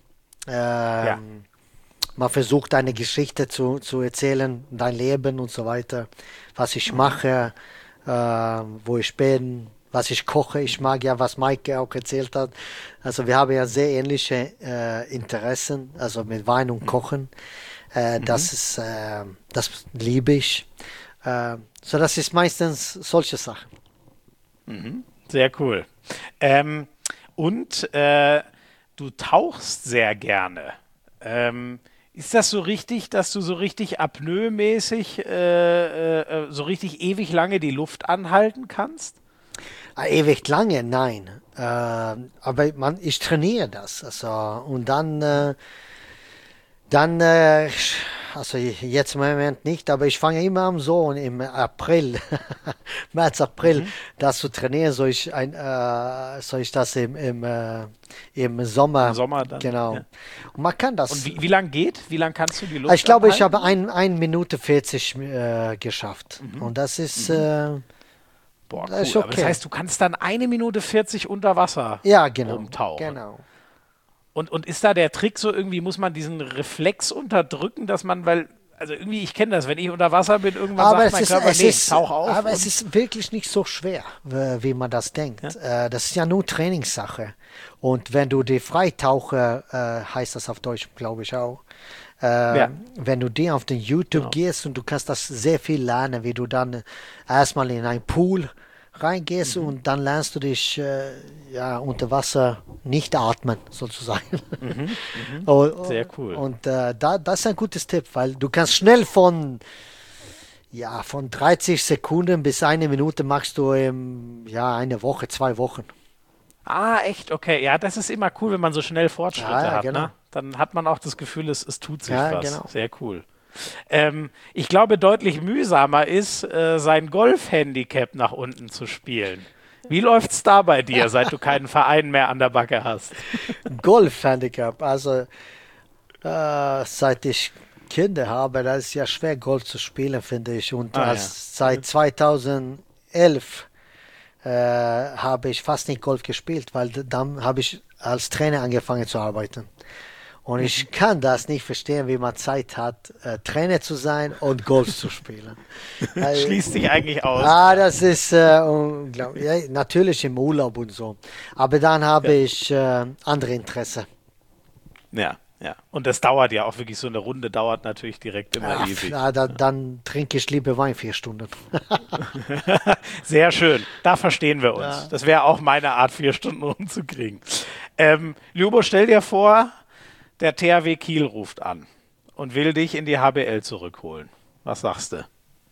Man versucht eine Geschichte zu erzählen, dein Leben und so weiter, was ich mache. Wo ich bin, was ich koche. Ich mag ja, was Maike auch erzählt hat. Also wir haben ja sehr ähnliche Interessen, also mit Wein und Kochen. Das liebe ich. So, das ist meistens solche Sachen. Sehr cool. Und du tauchst sehr gerne. Ist das so richtig, dass du so richtig apnoe-mäßig so richtig ewig lange die Luft anhalten kannst? Ewig lange, nein. Aber ich trainiere das. Also, und dann also jetzt im Moment nicht, aber ich fange immer an so im April, März, April, das zu trainieren, soll ich das im Sommer. Im Sommer dann. Genau. Ja. Und man kann das. Und wie lang geht? Wie lang kannst du die Luft Ich glaube, ich anhalten? habe 1 Minute 40 geschafft. Und das ist, Boah, cool. das ist okay. Aber das heißt, du kannst dann 1 Minute 40 unter Wasser rumtauchen. Genau. Und ist da der Trick so irgendwie, muss man diesen Reflex unterdrücken, dass man, also irgendwie, ich kenne das, wenn ich unter Wasser bin, irgendwann sagt mein Körper, tauch auf. Aber es ist wirklich nicht so schwer, wie man das denkt. Ja? Das ist ja nur Trainingssache. Und wenn du die Freitaucher, heißt das auf Deutsch, glaube ich auch, wenn du dir auf den YouTube gehst und du kannst das sehr viel lernen, wie du dann erstmal in einen Pool reingehst und dann lernst du dich unter Wasser nicht atmen, sozusagen. Sehr cool. Und das ist ein gutes Tipp, weil du kannst schnell von 30 Sekunden bis 1 Minute machst du eine Woche, 2 Wochen. Ah, echt? Okay. Ja, das ist immer cool, wenn man so schnell Fortschritte hat. Genau. Ne? Dann hat man auch das Gefühl, es tut sich was. Genau. Sehr cool. Ich glaube, deutlich mühsamer ist, sein Golf-Handicap nach unten zu spielen. Wie läuft's da bei dir, seit du keinen Verein mehr an der Backe hast? Golf-Handicap, also seit ich Kinder habe, da ist ja schwer, Golf zu spielen, finde ich. Und seit 2011 habe ich fast nicht Golf gespielt, weil dann habe ich als Trainer angefangen zu arbeiten. Und ich kann das nicht verstehen, wie man Zeit hat, Trainer zu sein und Golf zu spielen. Schließt sich eigentlich aus. Das ist unglaublich. Ja, natürlich im Urlaub und so. Aber dann habe ich andere Interesse. Ja. Und das dauert ja auch wirklich, so eine Runde dauert natürlich direkt immer ewig. Dann trinke ich lieber Wein 4 Stunden. Sehr schön. Da verstehen wir uns. Ja. Das wäre auch meine Art, 4 Stunden rumzukriegen. Ljubo, stell dir vor, der THW Kiel ruft an und will dich in die HBL zurückholen. Was sagst du?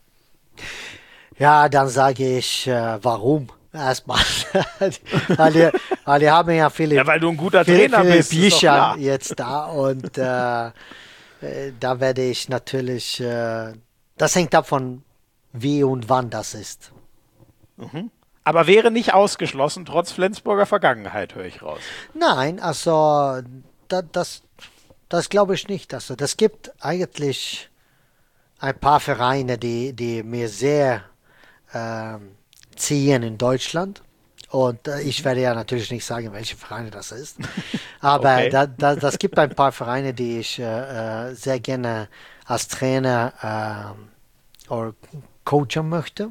Ja, dann sage ich, warum? Erstmal. weil die haben ja viele. Ja, weil du ein guter Trainer bist. Bücher jetzt da und da werde ich natürlich. Das hängt ab von wie und wann das ist. Aber wäre nicht ausgeschlossen, trotz Flensburger Vergangenheit, höre ich raus. Nein, also das glaube ich nicht. Also das gibt eigentlich ein paar Vereine, die mir sehr ziehen in Deutschland. Und ich werde ja natürlich nicht sagen, welche Vereine das ist. Aber Okay. das gibt ein paar Vereine, die ich sehr gerne als Trainer oder coachen möchte.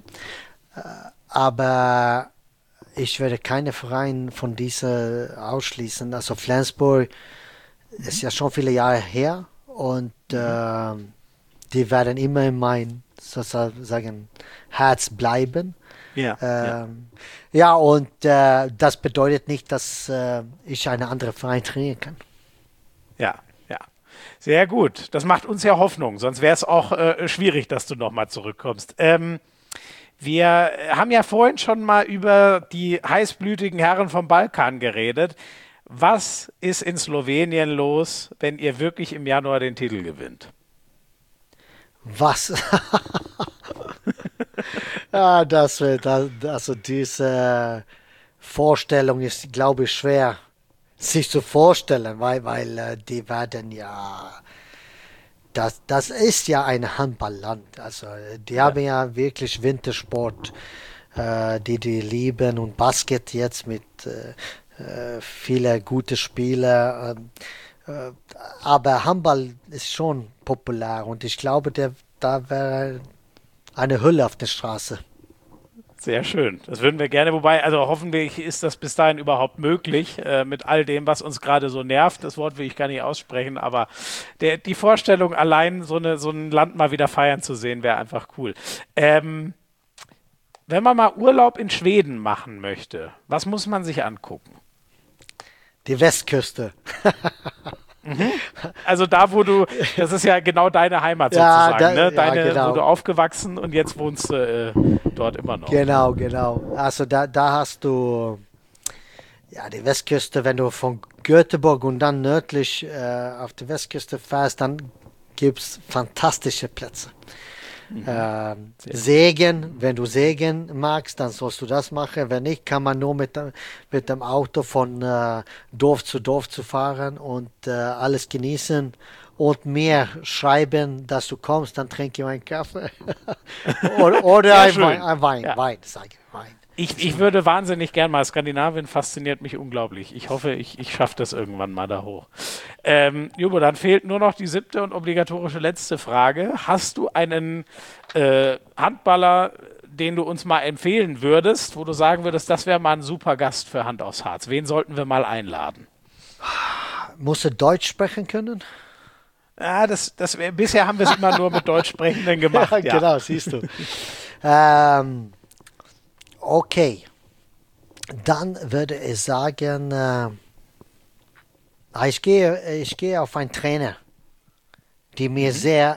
Aber ich werde keine Verein von dieser ausschließen. Also Flensburg ist ja schon viele Jahre her und die werden immer in mein sozusagen Herz bleiben. Ja, ja. Ja, und das bedeutet nicht, dass ich eine andere Verein trainieren kann. Ja, ja. Sehr gut. Das macht uns ja Hoffnung. Sonst wäre es auch schwierig, dass du nochmal zurückkommst. Wir haben ja vorhin schon mal über die heißblütigen Herren vom Balkan geredet. Was ist in Slowenien los, wenn ihr wirklich im Januar den Titel gewinnt? Was? Ja, also diese Vorstellung ist, glaube ich, schwer sich zu vorstellen, weil die werden ja, das ist ja ein Handballland. Also die haben ja wirklich Wintersport, die lieben und Basket jetzt mit viele gute Spieler. Aber Handball ist schon populär und ich glaube, da wäre eine Hülle auf der Straße. Sehr schön. Das würden wir gerne, wobei, also hoffentlich ist das bis dahin überhaupt möglich, mit all dem, was uns gerade so nervt. Das Wort will ich gar nicht aussprechen, aber die Vorstellung, allein so ein Land mal wieder feiern zu sehen, wäre einfach cool. Wenn man mal Urlaub in Schweden machen möchte, was muss man sich angucken? Die Westküste. Also da, das ist ja genau deine Heimat Ja, sozusagen, ne? genau. Wo du aufgewachsen und jetzt wohnst du dort immer noch. Genau. Also da hast du ja die Westküste, wenn du von Göteborg und dann nördlich auf die Westküste fährst, dann gibt es fantastische Plätze. Segen, wenn du Segen magst, dann sollst du das machen. Wenn nicht, kann man nur mit dem Auto von Dorf zu fahren und alles genießen und mir schreiben, dass du kommst, dann trinke ich einen Kaffee. oder ein Wein, Ja. Wein, sage ich, Wein. Ich würde wahnsinnig gern mal. Skandinavien fasziniert mich unglaublich. Ich hoffe, ich schaffe das irgendwann mal da hoch. Jubo, dann fehlt nur noch die 7. und obligatorische letzte Frage. Hast du einen Handballer, den du uns mal empfehlen würdest, wo du sagen würdest, das wäre mal ein super Gast für Hand aufs Harz? Wen sollten wir mal einladen? Musst du Deutsch sprechen können? Ja, bisher haben wir es immer nur mit Deutschsprechenden gemacht. Ja, Ja. genau, siehst du. Okay, dann würde ich sagen, ich gehe auf einen Trainer, die mir sehr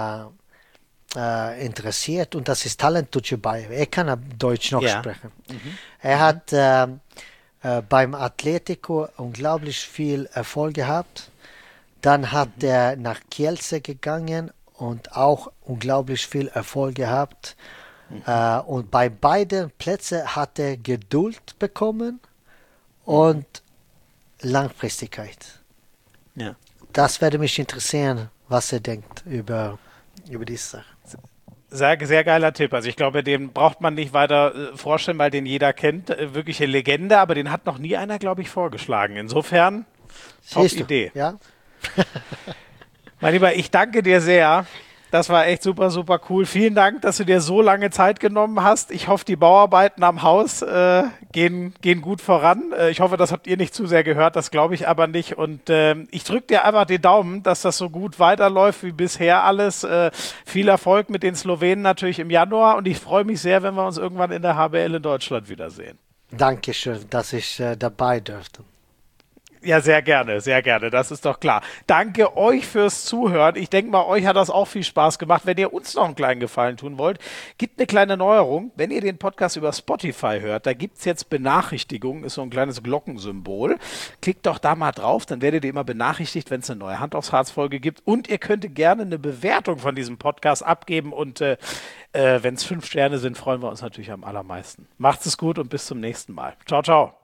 interessiert und das ist Talent Tuchibay. Er kann Deutsch noch sprechen. Er hat beim Atletico unglaublich viel Erfolg gehabt. Dann hat er nach Kielce gegangen und auch unglaublich viel Erfolg gehabt. Und bei beiden Plätzen hat er Geduld bekommen und Langfristigkeit. Ja. Das würde mich interessieren, was er denkt über diese Sache. Sehr, sehr geiler Tipp. Also ich glaube, den braucht man nicht weiter vorstellen, weil den jeder kennt. Wirkliche Legende, aber den hat noch nie einer, glaube ich, vorgeschlagen. Insofern, top Idee. Ja? Mein Lieber, ich danke dir sehr. Das war echt super, super cool. Vielen Dank, dass du dir so lange Zeit genommen hast. Ich hoffe, die Bauarbeiten am Haus gehen gut voran. Ich hoffe, das habt ihr nicht zu sehr gehört, das glaube ich aber nicht. Und ich drücke dir einfach den Daumen, dass das so gut weiterläuft wie bisher alles. Viel Erfolg mit den Slowenen natürlich im Januar und ich freue mich sehr, wenn wir uns irgendwann in der HBL in Deutschland wiedersehen. Dankeschön, dass ich dabei durfte. Ja, sehr gerne, das ist doch klar. Danke euch fürs Zuhören. Ich denke mal, euch hat das auch viel Spaß gemacht. Wenn ihr uns noch einen kleinen Gefallen tun wollt, gibt eine kleine Neuerung. Wenn ihr den Podcast über Spotify hört, da gibt es jetzt Benachrichtigungen, ist so ein kleines Glockensymbol. Klickt doch da mal drauf, dann werdet ihr immer benachrichtigt, wenn es eine neue Hand aufs Harz-Folge gibt. Und ihr könnt gerne eine Bewertung von diesem Podcast abgeben und wenn es 5 Sterne sind, freuen wir uns natürlich am allermeisten. Macht's es gut und bis zum nächsten Mal. Ciao, ciao.